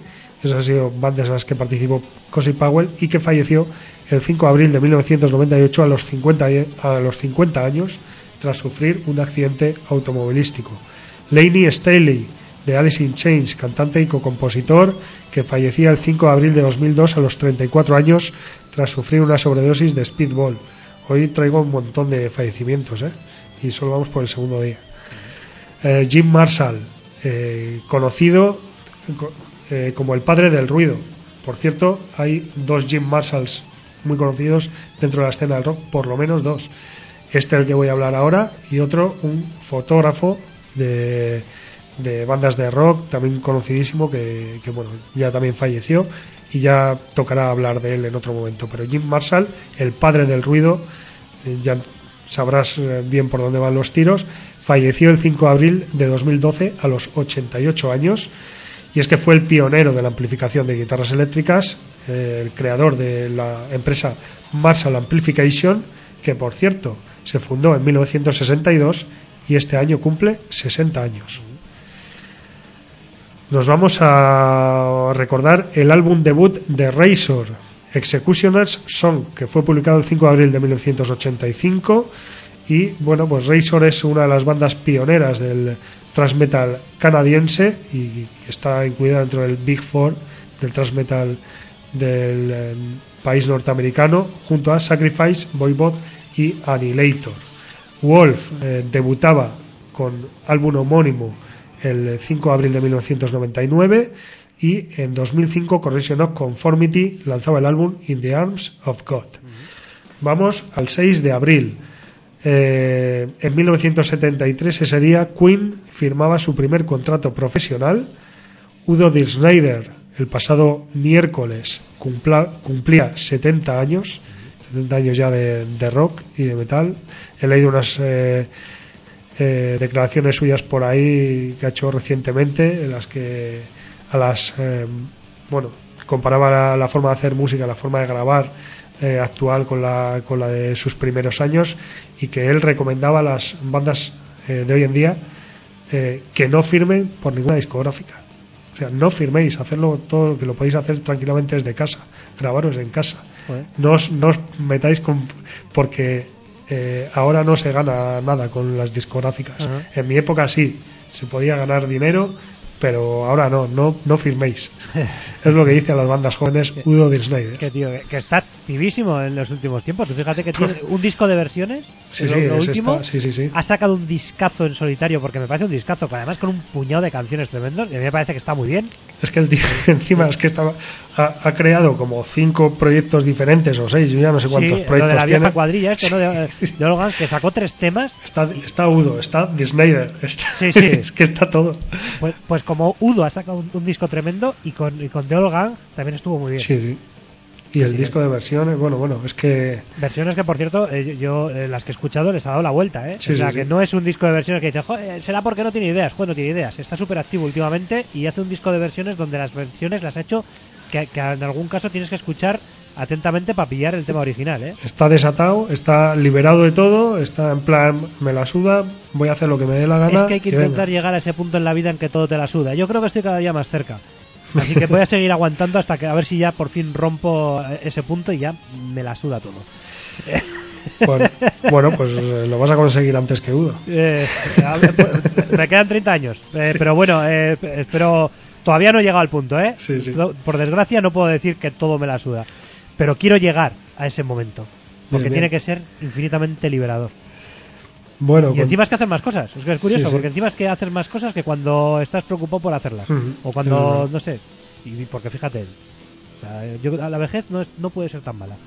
Esas han sido bandas en las que participó Cozy Powell, y que falleció el cinco de abril de mil novecientos noventa y ocho a los cincuenta, a los cincuenta años tras sufrir un accidente automovilístico. Laney Staley, de Alice in Chains, cantante y co-compositor, que fallecía el cinco de abril de dos mil dos a los treinta y cuatro años tras sufrir una sobredosis de Speedball. Hoy traigo un montón de fallecimientos, ¿eh? Y solo vamos por el segundo día. Eh, Jim Marshall, eh, conocido eh, como el padre del ruido. Por cierto, hay dos Jim Marshalls muy conocidos dentro de la escena del rock, por lo menos dos. Este del que voy a hablar ahora, y otro, un fotógrafo de, de bandas de rock, también conocidísimo, que, que bueno, ya también falleció, y ya tocará hablar de él en otro momento. Pero Jim Marshall, el padre del ruido, eh, ya sabrás bien por dónde van los tiros, falleció el cinco de abril de dos mil doce a los ochenta y ocho años, y es que fue el pionero de la amplificación de guitarras eléctricas, eh, el creador de la empresa Marshall Amplification, que por cierto se fundó en mil novecientos sesenta y dos y este año cumple sesenta años. Nos vamos a recordar el álbum debut de Razor, Executioner's Song, que fue publicado el cinco de abril de mil novecientos ochenta y cinco, y bueno, pues Razor es una de las bandas pioneras del thrash metal canadiense y está incluida dentro del Big Four del thrash metal del eh, país norteamericano, junto a Sacrifice, Voivod y Annihilator. Wolf eh, debutaba con álbum homónimo el cinco de abril de mil novecientos noventa y nueve, y en dos mil cinco Corrosion of Conformity lanzaba el álbum In the Arms of God. Vamos al seis de abril. Eh, en mil novecientos setenta y tres, ese día, Queen firmaba su primer contrato profesional. Udo Dirkschneider, el pasado miércoles, cumpla, cumplía setenta años, setenta años ya de, de rock y de metal. He leído unas eh, eh, declaraciones suyas por ahí que ha hecho recientemente, en las que a las eh, bueno comparaba la, la forma de hacer música, la forma de grabar eh, actual con la, con la de sus primeros años, y que él recomendaba a las bandas eh, de hoy en día eh, que no firmen por ninguna discográfica. O sea, no firméis, hacerlo todo lo que lo podéis hacer tranquilamente desde casa, grabaros en casa. Bueno. No os, no os metáis con, porque eh, ahora no se gana nada con las discográficas. Uh-huh. En mi época sí, se podía ganar dinero, pero ahora no, no, no firméis. Es lo que dice a las bandas jóvenes Udo Dirkschneider. Que tío, que está activísimo en los últimos tiempos. Tú fíjate que tiene un disco de versiones. Sí, lo, sí, lo último. Esta, sí, sí, sí. Ha sacado un discazo en solitario, porque me parece un discazo, además con un puñado de canciones tremendos, y a mí me parece que está muy bien. Es que el tío encima es que estaba, ha, ha creado como cinco proyectos diferentes o seis, yo ya no sé cuántos sí, proyectos lo de la tiene. vieja cuadrilla este, ¿no? De, de Olgan, que sacó tres temas. Está, está Udo, está Dirkschneider, está, sí, sí. Es que está todo. Pues, pues como Udo ha sacado un, un disco tremendo, y con, y con The Olgan también estuvo muy bien. Sí, sí. Y el sí, disco sí. de versiones, bueno, bueno, es que... Versiones que, por cierto, eh, yo eh, las que he escuchado les ha dado la vuelta, ¿eh? Sí, o sea, sí, que sí. no es un disco de versiones que dice, joder, será porque no tiene ideas. Joder, no tiene ideas. Está súper activo últimamente y hace un disco de versiones donde las versiones las ha hecho que, que en algún caso tienes que escuchar atentamente para pillar el tema original, ¿eh? Está desatado, está liberado de todo, está en plan, me la suda, voy a hacer lo que me dé la gana. Es que hay que intentar venga. llegar a ese punto en la vida en que todo te la suda. Yo creo que estoy cada día más cerca. Así que voy a seguir aguantando hasta que a ver si ya por fin rompo ese punto y ya me la suda todo. Bueno, bueno pues eh, lo vas a conseguir antes que Udo. Eh, a ver, pues, me quedan treinta años, eh, sí. Pero bueno, eh, espero. Todavía no he llegado al punto, ¿eh? Sí, sí. Por desgracia no puedo decir que todo me la suda, pero quiero llegar a ese momento porque bien, bien. Tiene que ser infinitamente liberador. Bueno, y con... encima es que hacer más cosas. Es que es curioso, sí, sí. porque encima es que hacer más cosas que cuando estás preocupado por hacerlas. Uh-huh. O cuando, no sé. Y porque fíjate, o sea, yo, la vejez no, es, no puede ser tan mala.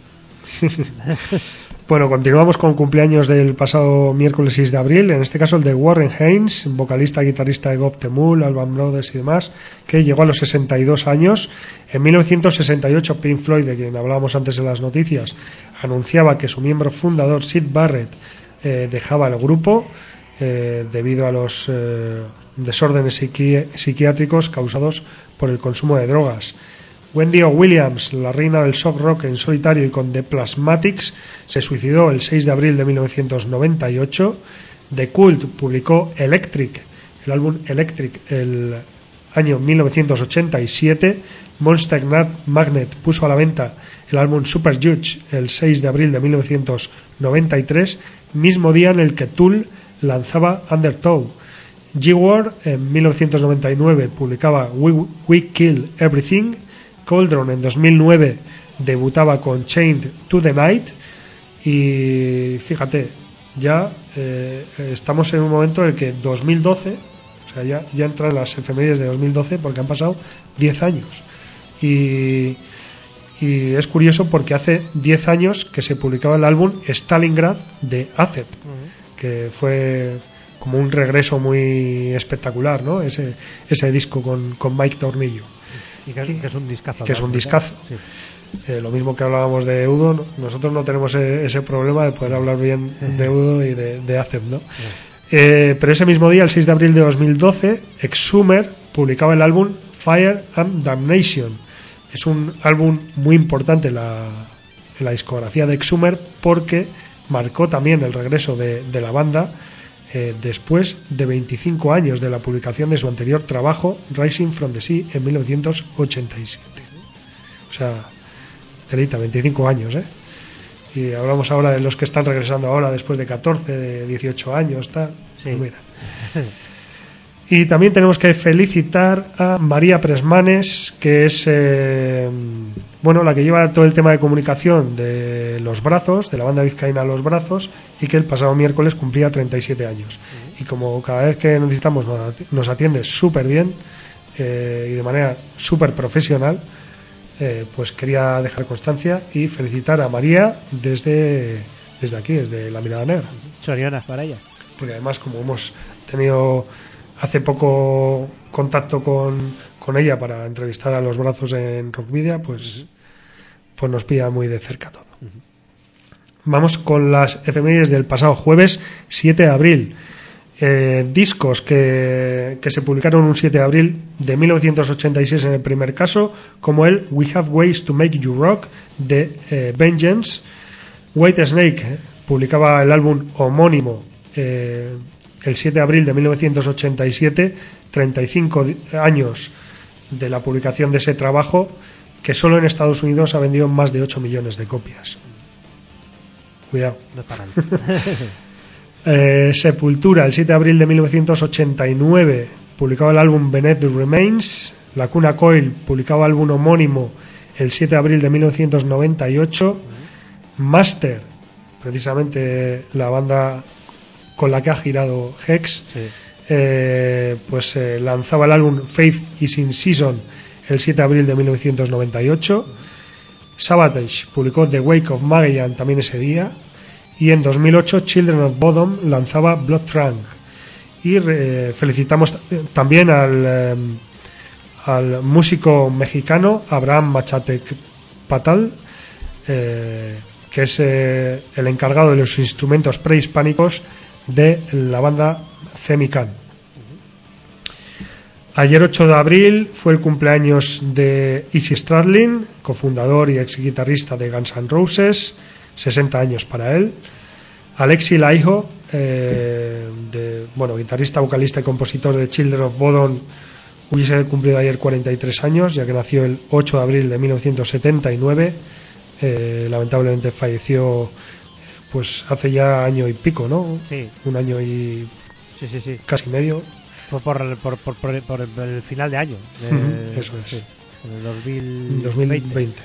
Bueno, continuamos con cumpleaños del pasado miércoles seis de abril. En este caso el de Warren Haynes, vocalista y guitarrista de Goth the Mule, Alban Brothers y demás, que llegó a los sesenta y dos años. En mil novecientos sesenta y ocho, Pink Floyd, de quien hablábamos antes en las noticias, anunciaba que su miembro fundador, Syd Barrett, Eh, dejaba el grupo eh, debido a los eh, desórdenes psiqui- psiquiátricos causados por el consumo de drogas. Wendy O. Williams, la reina del soft rock en solitario y con The Plasmatics, se suicidó el seis de abril de mil novecientos noventa y ocho. The Cult publicó Electric, el álbum Electric, el año mil novecientos ochenta y siete, Monster Magnet puso a la venta el álbum Super Judge el seis de abril de mil novecientos noventa y tres, mismo día en el que Tool lanzaba Undertow. G-War en mil novecientos noventa y nueve publicaba We, We Kill Everything. Cauldron en dos mil nueve debutaba con Chained to the Night. Y fíjate, ya eh, estamos en un momento en el que dos mil doce, o sea, ya, ya entran las efemérides de dos mil doce porque han pasado diez años. Y, y es curioso porque hace diez años que se publicaba el álbum Stalingrad de Accept, uh-huh. que fue como un regreso muy espectacular, ¿no? Ese, ese disco con, con Mike Tornillo. Y que, y, que es un discazo. Que es un discazo. Sí. Eh, lo mismo que hablábamos de Udo, nosotros no tenemos ese, ese problema de poder hablar bien de Udo y de, de Accept, ¿no? Eh, pero ese mismo día, el seis de abril de dos mil doce, Exhumer publicaba el álbum Fire and Damnation. Es un álbum muy importante en la, en la discografía de Exhumer porque marcó también el regreso de, de la banda eh, después de veinticinco años de la publicación de su anterior trabajo Rising from the Sea en mil novecientos ochenta y siete. O sea, delita, veinticinco años, ¿eh? Y hablamos ahora de los que están regresando ahora después de catorce, de dieciocho años, tal. Sí. Pues mira. Y también tenemos que felicitar a María Presmanes, que es eh, bueno, la que lleva todo el tema de comunicación de Los Brazos, de la banda vizcaína Los Brazos, y que el pasado miércoles cumplía treinta y siete años. Y como cada vez que necesitamos nos atiende súper bien eh, y de manera súper profesional, Eh, pues quería dejar constancia y felicitar a María desde, desde aquí, desde La Mirada Negra. Sorionas para ella. Porque además, como hemos tenido hace poco contacto con, con ella para entrevistar a Los Brazos en Rockvidia, pues, uh-huh. pues nos pilla muy de cerca todo. Uh-huh. Vamos con las efemérides del pasado jueves siete de abril. Eh, discos que, que se publicaron un siete de abril de mil novecientos ochenta y seis en el primer caso, como el We Have Ways to Make You Rock de eh, Vengeance. White Snake eh, publicaba el álbum homónimo eh, el siete de abril de mil novecientos ochenta y siete, treinta y cinco años de la publicación de ese trabajo, que solo en Estados Unidos ha vendido más de ocho millones de copias. Cuidado. No es para Eh, Sepultura, el siete de abril de mil novecientos ochenta y nueve, publicaba el álbum Beneath the Remains. Lacuna Coil publicaba el álbum homónimo el siete de abril de mil novecientos noventa y ocho. Master, precisamente la banda con la que ha girado Hex, sí. eh, pues eh, lanzaba el álbum Faith is in Season el siete de abril de mil novecientos noventa y ocho. Sabotage publicó The Wake of Magellan también ese día. Y en dos mil ocho Children of Bodom lanzaba Blood Trunk. Y eh, felicitamos t- también al, eh, al músico mexicano Abraham Machatec Patal, eh, que es eh, el encargado de los instrumentos prehispánicos de la banda Cemican. Ayer ocho de abril fue el cumpleaños de Izzy Stradlin, cofundador y ex guitarrista de Guns N' Roses, sesenta años para él. Alexi Laiho, eh, de, bueno, guitarrista, vocalista y compositor de Children of Bodom, hubiese cumplido ayer cuarenta y tres años, ya que nació el ocho de abril de mil novecientos setenta y nueve. Eh, lamentablemente falleció pues hace ya año y pico, ¿no? Sí. Un año y sí, sí, sí. casi medio. Por, por, por, por, por, por el final de año. De, uh-huh, eso es. Sí, en el dos mil veinte. dos mil veinte.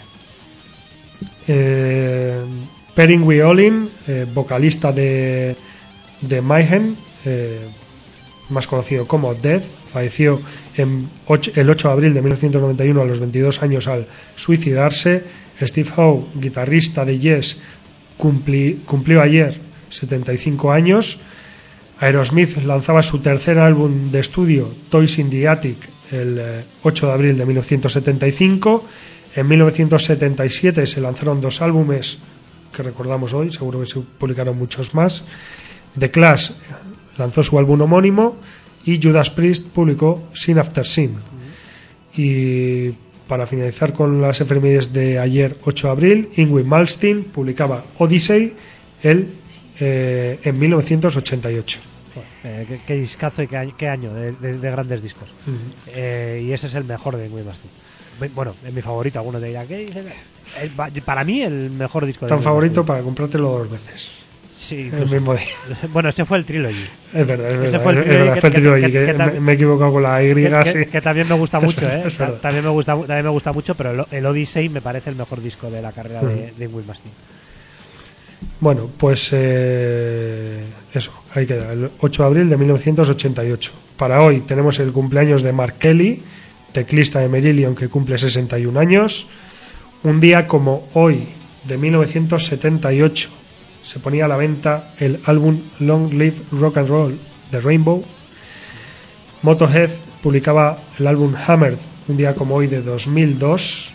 Eh, Perin Weolin, eh, vocalista de, de Mayhem, eh, más conocido como Death, falleció en ocho, el ocho de abril de mil novecientos noventa y uno a los veintidós años al suicidarse. Steve Howe, guitarrista de Yes, cumpli, cumplió ayer setenta y cinco años. Aerosmith lanzaba su tercer álbum de estudio, Toys in the Attic, el eh, ocho de abril de mil novecientos setenta y cinco. En mil novecientos setenta y siete se lanzaron dos álbumes que recordamos hoy, seguro que se publicaron muchos más. The Clash lanzó su álbum homónimo y Judas Priest publicó Sin After Sin. Y para finalizar con las efemérides de ayer ocho de abril, Yngwie Malmsteen publicaba Odyssey el, eh, en mil novecientos ochenta y ocho. Eh, qué, qué discazo y qué año, qué año de, de, de grandes discos. Uh-huh. Eh, y ese es el mejor de Wayne Mastering. Bueno, es mi favorito. Algunos dirán, ¿qué dice? El, para mí, el mejor disco de Tan favorito para comprártelo dos veces. Sí, el mismo día. Bueno, ese fue el Trilogy. Es verdad, es verdad. Ese fue el es Trilogy. verdad, Que, fue el que, Trilogy, que, que, que, que me, me he equivocado con la Y. Que, sí. que, que también me gusta mucho, ¿eh? Es verdad. También me gusta, también me gusta mucho, pero el, el Odyssey me parece el mejor disco de la carrera uh-huh. de, de Wayne Mastering. Bueno, pues eh, eso, ahí queda, el ocho de abril de mil novecientos ochenta y ocho. Para hoy tenemos el cumpleaños de Mark Kelly, teclista de Marillion, que cumple sesenta y un años. Un día como hoy, de mil novecientos setenta y ocho, se ponía a la venta el álbum Long Live Rock and Roll de Rainbow. Motorhead publicaba el álbum Hammered un día como hoy de dos mil dos.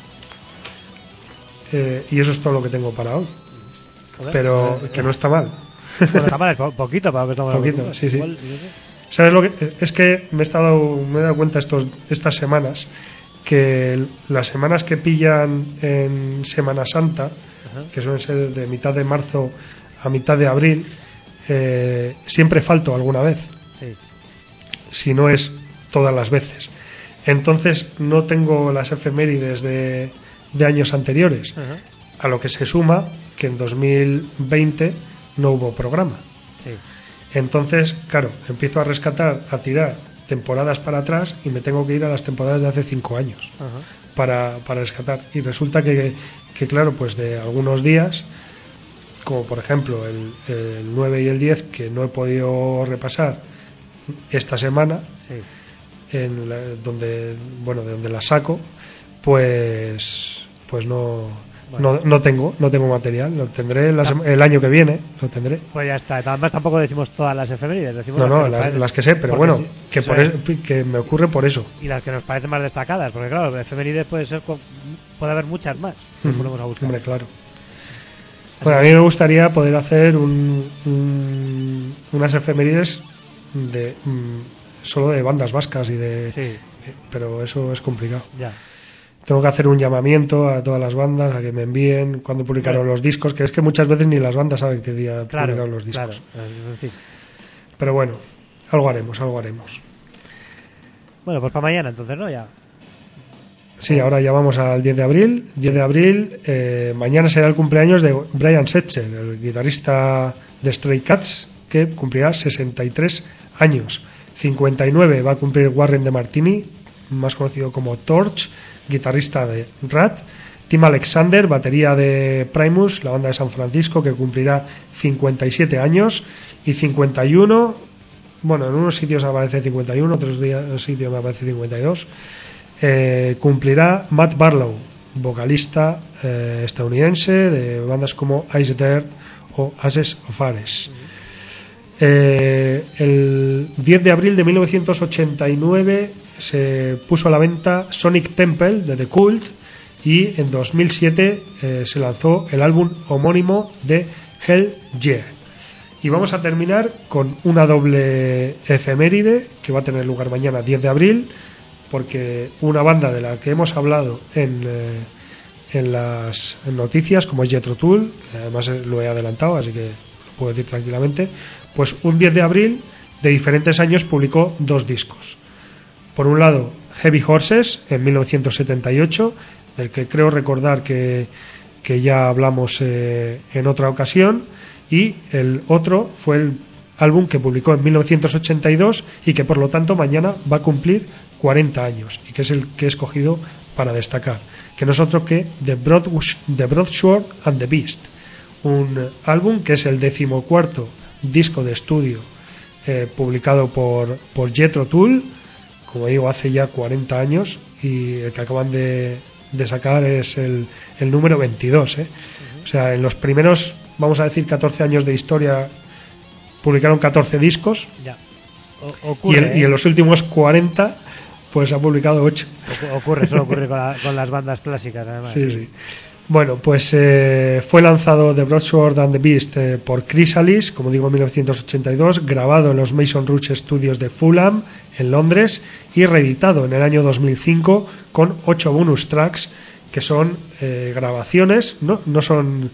Eh, y eso es todo lo que tengo para hoy. Joder, pero eh, que no está mal. Bueno, está mal, es po- poquito para lo que estamos poquito, hablando. sí, sí. Igual, ¿Sabes lo que es que me he estado me he dado cuenta estos estas semanas que las semanas que pillan en Semana Santa, uh-huh. que suelen ser de mitad de marzo a mitad de abril, eh, siempre falto alguna vez. Sí. Si no es todas las veces. Entonces no tengo las efemérides de, de años anteriores. Uh-huh. A lo que se suma que en dos mil veinte no hubo programa. Sí. Entonces, claro, empiezo a rescatar, a tirar temporadas para atrás y me tengo que ir a las temporadas de hace cinco años uh-huh. para, para rescatar. Y resulta que, que, claro, pues de algunos días, como por ejemplo el, el nueve y el diez, que no he podido repasar esta semana, sí. en la, donde, bueno, de donde las saco, pues, pues no... Bueno. No, no tengo, no tengo material, lo tendré la sema, el año que viene, lo tendré. Pues ya está, además tampoco decimos todas las efemérides, decimos no, las no, que las, las que sé, pero bueno, sí, que, por es, que me ocurre por eso. Y las que nos parecen más destacadas, porque claro, efemérides puede ser, puede haber muchas más, que mm, ponemos a buscar. Hombre, claro. Bueno, a mí me gustaría poder hacer un, un, unas efemérides de mm, solo de bandas vascas y de, sí. pero eso es complicado. Ya. Tengo que hacer un llamamiento a todas las bandas a que me envíen cuando publicaron claro. los discos, que es que muchas veces ni las bandas saben qué día claro, publicaron los discos. Claro, en fin. Pero bueno, algo haremos, algo haremos. Bueno, pues para mañana entonces, ¿no? Ya. Sí, ahora ya vamos al diez de abril. diez de abril, eh, mañana será el cumpleaños de Brian Setzer, el guitarrista de Stray Cats, que cumplirá sesenta y tres años. cincuenta y nueve va a cumplir Warren de Martini, más conocido como Torch, guitarrista de Rat. Tim Alexander, batería de Primus, la banda de San Francisco, que cumplirá cincuenta y siete años. Y cincuenta y uno, bueno, en unos sitios aparece cincuenta y uno, otros sitios me aparece cincuenta y dos, eh, cumplirá Matt Barlow, vocalista eh, estadounidense de bandas como Ice Dirt o Ashes of Ares. Eh, el diez de abril de mil novecientos ochenta y nueve se puso a la venta Sonic Temple de The Cult, y en dos mil siete eh, se lanzó el álbum homónimo de Hell Yeah. Y vamos a terminar con una doble efeméride que va a tener lugar mañana diez de abril, porque una banda de la que hemos hablado en, eh, en las noticias, como es Jethro Tull, que además lo he adelantado, así que lo puedo decir tranquilamente, pues un diez de abril de diferentes años publicó dos discos. Por un lado, Heavy Horses, en mil novecientos setenta y ocho, del que creo recordar que, que ya hablamos eh, en otra ocasión, y el otro fue el álbum que publicó en mil novecientos ochenta y dos y que por lo tanto mañana va a cumplir cuarenta años, y que es el que he escogido para destacar, que no es otro que The, Broad, The Broadsword and the Beast, un álbum que es el decimocuarto disco de estudio eh, publicado por, por Jethro Tull, como digo, hace ya cuarenta años, y el que acaban de, de sacar es el, el número veintidós, ¿eh? Uh-huh. O sea, en los primeros, vamos a decir, catorce años de historia publicaron catorce discos, ya. O- ocurre, y, el, ¿eh? y en los últimos cuarenta pues ha publicado ocho. Ocurre, eso ocurre con, la, con las bandas clásicas, además. Sí, sí. Bueno, pues eh, fue lanzado The Broadsword and the Beast eh, por Chrysalis, como digo, en mil novecientos ochenta y dos, grabado en los Mason Rouge Studios de Fulham, en Londres, y reeditado en el año dos mil cinco con ocho bonus tracks, que son eh, grabaciones, no, no son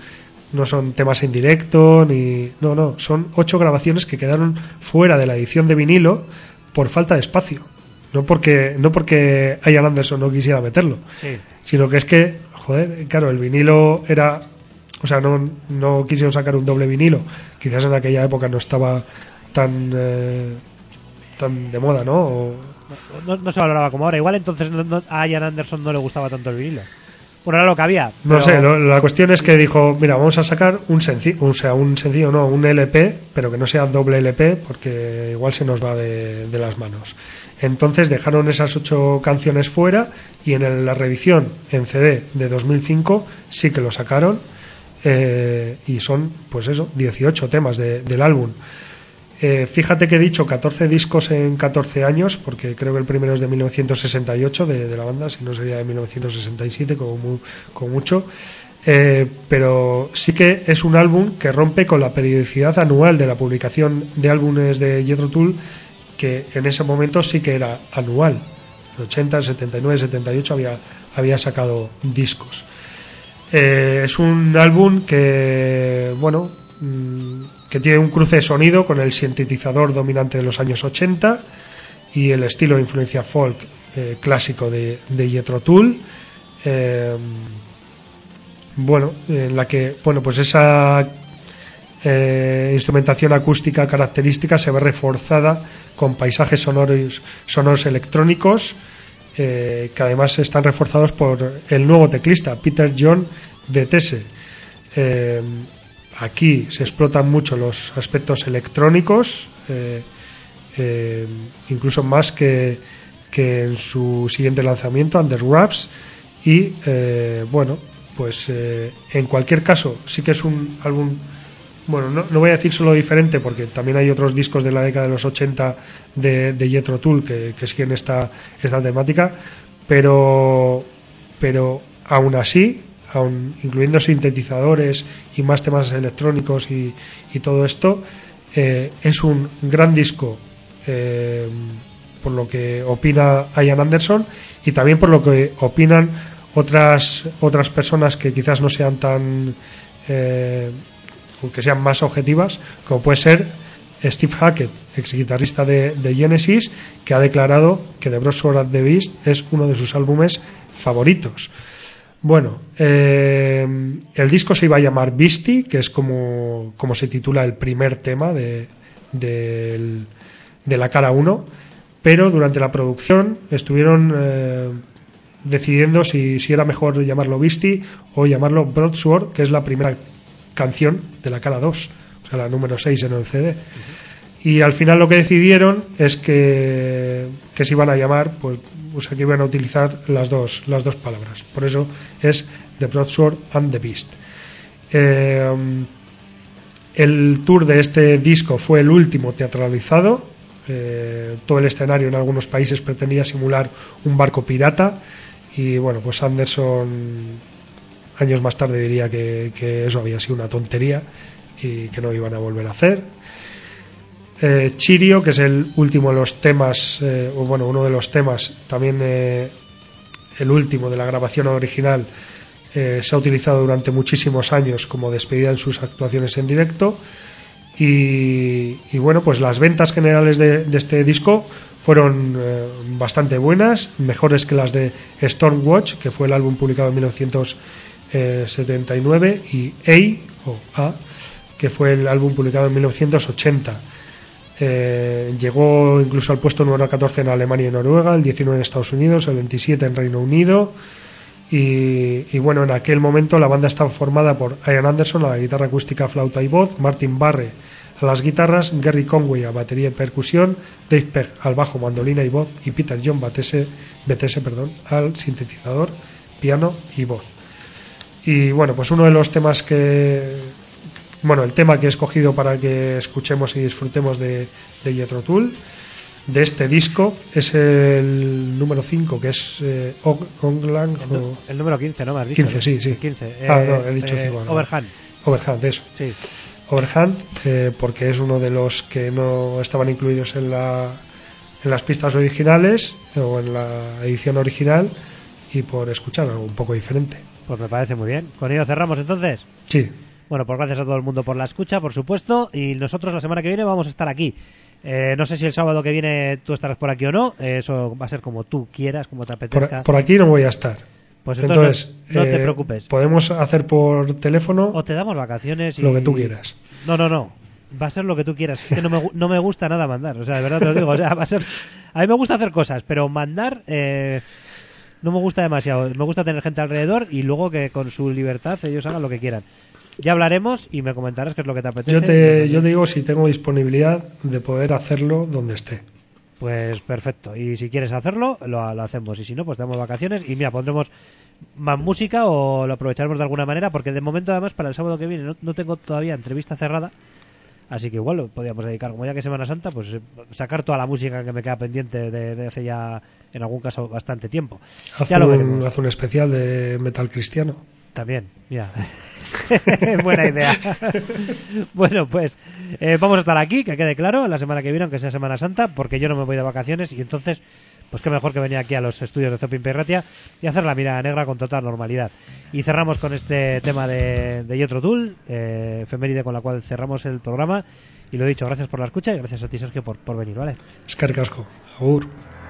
no son temas en directo, ni no, no, son ocho grabaciones que quedaron fuera de la edición de vinilo por falta de espacio. No porque no porque Ian Anderson no quisiera meterlo, Sí. sino que es que, joder, claro, el vinilo era, o sea, no, no quisieron sacar un doble vinilo. Quizás en aquella época no estaba tan eh, tan de moda, ¿no? O, No, no se valoraba como ahora. Igual entonces no, no- a Ian Anderson no le gustaba tanto el vinilo. Bueno, era lo que había. no pero- sé, lo- la cuestión es que dijo, mira, vamos a sacar un sencillo, o sea, un sencillo, no, un L P, pero que no sea doble L P, porque igual se nos va de, de las manos. Entonces dejaron esas ocho canciones fuera y en el- la reedición en C D de dos mil cinco sí que lo sacaron, eh, y son, pues eso, dieciocho temas de- del álbum. Eh, fíjate que he dicho catorce discos en catorce años, porque creo que el primero es de mil novecientos sesenta y ocho de, de la banda, si no sería de mil novecientos sesenta y siete como, mu- como mucho. Eh, pero sí que es un álbum que rompe con la periodicidad anual de la publicación de álbumes de Jethro Tull, que en ese momento sí que era anual. En ochenta, setenta y nueve, setenta y ocho había, había sacado discos. Eh, es un álbum que, bueno, mm, que tiene un cruce de sonido con el sintetizador dominante de los años ochenta y el estilo de influencia folk eh, clásico de, de Jethro Tull. Eh, bueno, en la que, bueno, pues esa eh, instrumentación acústica característica se ve reforzada con paisajes sonoros, sonoros electrónicos, eh, que además están reforzados por el nuevo teclista Peter John Vettese. Eh, aquí se explotan mucho los aspectos electrónicos, eh, eh, incluso más que, que en su siguiente lanzamiento, Under Wraps, y eh, bueno, pues eh, en cualquier caso sí que es un álbum, bueno, no, no voy a decir solo diferente, porque también hay otros discos de la década de los ochenta de, de Jethro Tull que, que siguen esta, esta temática, pero pero aún así, aún incluyendo sintetizadores y más temas electrónicos y, y todo esto, eh, es un gran disco, eh, por lo que opina Ian Anderson y también por lo que opinan otras otras personas que quizás no sean tan eh, que sean más objetivas, como puede ser Steve Hackett, ex guitarrista de, de Genesis, que ha declarado que The Broadsword and the Beast es uno de sus álbumes favoritos. Bueno, eh, el disco se iba a llamar Beastie, que es como, como se titula el primer tema de, de, de la cara uno, pero durante la producción estuvieron eh, decidiendo si, si era mejor llamarlo Beastie o llamarlo Broadsword, que es la primera canción de la cara dos, o sea, la número seis en el C D. Uh-huh. Y al final lo que decidieron es que, que se iban a llamar, pues, o sea, que iban a utilizar las dos, las dos palabras. Por eso es The Broadsword and the Beast. Eh, el tour de este disco fue el último teatralizado. Eh, todo el escenario en algunos países pretendía simular un barco pirata y bueno, pues Anderson años más tarde diría que, que eso había sido una tontería y que no iban a volver a hacer. eh, Chirio, que es el último de los temas, eh, o bueno, uno de los temas, también eh, el último de la grabación original, eh, se ha utilizado durante muchísimos años como despedida en sus actuaciones en directo. Y, y bueno, pues las ventas generales de, de este disco fueron eh, bastante buenas, mejores que las de Stormwatch, que fue el álbum publicado en mil novecientos setenta y nueve, y A, o A, que fue el álbum publicado en mil novecientos ochenta. Eh, llegó incluso al puesto número catorce en Alemania y Noruega, el diecinueve en Estados Unidos, el veintisiete en Reino Unido. Y, y bueno, en aquel momento la banda estaba formada por Ian Anderson a la guitarra acústica, flauta y voz, Martin Barre a las guitarras, Gary Conway a batería y percusión, Dave Pegg al bajo, mandolina y voz, y Peter John Vettese, Vettese, perdón, al sintetizador, piano y voz. Y bueno, pues uno de los temas que, bueno, el tema que he escogido para que escuchemos y disfrutemos de, de Jethro Tull, de este disco, es el número cinco, que es eh, Oglang, el, o... el número quince, ¿no? Me has dicho, quince, ¿no? sí, sí. quince. Ah, eh, no, he dicho eh, cinco. No. Overhand. Overhand, eso. Sí. Overhand, eh, porque es uno de los que no estaban incluidos en la en las pistas originales o en la edición original, y por escuchar algo un poco diferente. Pues me parece muy bien. ¿Con ello cerramos entonces? Sí. Bueno, pues gracias a todo el mundo por la escucha, por supuesto, y nosotros la semana que viene vamos a estar aquí. Eh, no sé si el sábado que viene tú estarás por aquí o no, eh, eso va a ser como tú quieras, como te apetezca. Por, por aquí no voy a estar. Pues entonces, entonces no, no eh, te preocupes. Podemos hacer por teléfono o te damos vacaciones y... lo que tú quieras. No, no, no. Va a ser lo que tú quieras. Es que no me, no me gusta nada mandar. O sea, de verdad te lo digo. O sea, va a ser... A mí me gusta hacer cosas, pero mandar eh, no me gusta demasiado. Me gusta tener gente alrededor y luego que con su libertad ellos hagan lo que quieran. Ya hablaremos y me comentarás qué es lo que te apetece. Yo te, yo te digo si tengo disponibilidad de poder hacerlo donde esté. Pues perfecto. Y si quieres hacerlo, lo, lo hacemos. Y si no, pues tenemos vacaciones y mira, pondremos más música o lo aprovecharemos de alguna manera, porque de momento además para el sábado que viene no, no tengo todavía entrevista cerrada, así que igual lo podríamos dedicar, como ya que es Semana Santa, pues sacar toda la música que me queda pendiente de, de hace ya en algún caso bastante tiempo. Haz, Ya lo un, veremos. haz un especial de metal cristiano. También, mira. Buena idea. Bueno, pues eh, vamos a estar aquí, que quede claro, la semana que viene, aunque sea Semana Santa, porque yo no me voy de vacaciones y entonces, pues qué mejor que venir aquí a los estudios de Zopin Pirratia y hacer la mirada negra con total normalidad. Y cerramos con este tema de, de Jethro Tull, eh, efeméride con la cual cerramos el programa. Y lo dicho, gracias por la escucha y gracias a ti, Sergio, por, por venir, ¿vale? Eskerrik asko. Agur.